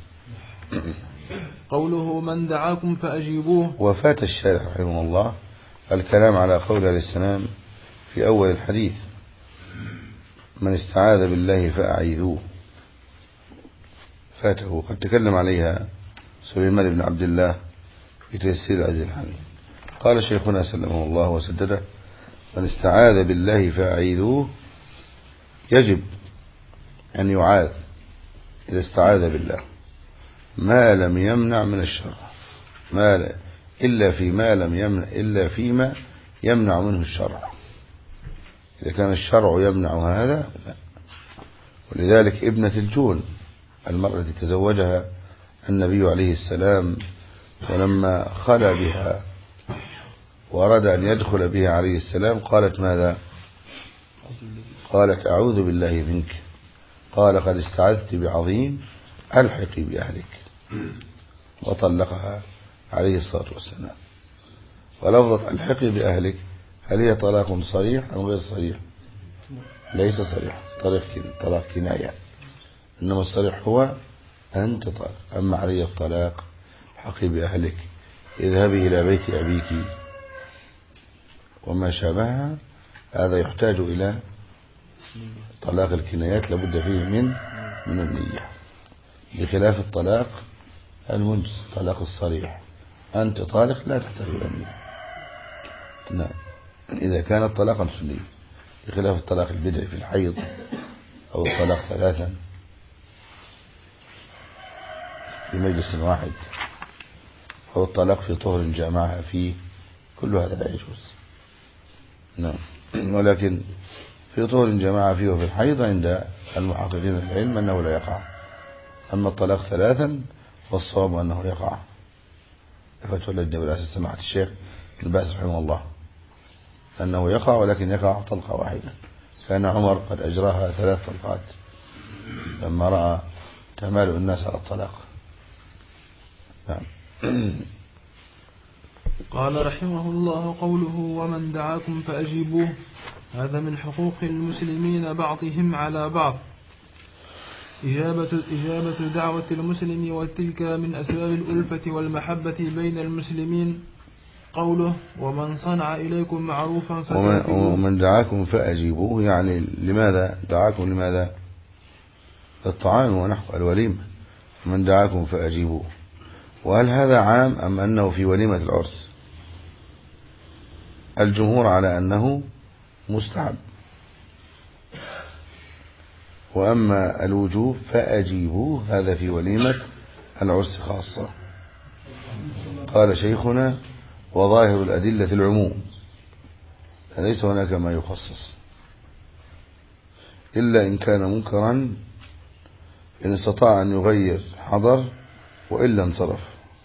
قوله من دعاكم فأجيبوه. وفات الشارح رحمه الله الكلام على قول عليه السلام في أول الحديث: من استعاذ بالله فأعيذوه. فاته، قد تكلم عليها سليمان بن عبد الله في تيسير العزيز الحميد. قال شيخنا سلمه الله وسدده: من استعاذ بالله فأعيذوه، يجب أن يعاذ إذا استعاذ بالله ما لم يمنع من الشر، إلا فيما يمنع منه الشرع. إذا كان الشرع يمنع هذا لا. ولذلك ابنة الجون، المرأة التي تزوجها النبي عليه السلام ولما خلى بها وأراد أن يدخل بها عليه السلام قالت ماذا؟ قالت: أعوذ بالله منك. قال: قد استعذت بعظيم، ألحقي بأهلك. وطلقها عليه الصلاة والسلام. ولفظة ألحقي بأهلك هل هي طلاق صريح أم غير صريح؟ ليس صريح، طلاق كناية. إنما الصريح هو أنت طالق. أما علي الطلاق: حقي بأهلك، اذهبي إلى بيت أبيك، وما شابهها، هذا يحتاج إلى طلاق الكنايات، لابد فيه من النية، بخلاف الطلاق المنجز، طلاق الصريح أنت طالق لا تحتاج إلى النية. نعم، إذا كان الطلاق سني، بخلاف الطلاق البدعي في الحيض أو الطلاق ثلاثا في مجلس واحد أو الطلاق في طهر جامعها فيه، كل هذا لا يجوز. نعم، ولكن في طهر جامعها فيه وفي الحيض عند المحققين العلم أنه لا يقع. أما الطلاق ثلاثا والصواب أنه يقع. فتوى اللجنة بالأساس سماحة الشيخ الباس رحمه الله أنه يقع، ولكن يقع طلقة واحدة. كان عمر قد أجراها 3 طلقات لما رأى تمال الناس على الطلاق. نعم. قال رحمه الله: قوله ومن دعاكم فأجيبوه، هذا من حقوق المسلمين بعضهم على بعض، إجابة دعوة المسلم، وتلك من أسباب الألفة والمحبة بين المسلمين. قوله ومن صنع إليكم معروفا فكافئوه. ومن دعاكم فأجيبوه، يعني لماذا دعاكم؟ لماذا؟ للطعام ونحو الوليمة. من دعاكم فأجيبوه، وهل هذا عام أم أنه في وليمة العرس؟ الجمهور على أنه مستحب، وأما الوجوب فأجيبوه هذا في وليمة العرس خاصة. قال شيخنا: وظاهر الأدلة العموم، فليس هناك ما يخصص. إلا إن كان منكرا، إن استطاع أن يغير حضر، وإلا انصرف.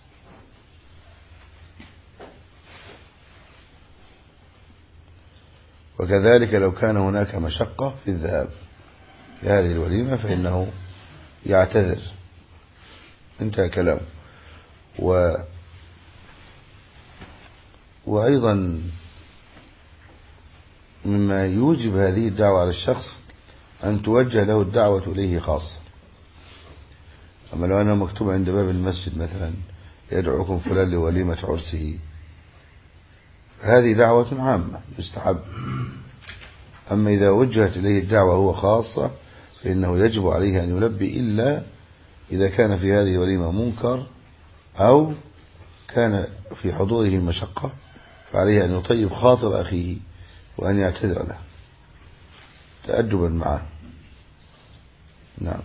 وكذلك لو كان هناك مشقة في الذهاب في هذه الوليمة فإنه يعتذر. انتهى كلامه. وأيضا مما يوجب هذه الدعوة على الشخص أن توجه له الدعوة إليه خاصة. أما لو أنا مكتوب عند باب المسجد مثلا يدعوكم فلان لوليمة عرسه، هذه دعوة عامة يستحب. أما إذا وجهت إليه الدعوة هو خاصة فإنه يجب عليه أن يلبي، إلا إذا كان في هذه الوليمة منكر أو كان في حضوره مشقة، فعليه أن يطيب خاطر أخيه وأن يعتذر له تأدبا معه. نعم.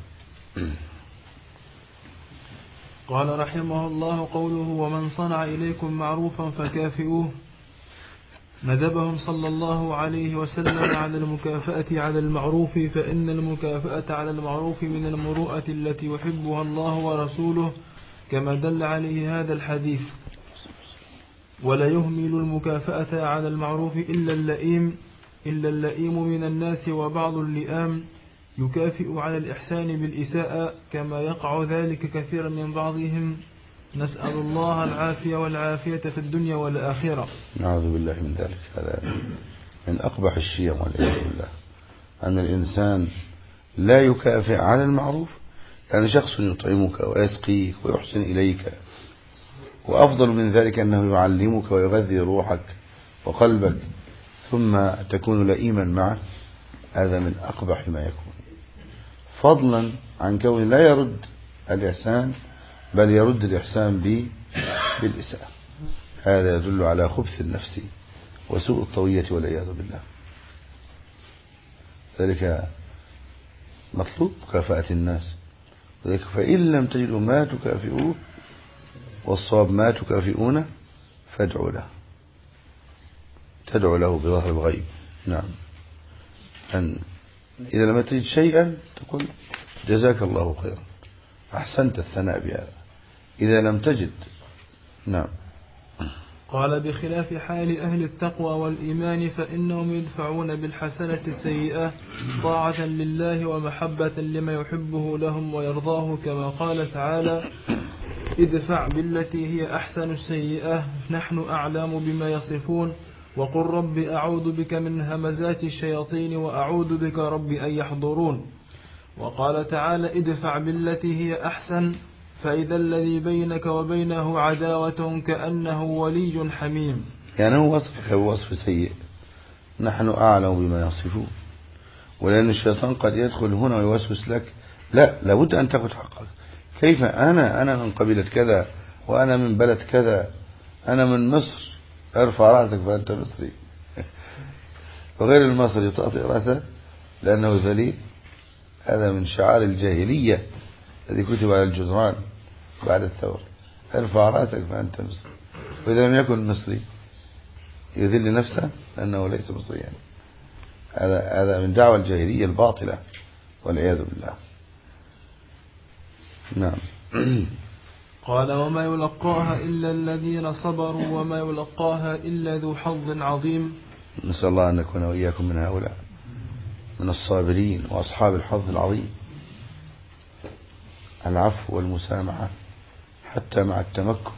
قال رحمه الله قوله ومن صنع إليكم معروفا فكافئوه، ندبهم صلى الله عليه وسلم على المكافأة على المعروف، فإن المكافأة على المعروف من المروءة التي يحبها الله ورسوله، كما دل عليه هذا الحديث. ولا يهمل المكافأة على المعروف إلا اللئيم من الناس وبعض اللئام يكافئ على الإحسان بالإساءة، كما يقع ذلك كثيرا من بعضهم، نسأل الله العافية والعافية في الدنيا والآخرة. نعوذ بالله من ذلك. هذا من أقبح الشيء والعياذ بالله، أن الإنسان لا يكافئ على المعروف. يعني شخص يطعمك ويسقيك ويحسن إليك، وأفضل من ذلك أنه يعلمك ويغذي روحك وقلبك، ثم تكون لئيما معه. هذا من أقبح ما يكون، فضلا عن كون لا يرد الإحسان، بل يرد الإحسان بالإساءة. هذا يدل على خبث النفس وسوء الطوية والعياذ بالله. ذلك مطلوب مكافأة الناس، ذلك فإن لم تجدوا ما تكافئوه، والصواب ما تكافئونه، فادعوا له، تدعو له بظهر الغيب. نعم. أن إذا لم تجد شيئا تقول جزاك الله خيرا، أحسنت الثناء بهذا. إذا لم تجد. نعم. قال بخلاف حال أهل التقوى والإيمان، فإنهم يدفعون بالحسنة السيئة طاعة لله ومحبة لما يحبه لهم ويرضاه، كما قال تعالى ادفع بالتي هي أحسن السيئة نحن أعلم بما يصفون، وقل رب أعوذ بك من همزات الشياطين وأعوذ بك رب أن يحضرون. وقال تعالى ادفع بالتي هي أحسن، فإذا الذي بينك وبينه عداوة كأنه ولي حميم. يعني هو وصفك هو وصف سيء، نحن أعلم بما يصفون. ولأن الشيطان قد يدخل هنا ويوسوس لك، لا، لابد أن تأخذ حقك. كيف أنا من قبيلة كذا، وأنا من بلد كذا، أنا من مصر، ارفع رأسك فأنت مصري. وغير المصري يطأطئ رأسه لأنه ذليل. هذا من شعار الجاهلية الذي كتب على الجدران بعد الثورة، ارفع رأسك فأنت مصري. وإذا لم يكن مصري يذل نفسه لأنه ليس مصريا. هذا من دعوة الجاهلية الباطلة والعياذ بالله. نعم. قال وما يلقاها إلا الذين صبروا وما يلقاها إلا ذو حظ عظيم. نسأل الله أن نكون وإياكم من هؤلاء، من الصابرين وأصحاب الحظ العظيم. العفو والمسامحة حتى مع التمكن.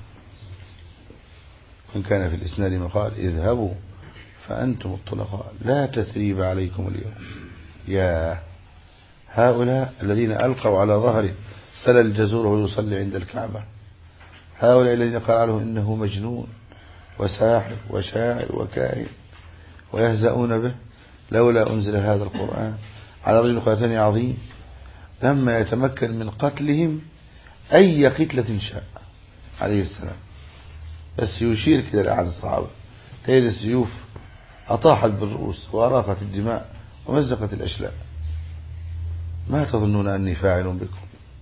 وإن كان في الإسناد مقال اذهبوا فأنتم الطلقاء لا تثريب عليكم اليوم. يا هؤلاء الذين ألقوا على ظهره سل الجزور ويصلي عند الكعبة، هؤلاء الذين قالوا إنه مجنون وساحر وشاعر وكاهن ويهزؤون به، لولا أنزل هذا القرآن على رجل قرآن عظيم. لما يتمكن من قتلهم أي قتلة شاء عليه السلام، بس يشير كده لأحد الصحابة، تجد السيوف أطاحت بالرؤوس وأراقت الدماء ومزقت الأشلاء. ما تظنون أني فاعل بكم؟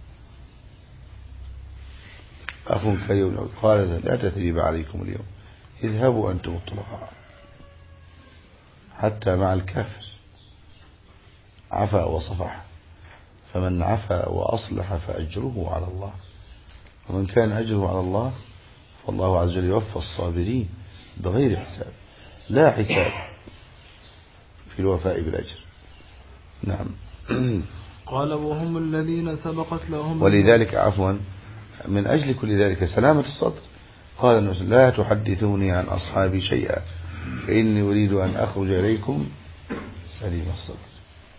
أخ كريم قال لا تثريب عليكم اليوم، اذهبوا أنتم الطلقاء. حتى مع الكافر عفا وصفح، فمن عفا وأصلح فأجره على الله، ومن كان أجره على الله فالله عز وجل يوفى الصابرين بغير حساب، لا حساب في الوفاء بالأجر. نعم. قال وهم الذين سبقت لهم. ولذلك عفوا من أجل كل ذلك سلامة الصدر قال النبي لا تحدثوني عن أصحابي شيئا فإني أريد أن أخرج إليكم سليم الصدر.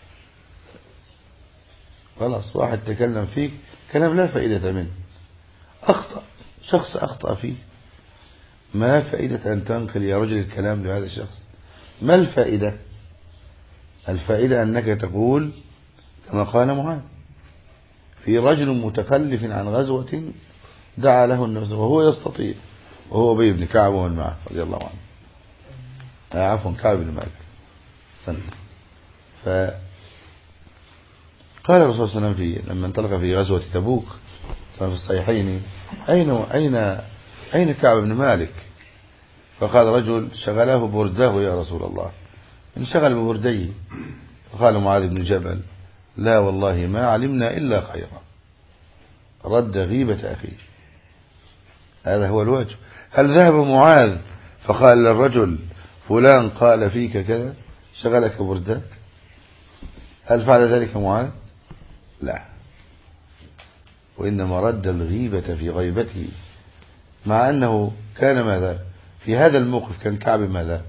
خلاص واحد تكلم فيك كلام لا فائدة منه، أخطأ شخص أخطأ فيه، ما فائدة أن تنقل يا رجل الكلام لهذا الشخص؟ ما الفائدة؟ الفائدة أنك تقول كما قال معاذ في رجل متخلف عن غزوة دعا له النبي وهو يستطيع، وهو أبي بن كعب ومن معه رضي الله عنه، عفوا كعب بن مالك. فقال الرسول صلى الله عليه وسلم لما انطلق في غزوة تبوك في الصحيحين أين كعب بن مالك؟ فقال رجل شغله برداه يا رسول الله، انشغل ببرديه. فقال معاذ بن جبل لا والله ما علمنا إلا خيرا، رد غيبة أخيه. هذا هو الوجه. هل ذهب معاذ فقال للرجل فلان قال فيك كذا شغلك برداك؟ هل فعل ذلك معاذ؟ لا، وإنما رد الغيبة في غيبته، مع أنه كان ماذا في هذا الموقف؟ كان كعب ماذا؟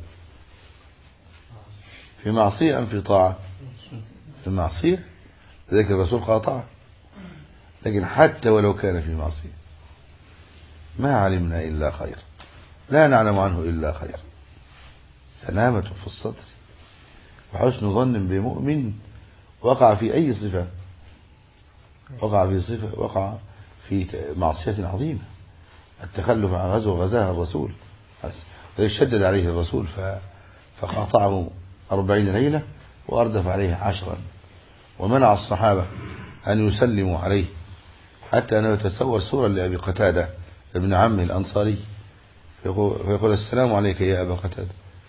في معصية أم في طاعة؟ في معصية، ذلك الرسول قاطعه. لكن حتى ولو كان في معصية ما علمنا إلا خير، لا نعلم عنه إلا خير. سلامة في الصدر وحسن ظن بمؤمن وقع في أي صفة، وقع في معصية عظيمة، التخلف عن غزوة غزاها الرسول شدد عليه الرسول فقاطعه 40 ليلة وأردف عليه 10، ومنع الصحابة أن يسلموا عليه، حتى أنه يتصور سورة لأبي قتادة ابن عمه الأنصاري فيقول السلام عليك يا أبا قتادة،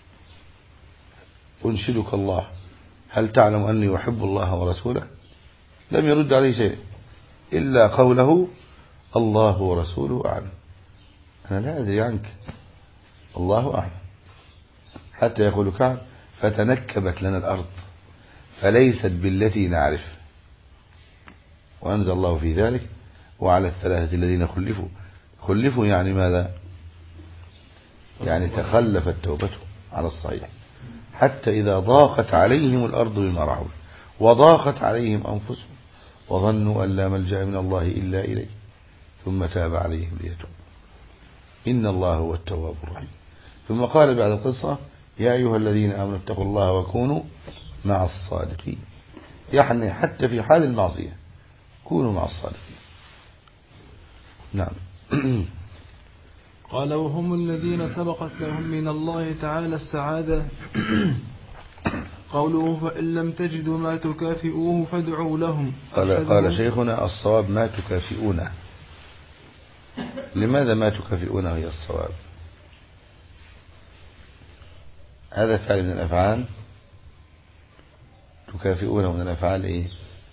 أنشدك الله هل تعلم أني أحب الله ورسوله؟ لم يرد عليه شيء إلا قوله الله ورسوله أعلم. أنا لا أدري عنك، الله أعلم. حتى يقول كعب فتنكبت لنا الأرض فليست بالتي نعرف، وأنزل الله في ذلك وعلى الثلاثة الذين خلفوا يعني ماذا؟ يعني تخلفت توبته على الصحيح، حتى إذا ضاقت عليهم الأرض بما رحبت وضاقت عليهم أنفسهم وظنوا أن لا ملجأ من الله إلا إليه ثم تاب عليهم ليتوب إن الله هو التواب الرحيم. ثم قال بعد القصة يا أيها الذين آمنوا اتقوا الله وكونوا مع الصادقين، يعني حتى في حال المعصية كونوا مع الصادقين. نعم. قال وهم الذين سبقت لهم من الله تعالى السعادة. قوله فإن لم تجدوا ما تكافئوه فادعوا لهم. قال شيخنا الصواب ما تكافئونه. لماذا ما تكافئونه هي الصواب؟ هذا فعل من الأفعال، تكافئونه من الأفعال إيه؟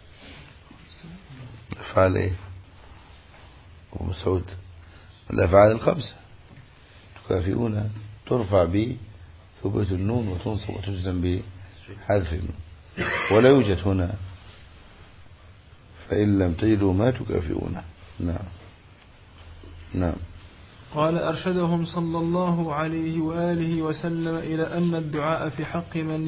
أفعال إيه؟ ومسعود الأفعال الخمسة. تكافئون ترفع بثبوت النون وتنصب وتجزم بحذف النون، ولا يوجد هنا فإن لم تجدوا ما تكافئونه. نعم. نعم. قال أرشدهم صلى الله عليه وآله وسلم إلى أن الدعاء في حق من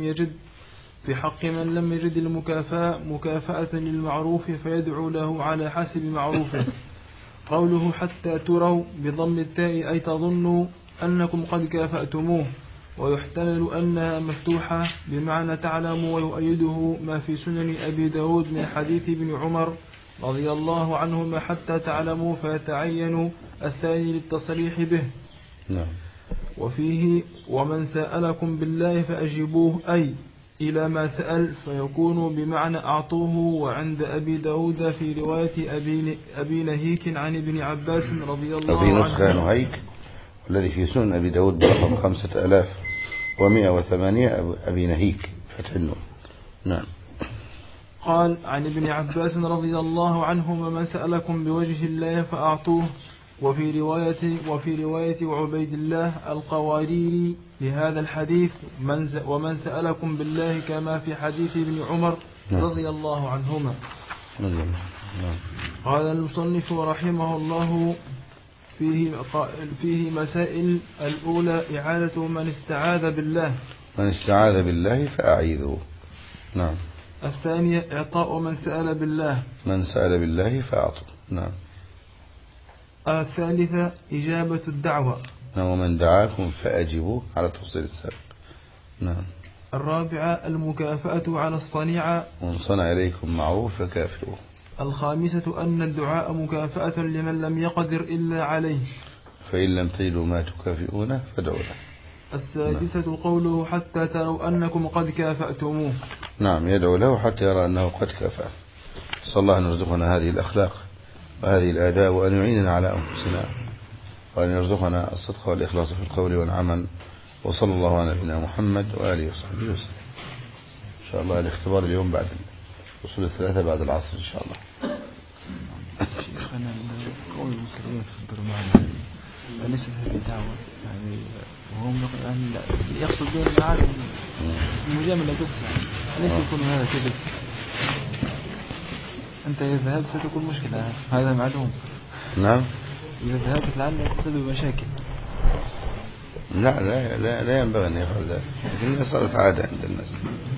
لم يجد المكافأة مكافأة للمعروف فيدعو له على حسب معروفه. قوله حتى تروا بضم التاء أي تظنوا أنكم قد كافأتموه، ويحتمل أنها مفتوحة بمعنى تعلموا، ويؤيده ما في سنن أبي داود من حديث ابن عمر رضي الله عنهما حتى تعلموا فيتعين الثاني للتصريح به. نعم. وفيه ومن سألكم بالله فأجيبوه أي إلى ما سأل، فيكون بمعنى أعطوه. وعند أبي داود في رواية أبي نهيك عن ابن عباس رضي الله عنه في نسخة نهيك الذي في سنن أبي داود برقم 5108 أبي نهيك فتح النون. نعم. قال عن ابن عباس رضي الله عنهما: من سألكم بوجه الله فأعطوه. وفي رواية عبيد الله القواريري لهذا الحديث: ومن سألكم بالله، كما في حديث ابن عمر رضي الله عنهما. قال المصنف رحمه الله: فيه مسائل. الأولى إعادة من استعاذ بالله، من استعاذ بالله فأعيذه. نعم. الثانية إعطاء من سأل بالله، من سأل بالله فأعطه. نعم. الثالثة إجابة الدعوة. نعم. ومن دعاكم فأجيبوه على تفصيل السابق. نعم. الرابعة المكافأة على الصنيعة، ومن صنع إليكم معروف فكافئوه. الخامسة أن الدعاء مكافأة لمن لم يقدر إلا عليه، فإن لم تجدوا ما تكافئونه فادعوا له. السادسة قوله: حتى تروا أنكم قد كافأتموه. نعم، يدعو له حتى يرى أنه قد كافأ. صلى الله أن يرزقنا هذه الأخلاق وهذه الآداب، وأن يعيننا على أنفسنا، وأن يرزقنا الصدق والإخلاص في القول والعمل. وصلى الله على نبينا محمد وآله وصحبه وسلم. إن شاء الله الاختبار اليوم بعد وصول 3 بعد العصر إن شاء الله. شيخنا قول المسلمين تخبروا معنا ليس هذه دعوة، يعني وهم يقصد بين العالم المجاملة بس، يعني ليس يكون هذا كذب. أنت إذا ذهبت ستكون مشكلة، هذا معلوم. نعم. إذا ذهبت لعلك تسبب مشاكل. لا ينبغي أن يفعل ذلك، لكن صارت عادة عند الناس.